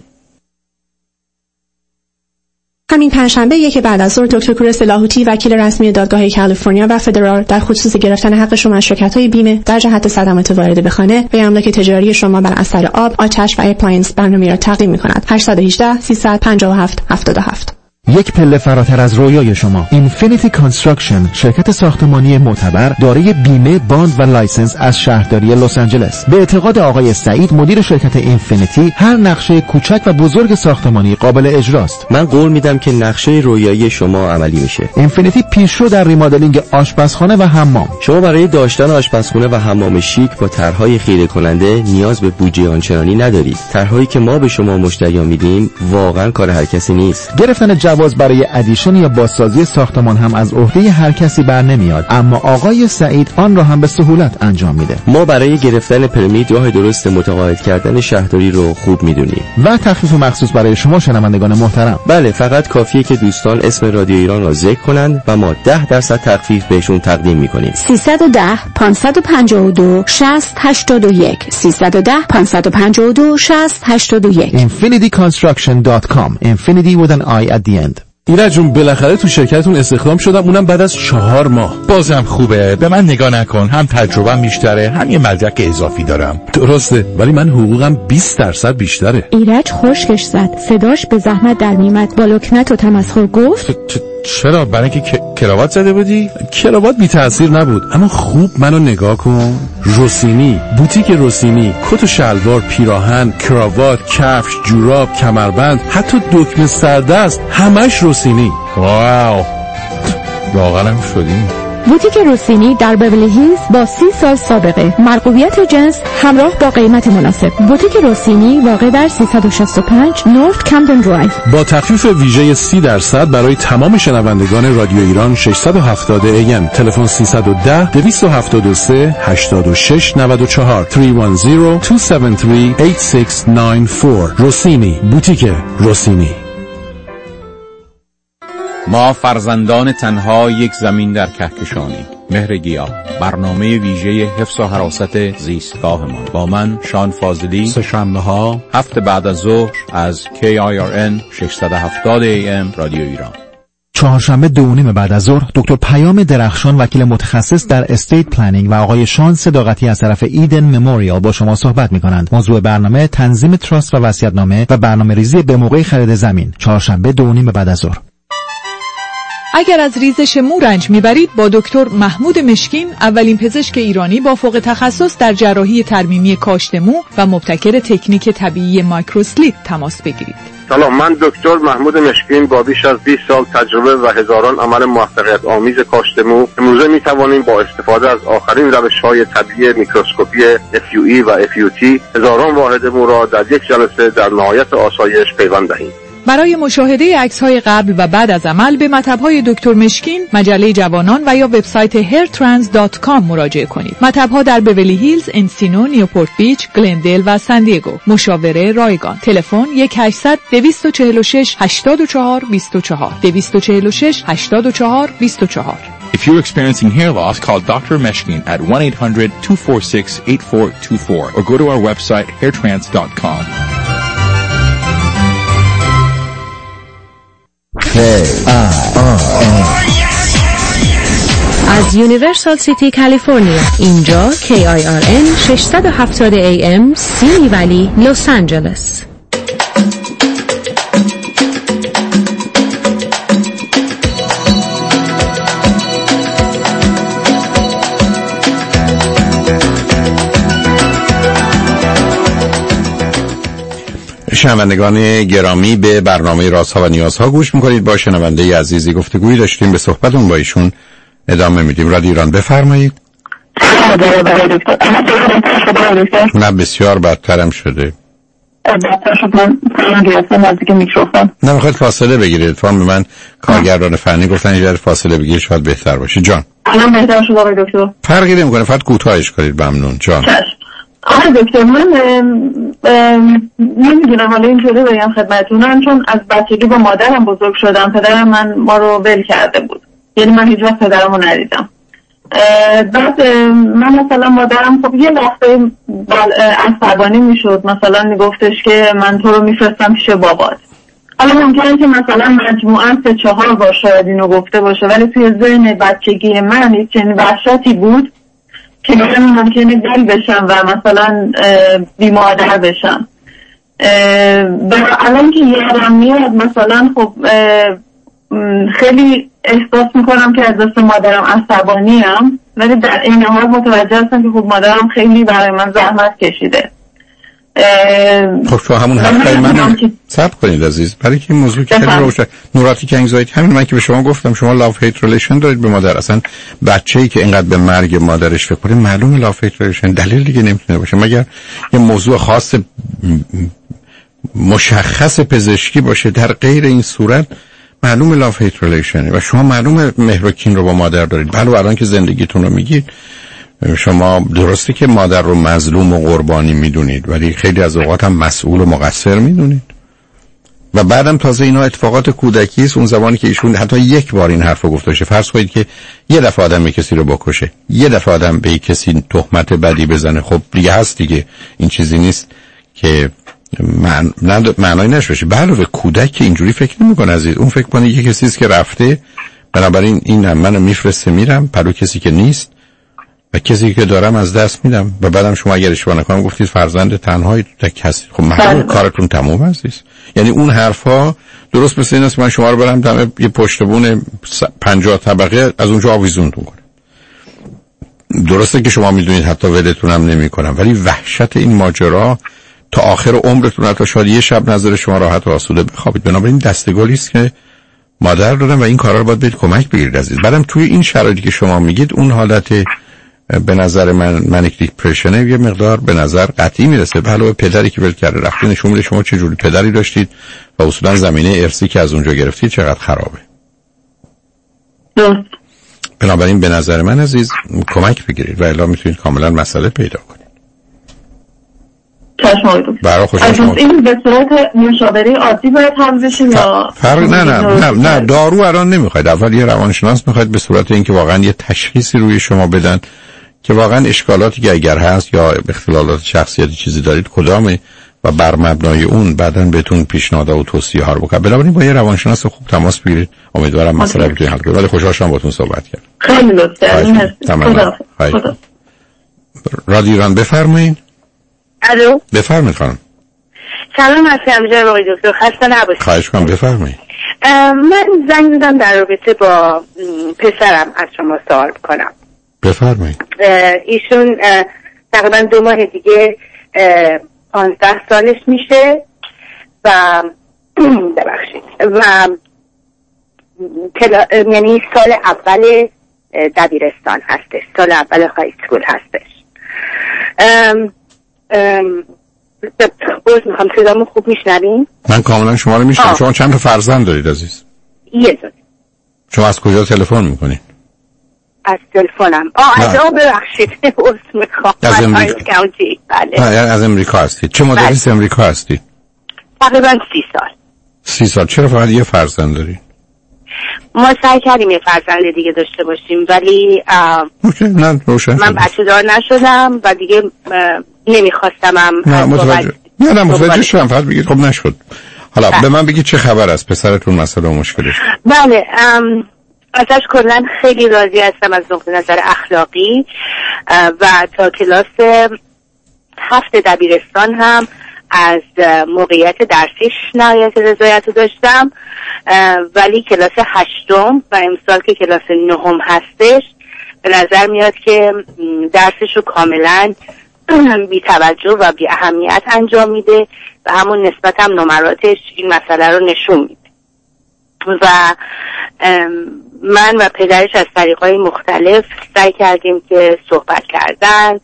همین پنجشنبه یک بعد از ظهر دکتر کورس لاهوتی وکیل رسمی دادگاه کالیفرنیا و فدرال در خصوص گرفتن حق شما از شرکت‌های بیمه در جهت صدمات وارده به خانه و املاک تجاری شما بر اثر آب، آتش و اپلاینس برنامه را تقدیم می‌کند. هشت یک هشت سیصد و پنجاه و هفت هفتاد و هفت. یک پله فراتر از رویای شما. اینفینیتی کانستراکشن، شرکت ساختمانی معتبر دارای بیمه، باند و لایسنس از شهرداری لس آنجلس. به اعتقاد آقای سعید مدیر شرکت اینفینیتی، هر نقشه کوچک و بزرگ ساختمانی قابل اجراست. من قول میدم که نقشه رویایی شما عملی میشه. اینفینیتی پیشرو در ریمادلینگ آشپزخانه و حمام. شما برای داشتن آشپزخانه و حمام شیک با طرحهای خیره کننده نیاز به بودجه آنچنانی ندارید. طرحهایی که ما به شما مشتریان میدیم واقعا کار هر کسی نیست. گرفتن جواز برای ادیشن یا بازسازی ساختمان هم از عهده هر کسی بر نمیاد، اما آقای سعید آن را هم به سهولت انجام میده. ما برای گرفتن پرمیت راه درست متقاعد کردن شهرداری رو خوب میدونیم و تخفیف مخصوص برای شما شنوندگان محترم. بله، فقط کافیه که دوستان اسم رادیو ایران را ذکر کنند و ما ده درصد تخفیف بهشون تقدیم میکنیم. سیصد و ده پانصد و پنجاه و دو شصت هشتاد و یک سیصد و ده پانصد و پنجاه و دو شصت هشتاد و یک. infinity construction dot com. Infinity with an I at the end. ایرج جون بالاخره تو شرکتتون استخدام شدم، اونم بعد از چهار ماه. بازم خوبه، به من نگاه نکن، هم تجربه‌ام بیشتره هم یه مدرک اضافی دارم. درسته، ولی من حقوقم بیست درصد بیشتره. ایرج خشکش زد، صداش به زحمت در میمد، با لکنت و تمسخر گفت چرا؟ برای اینکه کراوات زده بودی؟ کراوات بی تاثیر نبود، اما خوب منو نگاه کن. روسینی، بوتیک روسینی، کت و شلوار، پیراهن، کراوات، کفش، جوراب، کمربند، حتی دکمه سردست، همش روسینی. واو، واقعا شدیم. بوتیک روسینی در بیولی هیلز با سی سال سابقه، مرغوبیت جنس همراه با قیمت مناسب. بوتیک روسینی واقع در سیصد و شصت و پنج نورت کامدن درایو با تخفیف ویژه سی درصد برای تمام شنوندگان رادیو ایران ششصد و هفتاد ای ام. تلفن سیصد و ده دویست و هفتاد و سه هشتاد و شش نود و چهار سه یک صفر دو هفت سه هشت شش نه چهار. روسینی، بوتیک روسینی. ما فرزندان تنها یک زمین در کهکشانیم. مهر گیاه، برنامه ویژه حفظ و حراست زیستگاهمان. با من شان فاضلی، سه‌شنبه ها هفت بعد از ظهر از کی آی آر ان ششصد و هفتاد ای ام رادیو ایران. چهارشنبه دو و نیم بعد از ظهر دکتر پیام درخشان وکیل متخصص در استیت پلنینگ و آقای شان صداقتی از طرف ایدن مموریال با شما صحبت می‌کنند. موضوع برنامه تنظیم تراست و وصیت‌نامه و برنامه‌ریزی به موقع خرید زمین. چهارشنبه دو و نیم بعد از ظهر. اگر از ریزش مو رنج میبرید با دکتر محمود مشکین، اولین پزشک ایرانی با فوق تخصص در جراحی ترمیمی کاشت مو و مبتکر تکنیک طبیعی مایکروسلیپ تماس بگیرید. سلام، من دکتر محمود مشکین با بیش از بیست سال تجربه و هزاران عمل موفقیت آمیز کاشت مو امروزه می توانیم با استفاده از آخرین روش‌های طبیعی میکروسکوپی اف یو ای و اف یو تی هزاران واحد مو را در یک جلسه در نهایت آسایش پیوند دهیم. برای مشاهده عکس‌های قبل و بعد از عمل به مطب‌های دکتر مشکین، مجله جوانان و یا وبسایت هیر ترانس دات کام مراجعه کنید. مطب‌ها در بیولی هیلز، انسینو، نیوپورت بیچ، گلندل و سان دیگو. مشاوره رایگان. تلفن یک هشتصد دویست و چهل و شش هشتاد و چهار بیست و چهار دویست و چهل و شش هشتاد و چهار بیست و چهار. If you're experiencing hair loss, call Doctor Meshkin at one eight hundred two four six eight four two four or go to our website hair trance dot com. از یونیورسال سیتی کالیفرنیا، اینجا کی آی آر ان ششصد و هفتاد ای ام سیمی ولی لس آنجلس. شنوندگان گرامی، به برنامه رازها و نیازها گوش میکنید. با شنونده عزیزی گفتگویی داشتیم، به صحبتون با ایشون ادامه میدیم. رادیو ایران، بفرمایید. نه بسیار بدترم شده. بدتر شد. من فیلم گرفتم نزدیک میکروفون. نه میخواید فاصله بگیرید. اتفاقا به من کارگردان فنی گفتن یه فاصله بگیرید شاید بهتر باشه. جان الان بهتر شد آقای دکتر؟ فرقی نمیکنه، فقط کوتاهش کنید. ممنون. جان آقای دکتر، من نمیدونم حالا اینطوری بگم خدمتتونم، چون از بچگی با مادرم بزرگ شدم. پدرم من ما رو ول کرده بود، یعنی من هیچ وقت پدرم رو ندیدم. بعد من مثلا مادرم خب یه لحظه عصبانی میشد، مثلا میگفتش که من تو رو میفرستم پیش بابات. حالا ممکنه که مثلا مجموعاً سه چهار بار شاید اینو گفته باشه، ولی توی ذهن بچگی من یک چنین وحشتی بود که من ممکنه گل بشم و مثلا بی مادر بشم. و الان که یادم میاد مثلا خب خیلی احساس میکنم که از دست مادرم عصبانیم، ولی در این حال متوجه هستم که خب مادرم خیلی برای من زحمت کشیده. خب تو همون حرفای من صبر کنید عزیز، برای که این موضوع که خیلی روشن. نوراتیک انگزایتی، همین من که به شما گفتم شما لاف هیت ریلیشن دارید به مادر. اصلا بچه‌ای که اینقدر به مرگ مادرش فکر کنه معلومه لاف هیت ریلیشن، دلیل دیگه نمیتونه باشه مگر یه موضوع خاص مشخص پزشکی باشه. در غیر این صورت معلومه لاف هیت ریلیشن و شما معلومه مهر و کین رو با مادر دارید. بله الان که زندگیتون رو میگید شما درسته که مادر رو مظلوم و قربانی میدونید، ولی خیلی از اوقات هم مسئول و مقصر میدونید. و بعدم تازه اینا اتفاقات کودکی است، اون زمانی که ایشون حتی یک بار این حرفو گفته باشه. فرض کنید که یه دفعه آدم کسی رو بکشه، یه دفعه آدم به کسی تهمت بدی بزنه، خب دیگه هست دیگه، این چیزی نیست که معنی معنی نشه. علاوه کودک که اینجوری فکر نمیکنه عزیز، اون فکر کنه یه کسی است که رفته، بنابراین این هم منو میفرسته میرم پلو کسی که نیست و کسی که دارم از دست میدم. و بعدم شما اگر اشتباه نکنم گفتید فرزند تنهایی تو تک هستید، خب معلومه کارتون تموم عزیز. یعنی اون حرفا درست مثل این است من شما رو برم دم یه پشتبون پنجاه طبقه از اونجا آویزونتون کنم. درسته که شما میدونید حتی ولتون هم نمیکنم، ولی وحشت این ماجرا تا آخر عمرتون، حتی شاید یه شب نظر شما راحت و آسوده بخوابید. بنابراین دستگلی است که مادر دارم و این کارا رو باید بهت کمک بگیرید عزیز. بعدم توی این شرایطی که شما میگید اون حالت به نظر من منیک دیپرشن یه مقدار به نظر قطعی میرسه. به علاوه پدری که ول کرده رفته نشون میده شما چه جوری پدری داشتید و اصولا زمینه ارثی که از اونجا گرفتید چقدر خرابه. درست. بنابراین به نظر من عزیز کمک بگیرید و الا میتونید کاملا مسئله پیدا کنید. برای خوشحال این به صورت مشاوره عادی باید حل بشه یا فرق نه نه نه نه دارو الان نمیخواید. اول یه روانشناس میخواید به صورت اینکه واقعا یه تشخیصی روی شما بدن که واقعا اشکالاتی که اگر هست یا اختلالات شخصیتی چیزی دارید کدامه و بر مبنای اون بعداً بهتون پیشنهاد و توصیه ها رو بکنه. بنابراین با یه روانشناس خوب تماس بگیرید. امیدوارم مسئله بتونید حل کنید. ولی خوشحال شدم باهاتون صحبت کردم. خیلی لطفاً. خدا. رادیو ایران بفرمایید. الو بفرمایید خانم. سلام علیکم جناب آقای دکتر، خسته نباشید. خواهش می‌کنم بفرمایید. من زنگ زدم در رابطه با پسرم از شما سوال کنم. بفرمایید. ایشون تقریبا دو ماه دیگه پانزده سالش میشه و ببخشید و یعنی سال اول دبیرستان هستش، سال اول های اسکول هستش. ام ام باز میخوام صدامو خوب میشنوین؟ من کاملا شما رو میشنم. شما چند تا فرزند دارید عزیز؟ یه دونه. شما از کجا تلفن میکنید؟ از تلفنم. آه از آه ببخشید عذر میخوام. از امریکا. بله. از امریکا هستید. چه مدتی از امریکا هستید؟ تقریبا سی سال. سی سال. چرا فقط یه فرزند دارید؟ ما سعی کردیم یه فرزند دیگه داشته باشیم ولی نه روشن من بچه دار نشدم و دیگه نمیخواستم هم نه متوجه نه نه متوجه شدم. فقط بگید خب نشد. حالا به من بگید چه خبر است پسرتون مسئله و مشکلش؟ بله ازش کلا خیلی راضی هستم از نقطه نظر اخلاقی و تا کلاس هفت دبیرستان هم از موقعیت درسیش نهایت رضایت رو داشتم ولی کلاس هشتم و امسال که کلاس نهم هستش به نظر میاد که درسش رو کاملا بی توجه و بی اهمیت انجام میده و همون نسبت هم نمراتش این مسئله رو نشون میده و من و پدرش از طریقهای مختلف سعی کردیم که صحبت کردن،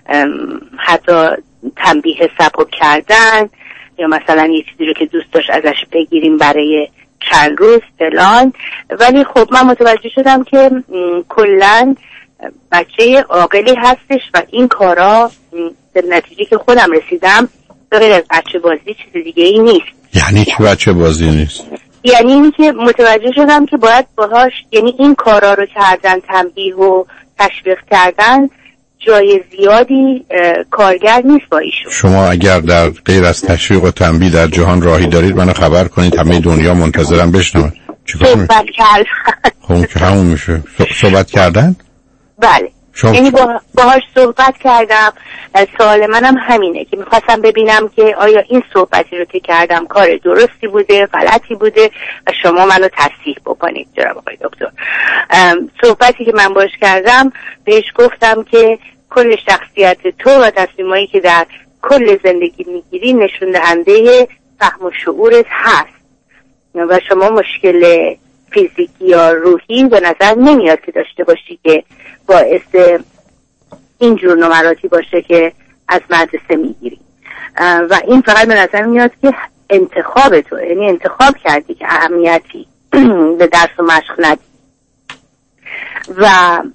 حتی تنبیه سبک کردن یا مثلا یه چیزی رو که دوست داشت ازش بگیریم برای چند روز فلان، ولی خب من متوجه شدم که کلن بچه عاقلی هستش و این کارا به نتیجه که خودم رسیدم غیر از بچه بازی چیز دیگه ای نیست. یعنی چی بچه بازی نیست؟ یعنی این که متوجه شدم که باید باهاش، یعنی این کارا رو کردن، تنبیه و تشویق کردن جای زیادی کارگر نیست با ایشون. شما اگر در غیر از تشویق و تنبیه در جهان راهی دارید منو خبر کنید، همه دنیا منتظرم بشنون. صحبت کردن. خب که همون میشه صحبت کردن؟ بله شما... یعنی با... باهاش صحبت کردم. سوال منم همینه که میخواستم ببینم که آیا این صحبتی رو که کردم کار درستی بوده، غلطی بوده و شما منو تصحیح بکنید جناب آقای دکتر. صحبتی که من باش کردم بهش گفتم که کل شخصیت تو و تصمیمایی که در کل زندگی میگیری نشون دهنده فهم و شعورت هست و شما مشکل فیزیکی یا روحی به نظر نمیاد که داشته باشی که باعث اینجور نمراتی باشه که از مدرسه میگیری و این فقط به نظر میاد که انتخاب تو، یعنی انتخاب کردی که اهمیتی به درس و مشق ندی و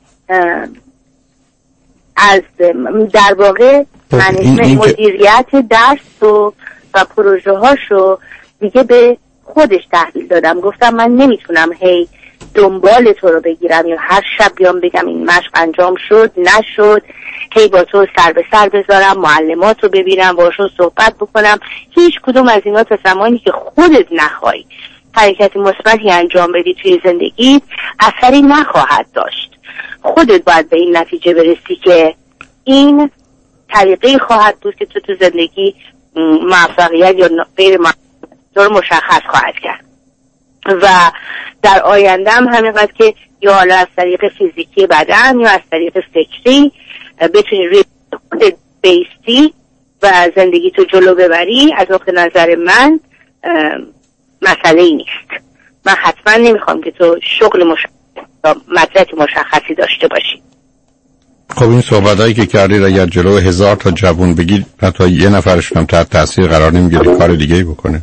از در واقع مدیریت درس و و پروژه هاشو دیگه به خودش تحویل دادم. گفتم من نمیتونم هی دنبال تو رو بگیرم یا هر شب بیام بگم این مشق انجام شد نشد، هی با تو سر به سر بذارم، معلمات رو ببینم، باشون صحبت بکنم. هیچ کدوم از اینا تا زمانی که خودت نخوای حرکت مثبتی انجام بدی توی زندگی اثری نخواهد داشت. خودت باید به این نتیجه برسی که این طریقی خواهد بود که تو تو زندگی موفقیت یا غیر موفقیت مشخص خواهد کرد و در آینده هم همینقدر که یا حالا از طریق فیزیکی بدن یا از طریق فکری بتونی روی خودت بیستی و زندگی تو جلو ببری، از نقطه نظر من مسئله ای نیست. من حتما نمیخوام که تو شغل مشخص مدرک مشخصی داشته باشی. خب این صحبتایی که کردید اگر جلو هزار تا جوون بگید حتی یه نفرش هم تحت تاثیر قرار نمیگیره کار دیگه ای بکنه.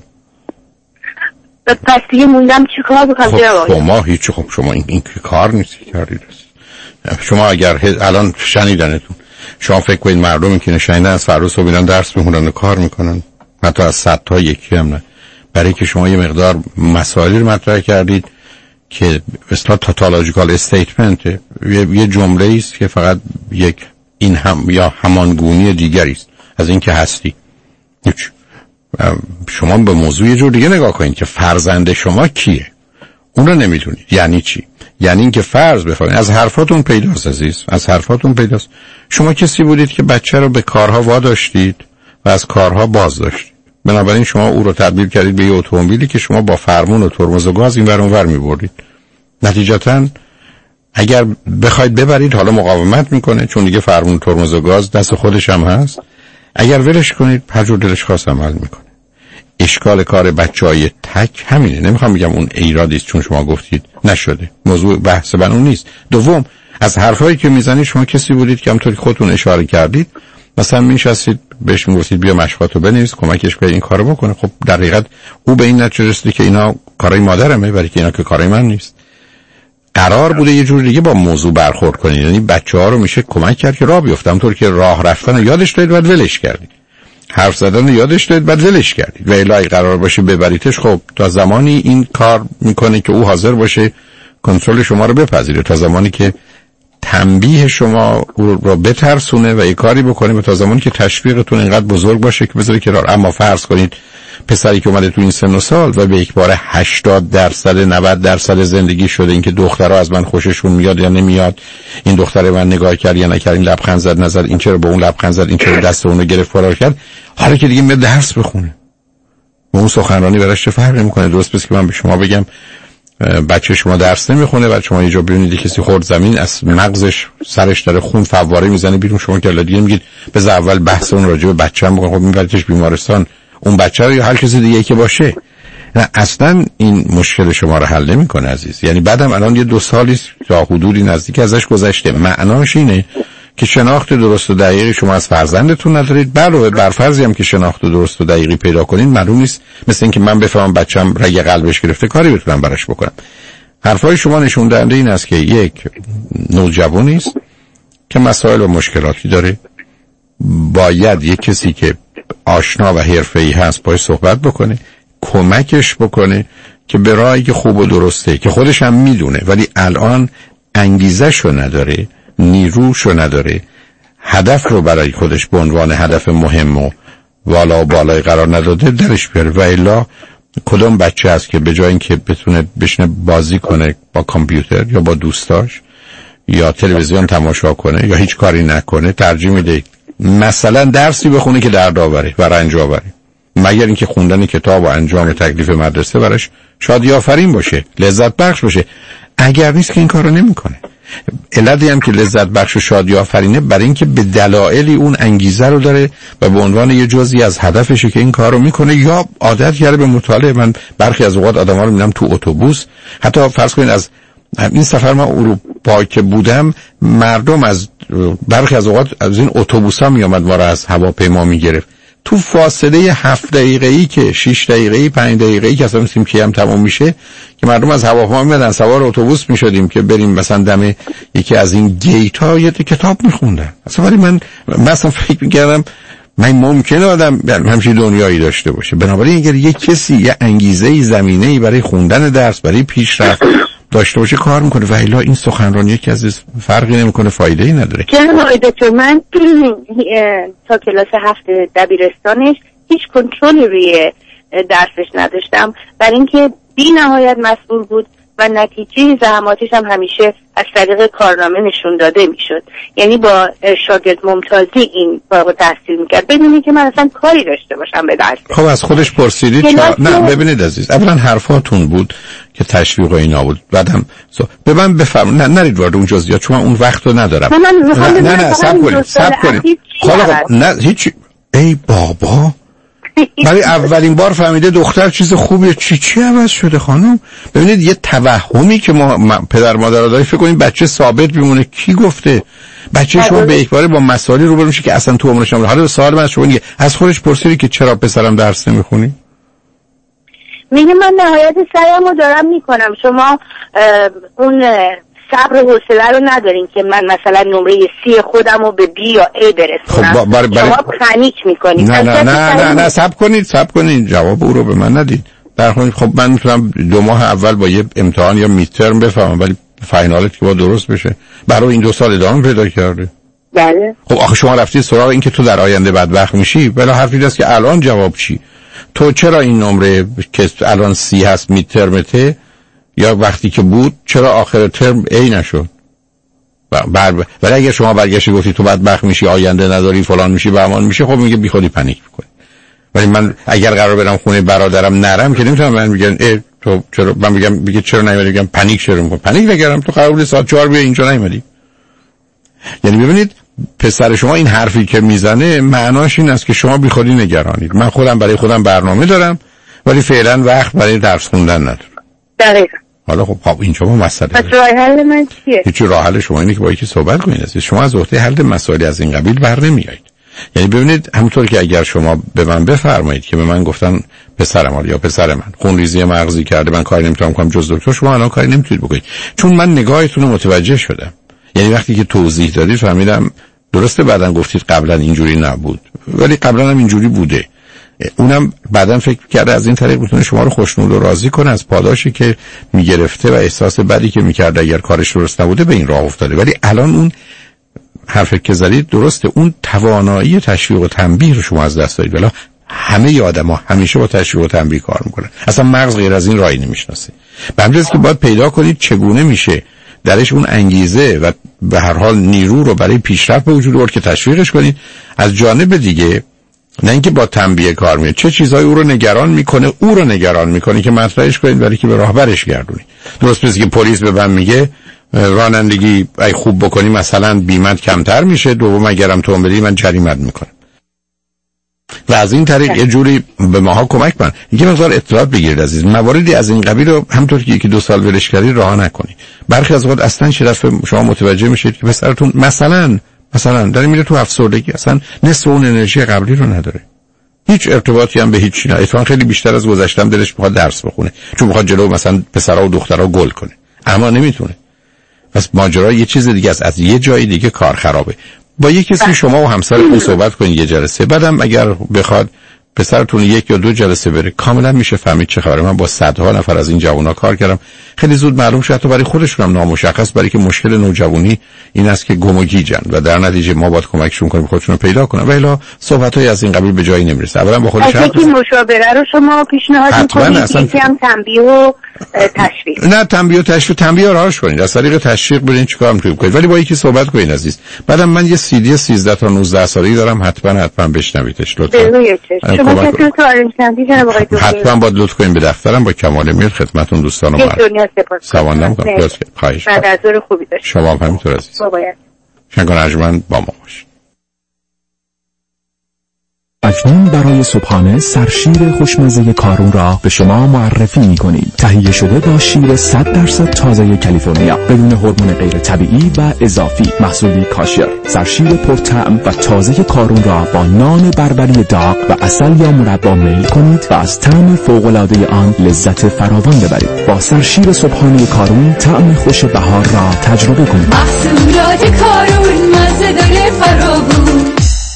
پس دیگه موندم چی کار بکنم؟ خب شما هیچ خب شما این, این کار نیستی کردید. شما اگر الان شنیدنتون شما فکر کنید مردمی که نشینده از فردا صبح میرن درس میخونن و کار میکنن، حتی از صد تا یکی هم نه، برای که شما یه مقدار مسائلی رو مطرح کردید که اصلا تاتولوژیکال استیتمنت یه, یه جمله است که فقط یک این هم یا همانگونی دیگری است از این که هستی. هیچ. شما به موضوع یه جور دیگه نگاه کنید که فرزند شما کیه، اون رو نمیدونید. یعنی چی؟ یعنی این که فرض بفرمایید از حرفاتون پیداست عزیز، از حرفاتون پیداست شما کسی بودید که بچه رو به کارها واداشتید و از کارها باز داشتید، بنابراین شما او رو تبدیل کردید به یه اتومبیلی که شما با فرمون و ترمز و گاز این ور اون ور می‌بردید. نتیجتاً اگر بخواید ببرید حالا مقاومت میکنه چون دیگه فرمون ترمز و گاز دست خودش هم هست، اگر ولش کنید هر جور دلش خواست عمل میکنه. اشکال کار بچهای تک همینه. نمیخوام بگم اون ایرادی است چون شما گفتید نشده، موضوع بحث من اون نیست. دوم از حرفایی که میزنید شما کسی بودید که همونطوری خودتون اشاره کردید مثلا میشستید بهش میگفتید بیا مشقاتو بنویس کمکش کنید این کارو بکنه. خب در حقیقت او به این نتیجه رسید که اینا کارای مادرمه ولی که اینا که کارای من نیست. قرار بوده یه جور دیگه با موضوع برخورد کنید، یعنی بچه‌ها رو میشه کمک کرد که راه بیفتن، همونطور که راه رفتن رو یادش دادید بعد ولش کردید، حرف زدن رو یادش دادید بعد ولش کردید و الا قرار باشه ببریدش خب تا زمانی این کار میکنه که او حاضر باشه کنترل شما رو بپذیره تا زمانی که تنبیه شما رو بترسونه و یه کاری بکنه و تا زمانی که تشویقتون اینقدر بزرگ باشه که بذاره کنار. اما فرض کنید پسری که اومده تو این سن و سال و به یک بار هشتاد درصد نود درصد زندگی شده اینکه دخترها از من خوششون میاد یا نمیاد، این دختره من نگاه کرد یا نکرد، این لبخند زد نزد، این چرا به اون لبخند زد، این چرا دست اون رو گرفت فرار کرد، حالا که دیگه میاد درس بخونه و اون سخنرانی براش چه فرقی میکنه؟ درست پس که من به شما بگم بچه شما درس نمیخونه و شما یه جا ببینید کسی خورد زمین از مغزش سرش داره خون فواره میزنه بیرون، شما که دیگه میگید بذار اول بحث اون راجع به بچه‌م بکنم، خب میبریدش بیمارستان اون بچه رو یا هر کسی دیگه که باشه. نه اصلا این مشکل شما رو حل نمیکنه عزیز. یعنی بعدم الان یه دو سالی تا حدودی نزدیک ازش گذشته، معناش اینه که شناخت درست و دقیقی شما از فرزندتون ندارید. علاوه بر فرضی هم که شناخت درست و دقیقی پیدا کنین، معلوم نیست مثل اینکه من بفهمم بچه‌م رگ قلبش گرفته کاری بتونم براش بکنم. حرفای شما نشون دهنده این است که یک نوجوانی است که مسائل و مشکلاتی داره، باید یک کسی که آشنا و حرفه‌ای هست باهاش صحبت بکنه، کمکش بکنه که به راهی که خوب و درسته که خودش هم میدونه ولی الان انگیزه‌شو نداره، نیروشو نداره، هدف رو برای خودش به عنوان هدف مهم و والا و بالای قرار نداده، درش بیاره. و الا کدوم بچه هست که به جای اینکه بتونه بشنه بازی کنه با کامپیوتر یا با دوستاش یا تلویزیون تماشا کنه یا هیچ کاری نکنه، ترجیح میده مثلا درسی بخونه که درد آوره و رنج آوره، مگر اینکه خوندن کتاب و انجام تکلیف مدرسه براش شادی آفرین باشه، لذت بخش باشه. اگر نیست که این کارو نمیکنه. علتی هم که لذت بخش و شادی آفرینه برای اینکه به دلایلی اون انگیزه رو داره و به عنوان یه جزئی از هدفشه که این کارو میکنه یا عادت کرده به مطالعه. من برخی از اوقات آدما رو میبینم تو اتوبوس، حتی فرض کنید از این سفر من اروپا که بودم، مردم از برخی از اوقات از این اتوبوسا میومد ما رو از هواپیما میگرفت، تو فاصله هفت دقیقه‌ای که شش دقیقه‌ای پنج دقیقه‌ای که اصلا می‌سیم که هم تمام میشه که مردم از هواپیما میادن سوار اتوبوس میشدیم که بریم مثلا دم یکی از این گیت‌ها یه کتاب میخوندن. اصلا ولی من مثلا فکر می‌کردم من ممکنه آدم همچین دنیایی داشته باشه. بنابراین اگر یک کسی یه انگیزه زمینه‌ای برای خوندن درس، برای پیشرفت داشته باشه کار میکنه و الا این سخنرانی که از فرقی نمیکنه، فایده‌ای نداره. جناب دکتر من تا کلاس هفت دبیرستانش هیچ کنترلی روی درسش نداشتم، برای اینکه بی نهایت مسئول بود و نتیجه زحماتش هم همیشه از طریق کارنامه نشون داده میشد. یعنی با شاگرد ممتازی این فارغ التحصیل میکرد بدون اینکه من اصلا کاری داشته باشم به درس. خب از خودش پرسیدید چرا؟ نه ببینید عزیز، اولا حرفاتون بود که تشویق و اینا بود، بعدم به من بفرم نه نرید وارد اون جزئیات چون من اون وقت رو ندارم. نه نه نه, نه صبر کنید صبر کنید حالا نه هیچ. ای بابا برای اولین بار فهمیده دختر چیز خوبیه. چی چی عوض شده خانم؟ ببینید یه توهمی که ما پدر مادرها داریم فکر کنیم بچه ثابت بمونه. کی گفته؟ بچه شما به یک باره با مسائلی روبرو میشه که اصلا تو عمرش نبوده. حالا سوال من از شما اینه، از خودش پرسیدی که چرا پسرم درس نمیخونی؟ میگه من نهایت سعیمو دارم میکنم، شما اون صبر و حوصله رو ندارین که من مثلا نمره سی خودم رو به بی یا ای برسونم. خب بار بار شما پنیک میکنید. نه نه نه نه نه صبر کنید صبر کنید جواب او رو به من ندید. در حالی خب من میتونم دو ماه اول با یه امتحان یا میدترم بفهمم ولی فاینالت که با درست بشه. برای این دو سال ادامه پیدا کرده. بله. خب آخه شما رفتید سراغ این که تو در آینده بدبخت میشی، بلا حرفی هست که الان جواب چی؟ تو چرا این نمره که الان سی هست میدترمته یا وقتی که بود چرا آخر ترم ای نشد؟ بر ولی اگه شما برگشتی گفتی تو بدبخت میشی، آینده نداری، فلان میشی، بهمان میشی، خب میگه بیخودی پنیک میکنی. ولی من اگر قرار برم خونه برادرم نرم که نمیتونم من میگن ای تو چرا، من میگم میگه چرا نمیاری، میگم پنیک چرا میکنی؟ پنیک نگرم تو قرار بود ساعت چهار بیا اینجا نیومدی. یعنی ببینید پسر شما این حرفی که میزنه معناش این است که شما بیخودی نگرانید. من خودم برای خودم برنامه دارم ولی فعلا وقت برای درس خوندن ندارم. دقیقاً. حالا خب خب این شما مسئله پس راه حل من چیه؟ هیچ راه حل شما اینه که با یکی صحبت کنید. شما از عهده حل مسائلی از این قبیل بر نمیایید. یعنی ببینید همونطور که اگر شما به من بفرمایید که به من گفتن پسرم یا پسر من خونریزی مغزی کرده من کاری نمیتونم کنم جز دکتر، شما الان کاری نمیتونید بکنید چون من نگاهتون رو متوجه شدم. یعنی وقتی که توضیح دادید فهمیدم درسته بعدن گفتید قبلا اینجوری نبود ولی قبلا هم اینجوری بوده اونم بعداً فکر کرده از این طریق میتونه شما رو خوشنود و راضی کنه از پاداشی که میگرفته و احساس بدی که میکرده اگر کارش درست نبوده به این راه افتاده. ولی الان اون حرفی که زدید درسته، اون توانایی تشویق و تنبیه رو شما از دست دادید. ولی همه آدم‌ها همیشه با تشویق و تنبیه کار میکنن، اصلا مغز غیر از این راهی نمیشناسه. به همین جاست که باید پیدا کنید چگونه میشه درش اون انگیزه و به هر حال نیرو رو برای پیشرفت به وجود آورد که تشویقش کنید. از جانب دیگه نه اینکه با تنبیه کار میکنه، چه چیزایی او رو نگران میکنه او رو نگران میکنه که مطرحش کنید ولی که به راهبرش گردونید. درست مثل که پلیس به من میگه رانندگی ای خوب بکنی مثلا بیمت کمتر میشه، دوم اگرم تو بدی من جریمت میکنم. و از این طریق یه جوری به ماها کمک کنن. اینکه مقدار اطلاعات بگیرید عزیز، مواردی از این قبیل رو همونطور که یکی دو سال ولش کردی رها نکنید. برخی از وقت اصلا چه دفعه شما متوجه میشید که پسرتون مثلا مثلا داره میره تو افسردگی، اصلا نصف اون انرژی قبلی رو نداره، هیچ ارتباطی هم به هیچ چیزی نداره. اتفاقا خیلی بیشتر از گذشتم دلش میخواد درس بخونه چون میخواد جلو مثلا پسرا و دخترا گل کنه، اما نمیتونه. پس ماجرا یه چیز دیگه است، از یه جای دیگه کار خرابه. با یه کسی شما و همسرتون صحبت کنید یه جلسه، بعدم اگر بخواد پسرتون یک یا دو جلسه بره کاملا میشه فهمید چه خبره. من با صدها نفر از این جوونا کار کردم، خیلی زود معلوم شد حتی برای خودشون هم نامشخص، برای که مشکل نوجوانی این است که گم و گیجن و در نتیجه ما باید کمکشون کنیم خودشون رو پیدا کنن. و الا صحبت‌های از این قبیل به جایی نمیرسه. اولا با خودش حرف یکی مشاوره رو شما پیشنهاد می‌کنید، یکی هم تنبیه و تشویق. نه تنبیه و تشویق، تنبیه راهش کنید، از طریق تشویق برین چیکار می‌کنید کنید، ولی با یکی صحبت کنید عزیز. بعدم من یه سی دی سیزده تا نوزده سالگی دارم، حتما حتما بشنویدش لطفا. شما کسی تو آرنج‌کندی جناب آقای دکتر حتما باید لطف کنید به دفترم، با کمال میل خدمتتون دوستان و دنیا سپاسگزارم. خواهش بعد از ظهر خوبی داشت. شما هم همینطور عزیز. باید شنگان ارجمند با ما باشید. اکنون برای صبحانه سرشیر خوشمزه کارون را به شما معرفی می‌کنیم. تهیه شده با شیر صد درصد تازه کالیفرنیا بدون هورمون غیر طبیعی و اضافی، محصولی کاشر. سرشیر پرطعم و تازه کارون را با نان بربری داغ و عسل یا مربا میل کنید و از طعم فوق‌العاده آن لذت فراوان ببرید. با سرشیر صبحانه کارون طعم خوش بهار را تجربه کنید. محصولات کارون مزه داره فراوون.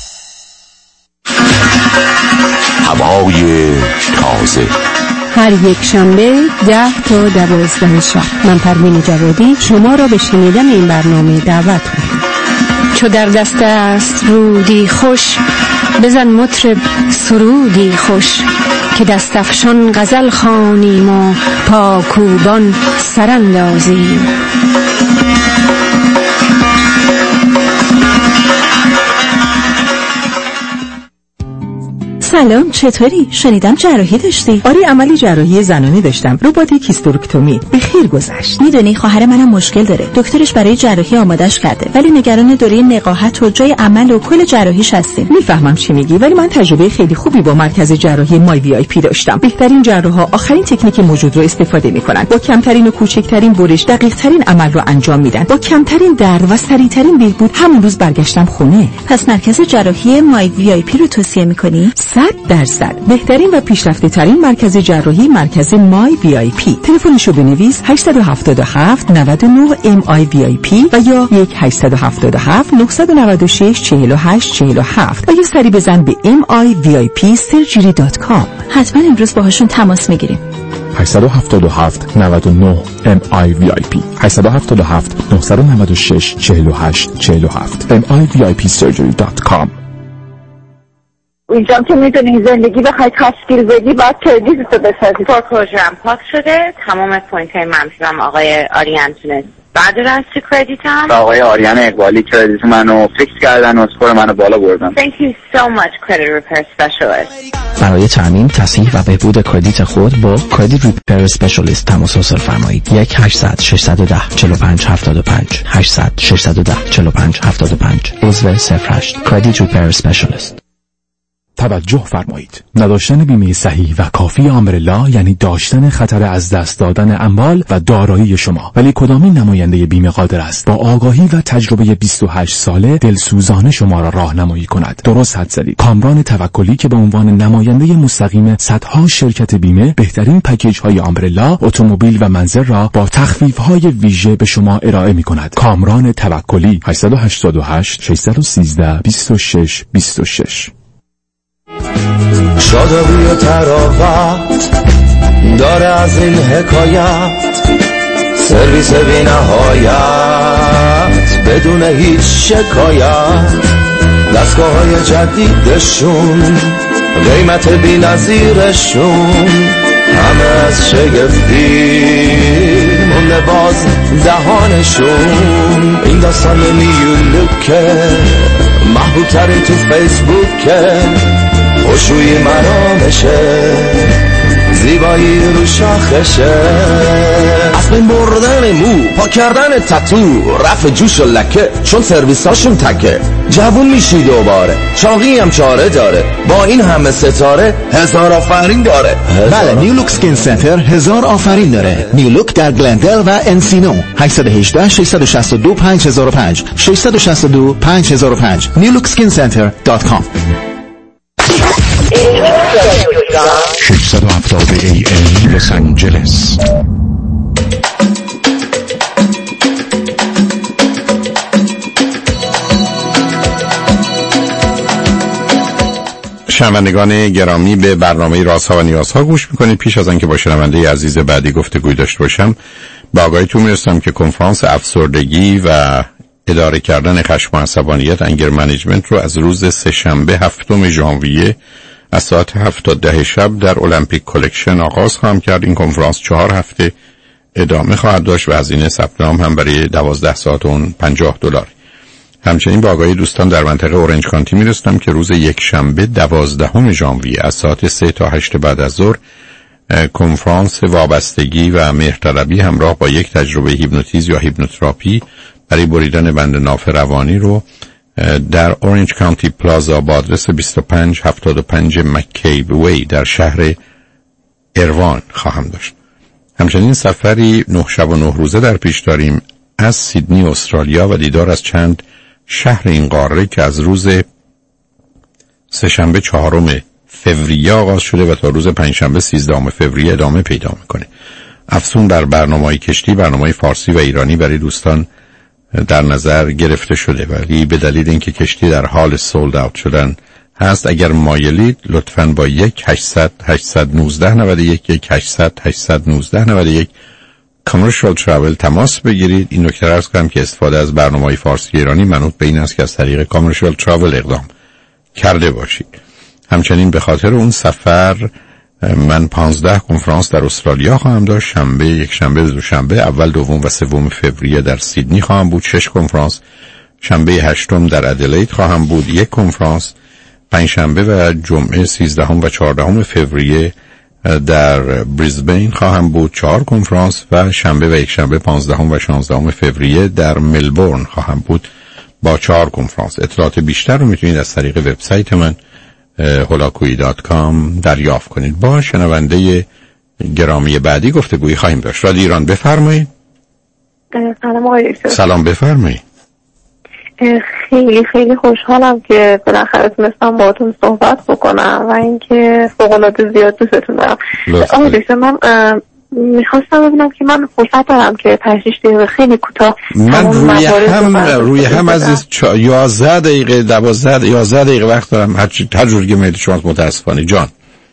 هوای تازه هر یک شنبه ده تا دوازده شب من پروین جوادی شما را به شنیدن این برنامه دعوت می‌کنم. چو در دست است رودی خوش، بزن مطرب سرودی خوش، که دست افشان غزل خوانیم و پاکوبان سراندازیم. سلام، چطوری؟ شنیدم جراحی داشتی؟ آره، عملی جراحی زنانی داشتم، رباتیک هیستورکتومی. به خیر گذشت. میدونی خواهر منم مشکل داره، دکترش برای جراحی آمادش کرده ولی نگران دوره نقاهت و جای عمل و کل جراحیش هستیم. میفهمم چی میگی، ولی من تجربه خیلی خوبی با مرکز جراحی مای وی آی پی داشتم. بهترین جراحا آخرین تکنیک موجود رو استفاده میکنن، با کمترین و کوچکترین برش دقیق ترین عمل رو انجام میدن، با کمترین درد و سریعترین بهبود. همون روز برگشتم خونه. پس مرکز جراحی مای وی آی پی رو توصیه میکنی؟ صد درصد بهترین و پیشرفته ترین مرکز جراحی، مرکز مای وی آی پی. تلفنشو بنویس هشت هفت هفت نه نه ام آی وی آی پی و یا یک هشت هفت هفت نه نه شش چهار هشت چهار هفت و یا سری بزن به ام آی وی آی پی سرجری دات کام. حتما امروز باهاشون تماس میگیریم. هشت هفت هفت نه نه ام آی وی آی پی هشت هفت هفت نه نه شش چهار هشت چهار هفت ام آی وی آی پی سرجری دات کام. اینجا که میدونی زندگی بخوای تشکیل بدی باید کردیتتو بسازی. فورکلوزرم پاک شده، تمام پوینت های منفیرم آقای آریان تونست بعد از چی کردیتم؟ آقای آریان اقبالی کردیت منو فیکس کردن و اسکور منو بالا بردن. Thank you so much credit repair specialist. برای تامین، تصحیح و بهبود کردیت خود با کردیت ریپر اسپشیالیست تماس حاصل فرمایید. یک هشتصد ششصد و ده چهل و پنج هفتاد و پنج هشتصد ششصد و ده چهل و پنج هفتاد و پنج عضو صفر هشت کردیت ریپر اسپشیالیست. توجه فرمایید. نداشتن بیمه صحیح و کافی آمبرلا یعنی داشتن خطر از دست دادن اموال و دارایی شما. ولی کدامین نماینده بیمه قادر است با آگاهی و تجربه بیست و هشت ساله دلسوزانه شما را راهنمایی کند؟ درست حد زدید. کامران توکلی که به عنوان نماینده مستقیم صدها شرکت بیمه بهترین پکیج های آمبرلا، اتومبیل و منزل را با تخفیف های ویژه به شما ارائه می کند. کامران توکلی هشت هشت هشت شش یک سه بیست و شش بیست و شش. شادابی و تراوت داره از این حکایت، سرویس بی نهایت بدون هیچ شکایت، دستگاه های جدیدشون قیمت بی نظیرشون، همه از شگفتی مونده باز دهانشون. این داستان نیولوکه محبوب ترین تو فیسبوکه، خوشویی مرامشه زیبایی رو شاخشه، از بین بردن مو پا کردن تتو، رفع جوش و لکه چون سرویساشون تکه، جوون میشی دوباره چاقی هم چاره داره، با این همه ستاره هزار آفرین داره. بله نیولوک سکین سنتر هزار آفرین داره. نیولوک در گلندل و انسینو. هشت یک هشت شش شش دو پنج صفر صفر پنج شش شش دو پنج صفر صفر پنج نیولوک سکین سنتر دات کام. ششصد و هفتاد ای ام لس آنجلس. شنوندگان گرامی، به برنامه رازها و نیازها گوش میکنید. پیش از آنکه با شنونده عزیز بعدی گفتگوی داشته باشم، با آگاهیتون میرسم که کنفرانس افسردگی و اداره کردن خشم و عصبانیت انگر منیجمنت رو از روز سه شنبه هفتم ژانویه از ساعت هفت تا ده شب در المپیک کلکشن آغاز خواهم کرد. این کنفرانس چهار هفته ادامه خواهد داشت و هزینه ثبت نام هم برای دوازده ساعت اون پنجاه دلار. همچنین با آگاهی دوستان در منطقه اورنج کانتی میرسم که روز یک شنبه دوازدهم ژانویه از ساعت سه تا هشت بعد از ظهر کنفرانس وابستگی و مهرطلبی همراه با یک تجربه هیپنوتیزم یا هیپنوتراپی برای بریدن بند ناف روانی رو در اورنج کانتی پلازا با آدرس بیست و پنج هفتاد و پنج مکیب وی در شهر ایروان خواهم داشت. همچنین سفری نه شب و نه روزه در پیش داریم از سیدنی استرالیا و دیدار از چند شهر این قاره که از روز سه‌شنبه چهارم فوریه آغاز شده و تا روز پنجشنبه سیزدهم فوریه ادامه پیدا میکنه. افزون بر برنامه‌های کشتی، برنامه‌های فارسی و ایرانی برای دوستان در نظر گرفته شده، ولی به دلیل اینکه کشتی در حال سولد اوت شدن هست، اگر مایلید لطفاً با یک هشتصد هشتصد و نوزده نود و یک یک هشتصد هشتصد و نوزده نود و یک کامرشال تراول تماس بگیرید. این نکته را عرض کنم که استفاده از برنامه‌های فارسی ایرانی منوط به این است که از طریق کامرشال تراول اقدام کرده باشید. همچنین به خاطر اون سفر من پانزده کنفرانس در استرالیا خواهم داشت. شنبه، یک شنبه، دو شنبه، اول، دوم و سوم فوریه در سیدنی خواهم بود، شش کنفرانس. شنبه هشتم در ادلید خواهم بود، یک کنفرانس. پنجشنبه و جمعه سیزدهم و چهاردهم فوریه در بریزبین خواهم بود، چهار کنفرانس. و شنبه و یک شنبه پانزدهم و شانزدهم فوریه در ملبورن خواهم بود با چهار کنفرانس. اطلاعات بیشتر رو میتونید از طریق وبسایت من هولاکویی دات کام دریافت کنید. با شنونده گرامی بعدی گفتگویی خواهیم داشت. رادیو ایران بفرمایید. سلام آقای دکتر. سلام بفرمایید. خیلی خیلی خوشحالم که بالاخره تونستم باهاتون صحبت بکنم و اینکه فوق‌العاده زیاد دوستتون دارم. آقای دکتر من میخواستم ببینم که من فرصت دارم که پنج شش دقیقه خیلی کوتاه من روی هم روی هم از یازده دقیقه دوازده یازده دقیقه وقت دارم، هر هر جور که میل شما متاسفانه جان.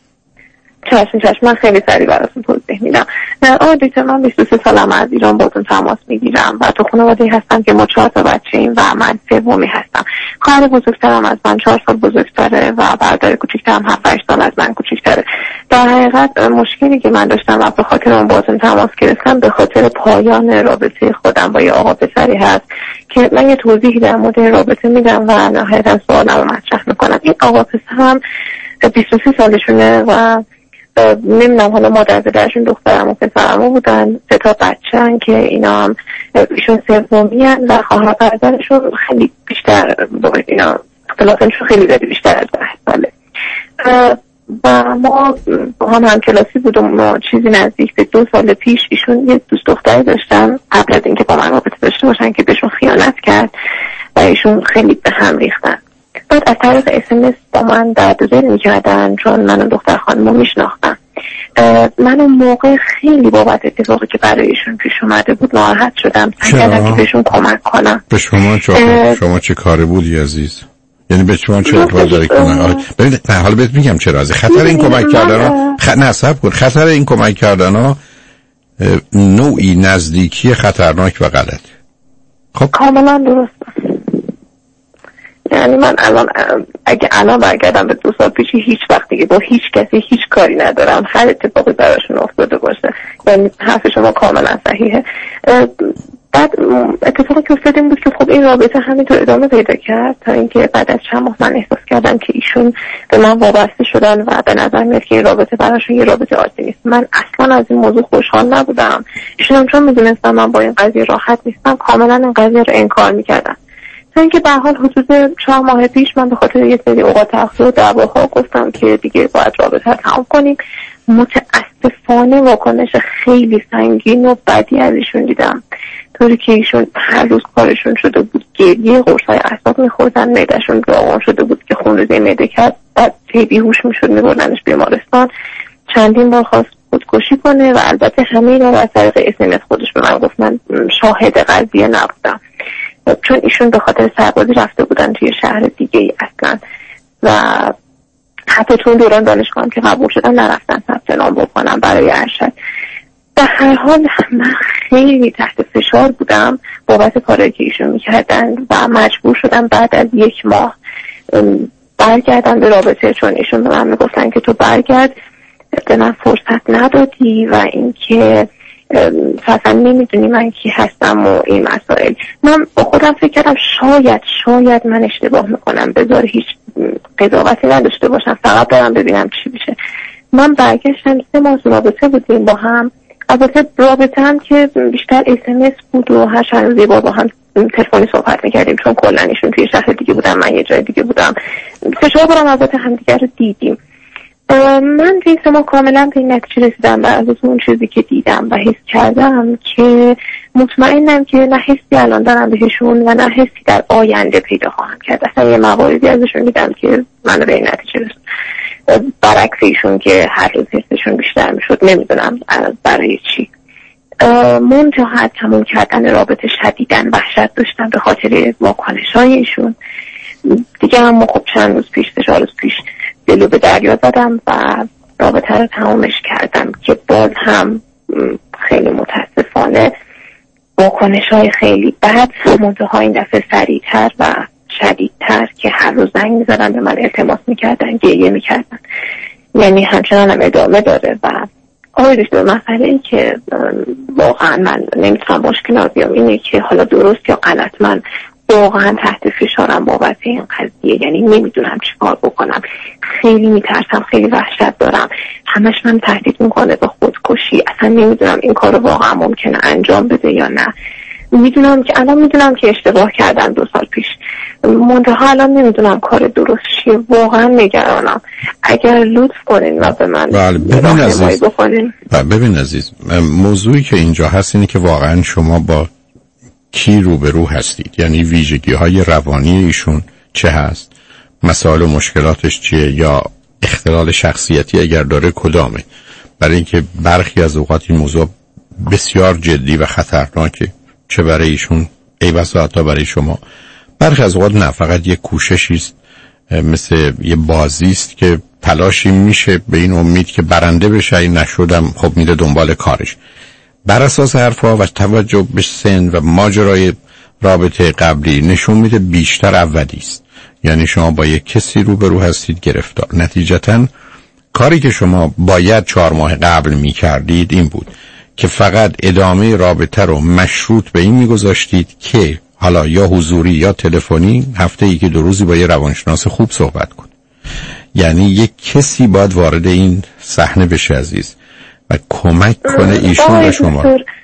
چشم چشم من خیلی سریع براتون توضیح میدم. آقای دکتر من بیست و سه سالم از ایران باهاتون تماس میگیرم و تو خانواده هستم که ما چهار تا بچه ایم و من سومی هستم. خواهر بزرگترم از من چهار سال بزرگتره و برادر کوچیکترم هفت هشت سال از من کوچیکتره. در حقیقت مشکلی که من داشتم و به خاطر اون باهاتون تماس گرفتم به خاطر پایان رابطه خودم با یه آقا پسری هست که من یه توضیحی در مورد رابطه میدم و نهایتا سوالم رو مطرح میکنم. این آقا پسرم بیست و سه سالشونه و نمیدونم حالا مادر پدرشون دخترم و پسرم بودن، سه تا بچه‌ن که اینا هم ایشون سومی هن و خواهر برادرشون خیلی بیشتر با اینا اختلافشون خیلی زیادی بیشتر از ده ساله و ما با هم هم کلاسی بودم. ما چیزی نزدیک به دو سال پیش ایشون یه دوست دختری داشتن قبل از اینکه با من رابطه داشته باشن که بهشون خیانت کرد و ایشون خیلی به هم ریختن. بعد از طریق اس ام اس با من درد دل میکردن چون من اون دختر خانم رو میشناختم. من اون موقع خیلی بابت اتفاقی که برایشون پیش اومده بود ناراحت شدم، سعی کردم که بهشون کمک کنم. به شما چه شما چه کاری بودی عزیز؟ یعنی به شما چه ارتباط داره کنه؟ ببینید نه حالا بهت میگم چرا. از خطر این کمک کردن ها خ... نه صبر کن. خطر این کمک کردن ها نوعی نزدیکی خطرناک و غلط. خب کاملا درست. یعنی من الان اگه الان برگردم به دو سال پیش هیچ وقت دیگه با هیچ کسی هیچ کاری ندارم، هر اتفاقی براشون افتاده باشه. یعنی حرف شما کاملا صحیحه. بعد اتفاقی که افتاده این بود که خب این رابطه همینطور ادامه پیدا کرد تا اینکه بعد از چند ماه من احساس کردم که ایشون به من وابسته شدن و به نظر میاد که این رابطه براشون یه رابطه عادی نیست. من اصلا از این موضوع خوشحال نبودم. ایشون هم چون میدونستم من با این قضیه راحت نیستم کاملا این قضیه رو انکار میکردم. تا اینکه به حال حدود چهار ماه پیش من به خاطر یه سری اوقات تأخیر و دعواها گفتم که دیگه باید رابطه رو تمام کنیم. متاسفانه واکنش خیلی سنگین و بدی از ایشون دیدم، طوری که ایشون هر روز کارشون شده بود گریه، قرصای اعصاب میخوردن، معدهشون داغون شده بود که خونریزی معده کرد، بعد بیهوش میشد میبردنش بیمارستان. چندین بار خواست خودکشی کنه و البته همه اینا رو از طریق اسمس خودش به من گفت. من شاهد قضیه نبودم چون ایشون به خاطر سربازی رفته بودن توی شهر دیگه ای اصلا و حتی چون دوران دانشگاه هم که قبول شدن نرفتن ثبت نام بکنم برای ارشد. در هر حال من خیلی تحت فشار بودم بابت کاری که ایشون میکردن و مجبور شدم بعد از یک ماه برگردم به رابطه، چون ایشون به من میگفتن که تو برگرد، به من فرصت ندادی و اینکه اصلا نمیدونی من کی هستم و این مسائل. من با خودم فکر کردم شاید شاید من اشتباه میکنم، بذار هیچ قضاوتی نداشته باشم، فقط برم ببینم چی میشه. من برگشتم، سه ماه رابطه بودیم با هم. البته رابطه هم که بیشتر اس ام اس بود و هر چند روز یه بار با هم تلفنی صحبت میکردیم چون کلا ایشون توی شهر دیگه بودم، من یه جای دیگه بودم. سه چهار بارم البته همدیگه رو دیدیم. من توی سه ماه کاملا به این نتیجه رسیدم و از اون چیزی که دیدم و حس کردم که مطمئنم که نه حسی الان دارم بهشون و نه حسی در آینده پیدا خواهم کرد. اصلا یه مواردی ازشون دیدم که من به این نتیجه رسیدم، برعکس ایشون که هر روز حسشون بیشتر میشد. نمیدونم برای چی. منتها تموم کردن رابطه شدیدن وحشت داشتم به خاطر واکنش‌های ایشون. دیگه هم خب چند روز پیش چهار روز پیش دلو به دریا زدم و رابطه رو تمامش کردم که باز هم خیلی متاسفانه واکنش‌های خیلی بد، منتها این دفعه سریع‌تر و شدیدتر که هر روز زنگ می‌زدن به من التماس می‌کردن، گریه می‌کردن. یعنی همچنان هم ادامه داره و آقای دکتر مسئله این که واقعا من نمیتونم مشکلات بیام اینه که حالا درست یا غلط من واقعا تحت فشارم بابت این قضیه، یعنی نمیدونم چی کار بکنم، خیلی میترسم، خیلی وحشت دارم، همش من تهدید میکنه به خودکشی، اصلا نمیدونم این کار رو واقعا ممکنه انجام بده یا نه. میدونم که الان میدونم که اشتباه کردم دو سال پیش، منتها الان نمیدونم کار درست چیه، واقعا نگرانم. اگر لطف کنین و به من بله ببین عزیز ببین عزیز موضوعی که اینجا هست اینه که واقعا شما با کی روبرو هستید، یعنی ویژگی های روانی ایشون چه هست، مسائل و مشکلاتش چیه، یا اختلال شخصیتی اگر داره کدامه. برای اینکه برخی از اوقات این موضوع بسیار جدی و خطرناکه، چه برای ایشون ای بسا حتی برای شما. برخی از اوقات نه، فقط یه کوششی است، مثل یه بازی است که تلاشی میشه به این امید که برنده بشه، این نشدم خب میره دنبال کارش. بر اساس حرفا و توجه به سن و ماجرای رابطه قبلی نشون میده بیشتر اولی است. یعنی شما با یک کسی روبرو هستید گرفتار. نتیجتاً کاری که شما باید چهار ماه قبل میکردید این بود که فقط ادامه رابطه رو مشروط به این میگذاشتید که حالا یا حضوری یا تلفنی هفته یکی دو روزی با یه روانشناس خوب صحبت کن. یعنی یک کسی باید وارد این صحنه بشه عزیز و کمک کنه ایشون به شما.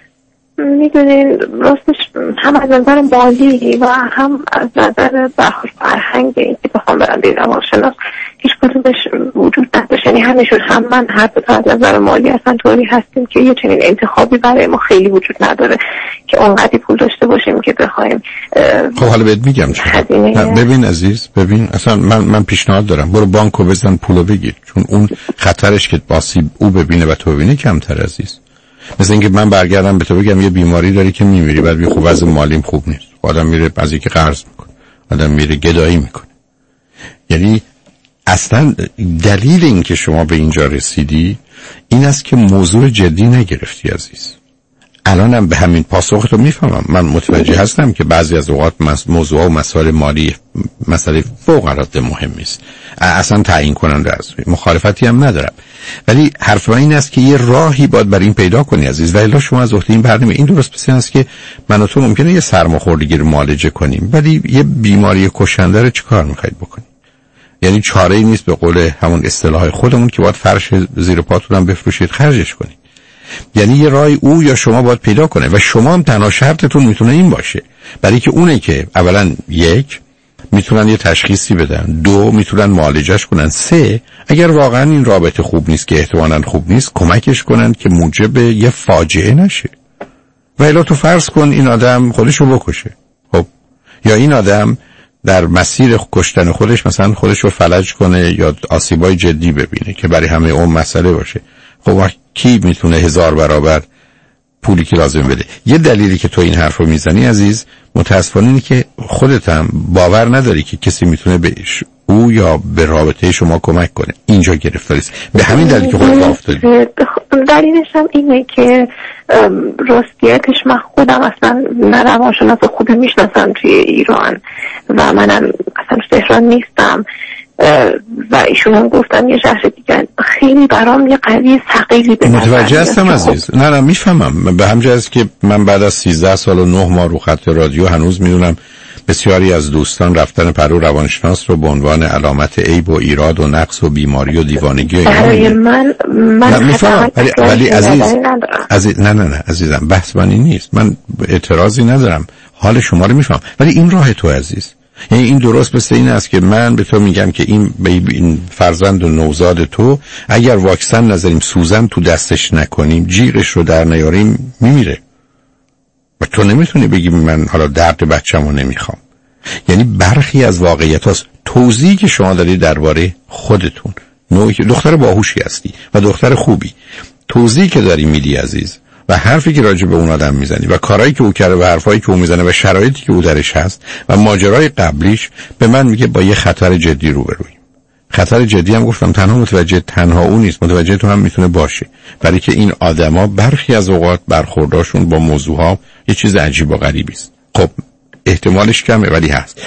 میدونین راستش هم از نظر مالی و هم از نظر فرهنگ این که بخوام برم به روانشناس هیچ کدومش وجود نداشت. یعنی همشون هم من هر دو تا از نظر مالی اصلا طوری هستیم که یه چنین انتخابی برای ما خیلی وجود نداره که اونقدی پول داشته باشیم که بخوایم. خب حالا بهت میگم چرا. ببین عزیز، ببین اصلا من من پیشنهاد دارم برو بانکو بزن پولو بگیر، چون اون خطرش که باسی او ببینه و تو ببینی کمتر عزیز. مثل اینکه من برگردم به تو بگم یه بیماری داری که میمیری، بعد بی خوب از مالیم خوب نیست، آدم میره از اینکه قرض میکنه، آدم میره گدایی میکنه. یعنی اصلا دلیل این که شما به اینجا رسیدی این است که موضوع جدی نگرفتی عزیز. الانم به همین پاسخ رو میفهمم. من متوجه هستم که بعضی از اوقات موضوع و مسائل مالی مسئله فوق العاده مهمی است، اصلا تعیین کننده است، مخالفتی هم ندارم، ولی حرف من این است که یه راهی باید برای این پیدا کنی عزیز. و الا شما از وقتی این برنامه این درست پس این است که من و تو ممکنه یه سرماخوردگی رو معالجه کنیم، ولی یه بیماری کشنده رو چیکار میخواید بکنید؟ یعنی چاره‌ای نیست به قول همون اصطلاح خودمون که باید فرش زیر پاتون هم بفروشید خرجش کنید. یعنی یه راه او یا شما باید پیدا کنه و شما هم تنها شرطتون میتونه این باشه، برای که اونه که اولا یک میتونن یه تشخیصی بدن، دو میتونن معالجهش کنن، سه اگر واقعا این رابطه خوب نیست که احتمالاً خوب نیست کمکش کنن که موجب یه فاجعه نشه. و الا تو فرض کن این آدم خودشو بکشه، خب یا این آدم در مسیر کشتن خودش مثلا خودشو فلج کنه یا آسیبای جدی ببینه که برای همه اون مسئله باشه. خب کی میتونه هزار برابر پولی که لازم بده؟ یه دلیلی که تو این حرف رو میزنی عزیز متاسفانه اینه که خودت هم باور نداری که کسی میتونه به او یا به رابطه شما کمک کنه. اینجا گرفتاریست. به همین دلیل که خودت افتادی. دلیلش هم اینه که راستیتش من خودم اصلا نه روانشناس خوبی میشناسم توی ایران و منم اصلا تهران نیستم و ایشون هم گفتن یه شهر دیگه. خیلی برام یه قضیه ثقیلی به نظر متوجه هستم عزیز. نه نه میفهمم. به همین جاست که من بعد از سیزده سال و نه ماه رو خط رادیو هنوز میدونم بسیاری از دوستان رفتن پرو روانشناس رو به عنوان علامت عیب و ایراد و نقص و بیماری و دیوانگی برای من من میفهمم. ولی, ولی عزیز عزیز نه نه نه عزیزم بحث من این نیست. من اعتراضی ندارم، حال شما رو میفهمم، ولی این راه تو عزیز. یعنی این درست مثل این است که من به تو میگم که این این فرزند و نوزاد تو اگر واکسن نذاریم سوزن تو دستش نکنیم جیغش رو در نیاریم میمیره و تو نمیتونی بگی من حالا درد بچه‌مو نمیخوام. یعنی برخی از واقعیت هاست. توضیحی که شما دارید درباره خودتون، نوعی که دختر باهوشی هستی و دختر خوبی، توضیحی که داری میدی عزیز و حرفی که راجع به اون آدم میزنی و کارهایی که او کرده و حرفایی که او میزنه و شرایطی که او درش هست و ماجرای قبلیش به من میگه با یه خطر جدی روبرویم. خطر جدی هم گفتم تنها متوجه تنها اون نیست، متوجه تو هم میتونه باشه، برای که این آدما برخی از اوقات برخورداشون با موضوعها یه چیز عجیب و غریبی است. خب احتمالش کمه ولی هست.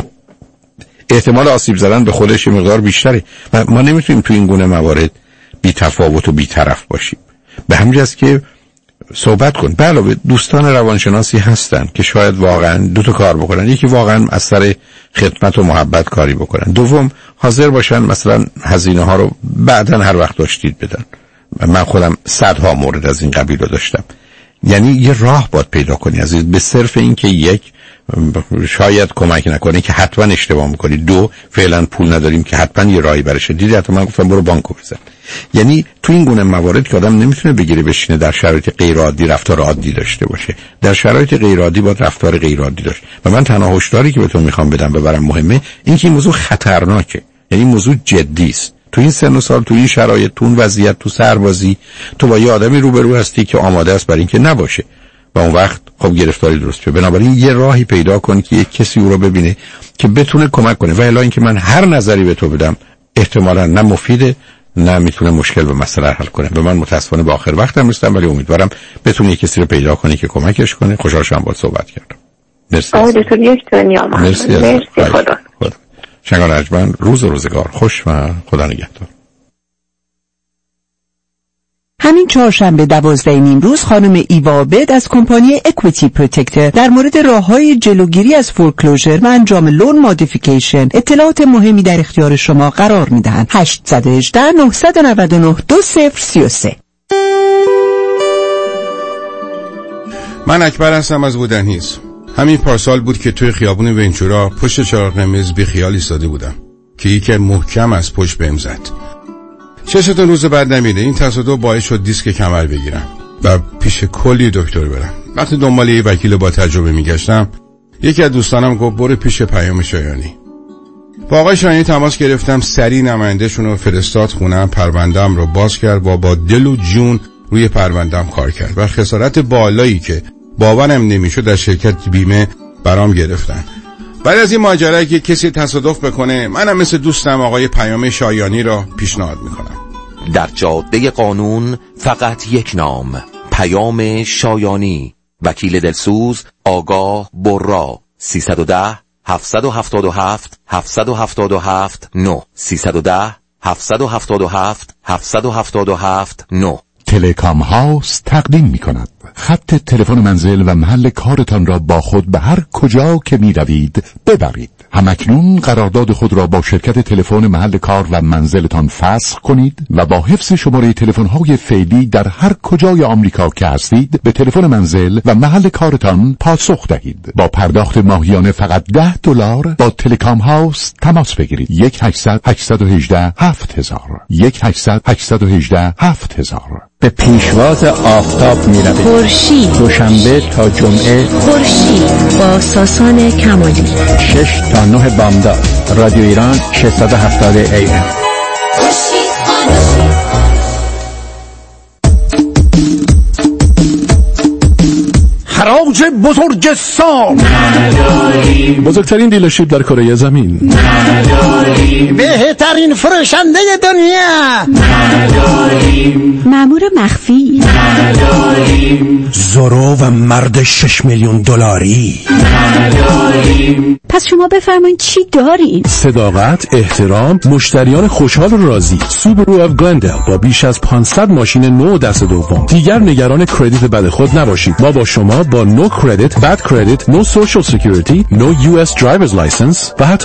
احتمال آسیب زدن به خودش یه مقدار بیشتره و ما نمیتونیم تو این گونه موارد بی تفاوت و بی طرف باشیم. به همین جاست که صحبت کن. به علاوه دوستان روانشناسی هستن که شاید واقعا دو تا کار بکنن، یکی واقعا از سر خدمت و محبت کاری بکنن، دوم حاضر باشن مثلا هزینه ها رو بعداً هر وقت داشتید بدن. من خودم صدها مورد از این قبیل رو داشتم. یعنی یه راه باید پیدا کنی عزیز، به صرف این که یک شاید کمک نکنه که حتما اشتباه میکنی، دو فعلا پول نداریم که حتما یه راهی برشه. دیدی حتی من گفتم برو بانکو بزن. یعنی تو این گونه موارد که آدم نمیتونه بگیره بشینه در شرایط غیر عادی رفتار عادی داشته باشه، در شرایط غیر عادی باید رفتار غیر عادی داشت. و من تنها هشداری که بهتون میخوام بدم ببرم مهمه این که این موضوع خطرناکه، یعنی موضوع جدی است. تو این سن و سال، تو این شرایط، تو اون وضعیت، تو سربازی، تو با یه آدمی روبرو هستی که آماده است برای اینکه نباشه و اون وقت خب گرفتاری درست شه. بنابراین یه راهی پیدا کن که یک کسی او رو ببینه که بتونه کمک کنه. و الا اینکه من هر نظری به تو بدم احتمالاً نه مفیده نه میتونه مشکل و مسئله حل کنه. و من متاسفانه به آخر وقتم رسیدم، ولی امیدوارم بتونی یک کسی رو پیدا کنی که کمکش کنه. خوشحال شدم باهات صحبت کردم. مرسی. آقای دکتر یک دنیا ما. مرسی. مرسی خدا. خدا. شنگان ارجمند، روز و روزگار خوش و خدا نگهدار. همین چهارشنبه دوازده نیم روز خانم ایوا عابد از کمپانی اکویتی پروتکتر در مورد راه‌های جلوگیری از فورکلوزر و انجام لون مودیفیکیشن اطلاعات مهمی در اختیار شما قرار می‌دهند. هشت یک هشت نه نه نه دو صفر سه سه. من اکبر هستم از بودنهیز. همین پارسال بود که توی خیابون ونچورا پشت چراغ قرمز بی خیال ایستاده بودم که یکی محکم از پشت بهم زد. چشتون روز بعد نمیده. این تصادف باعث شد دیسک کمر بگیرم و پیش کلی دکتر برم. وقتی دنبال یه وکیل با تجربه میگشتم یکی از دوستانم گفت برو پیش پیام شایانی. با آقای شایانی تماس گرفتم، سریع نماینده‌شون رو فرستاد خونم، پرونده‌ام رو باز کرد و با دل و جون روی پرونده‌ام کار کرد و خسارت بالایی که باورم نمیشد در شرکت بیمه برام گرفتن. بعد از این ماجرا که کسی تصادف بکنه، منم مثل دوستم آقای پیام شایانی را پیشنهاد میکنم. در جاده قانون فقط یک نام، پیام شایانی. وکیل دلسوز آگاه برا. سیصد و ده هفتصد و هفتاد و هفت هفتصد و هفتاد و هفت نه سیصد و ده هفتصد و هفتاد و هفت هفتصد و هفتاد و هفت نه. تلکام هاوس تقدیم می کند خط تلفن منزل و محل کارتان را با خود به هر کجا که می روید ببرید. همکنون قرارداد خود را با شرکت تلفن محل کار و منزلتان فسخ کنید و با حفظ شماره تلفن‌های فعلی در هر کجای آمریکا که هستید به تلفن منزل و محل کارتان پاسخ دهید. با پرداخت ماهیانه فقط ده دلار با تلکام هاوس تماس بگیرید. یک هشتصد هشتصد و هجده هفت هزار یک هشتصد هشتصد و هجده هفت هزار. به پیشواز آفتاب می روید. خورشید دوشنبه تا جمعه خورشید با ساسان کمالی. شش تا نه بامداد. رادیو ایران ششصد و هفتاد ای ام. حراج بزرگ سال بزرگترین دیلرشیپ در کره زمین، بهترین فروشنده دنیا، مأمور مخفی، زورو و مرد شش میلیون دلاری. پس شما بفرمایید چی دارین؟ صداقت، احترام، مشتریان خوشحال و راضی. سوبرو اف گلندل با بیش از پانصد ماشین نو دست دوم. دیگر نگران کردیت بد خود نباشید. ما با شما با نو کردیت، بد کردیت، نو سوشال سکیوریتی، نو یو اس درایورز لایسنس و حتی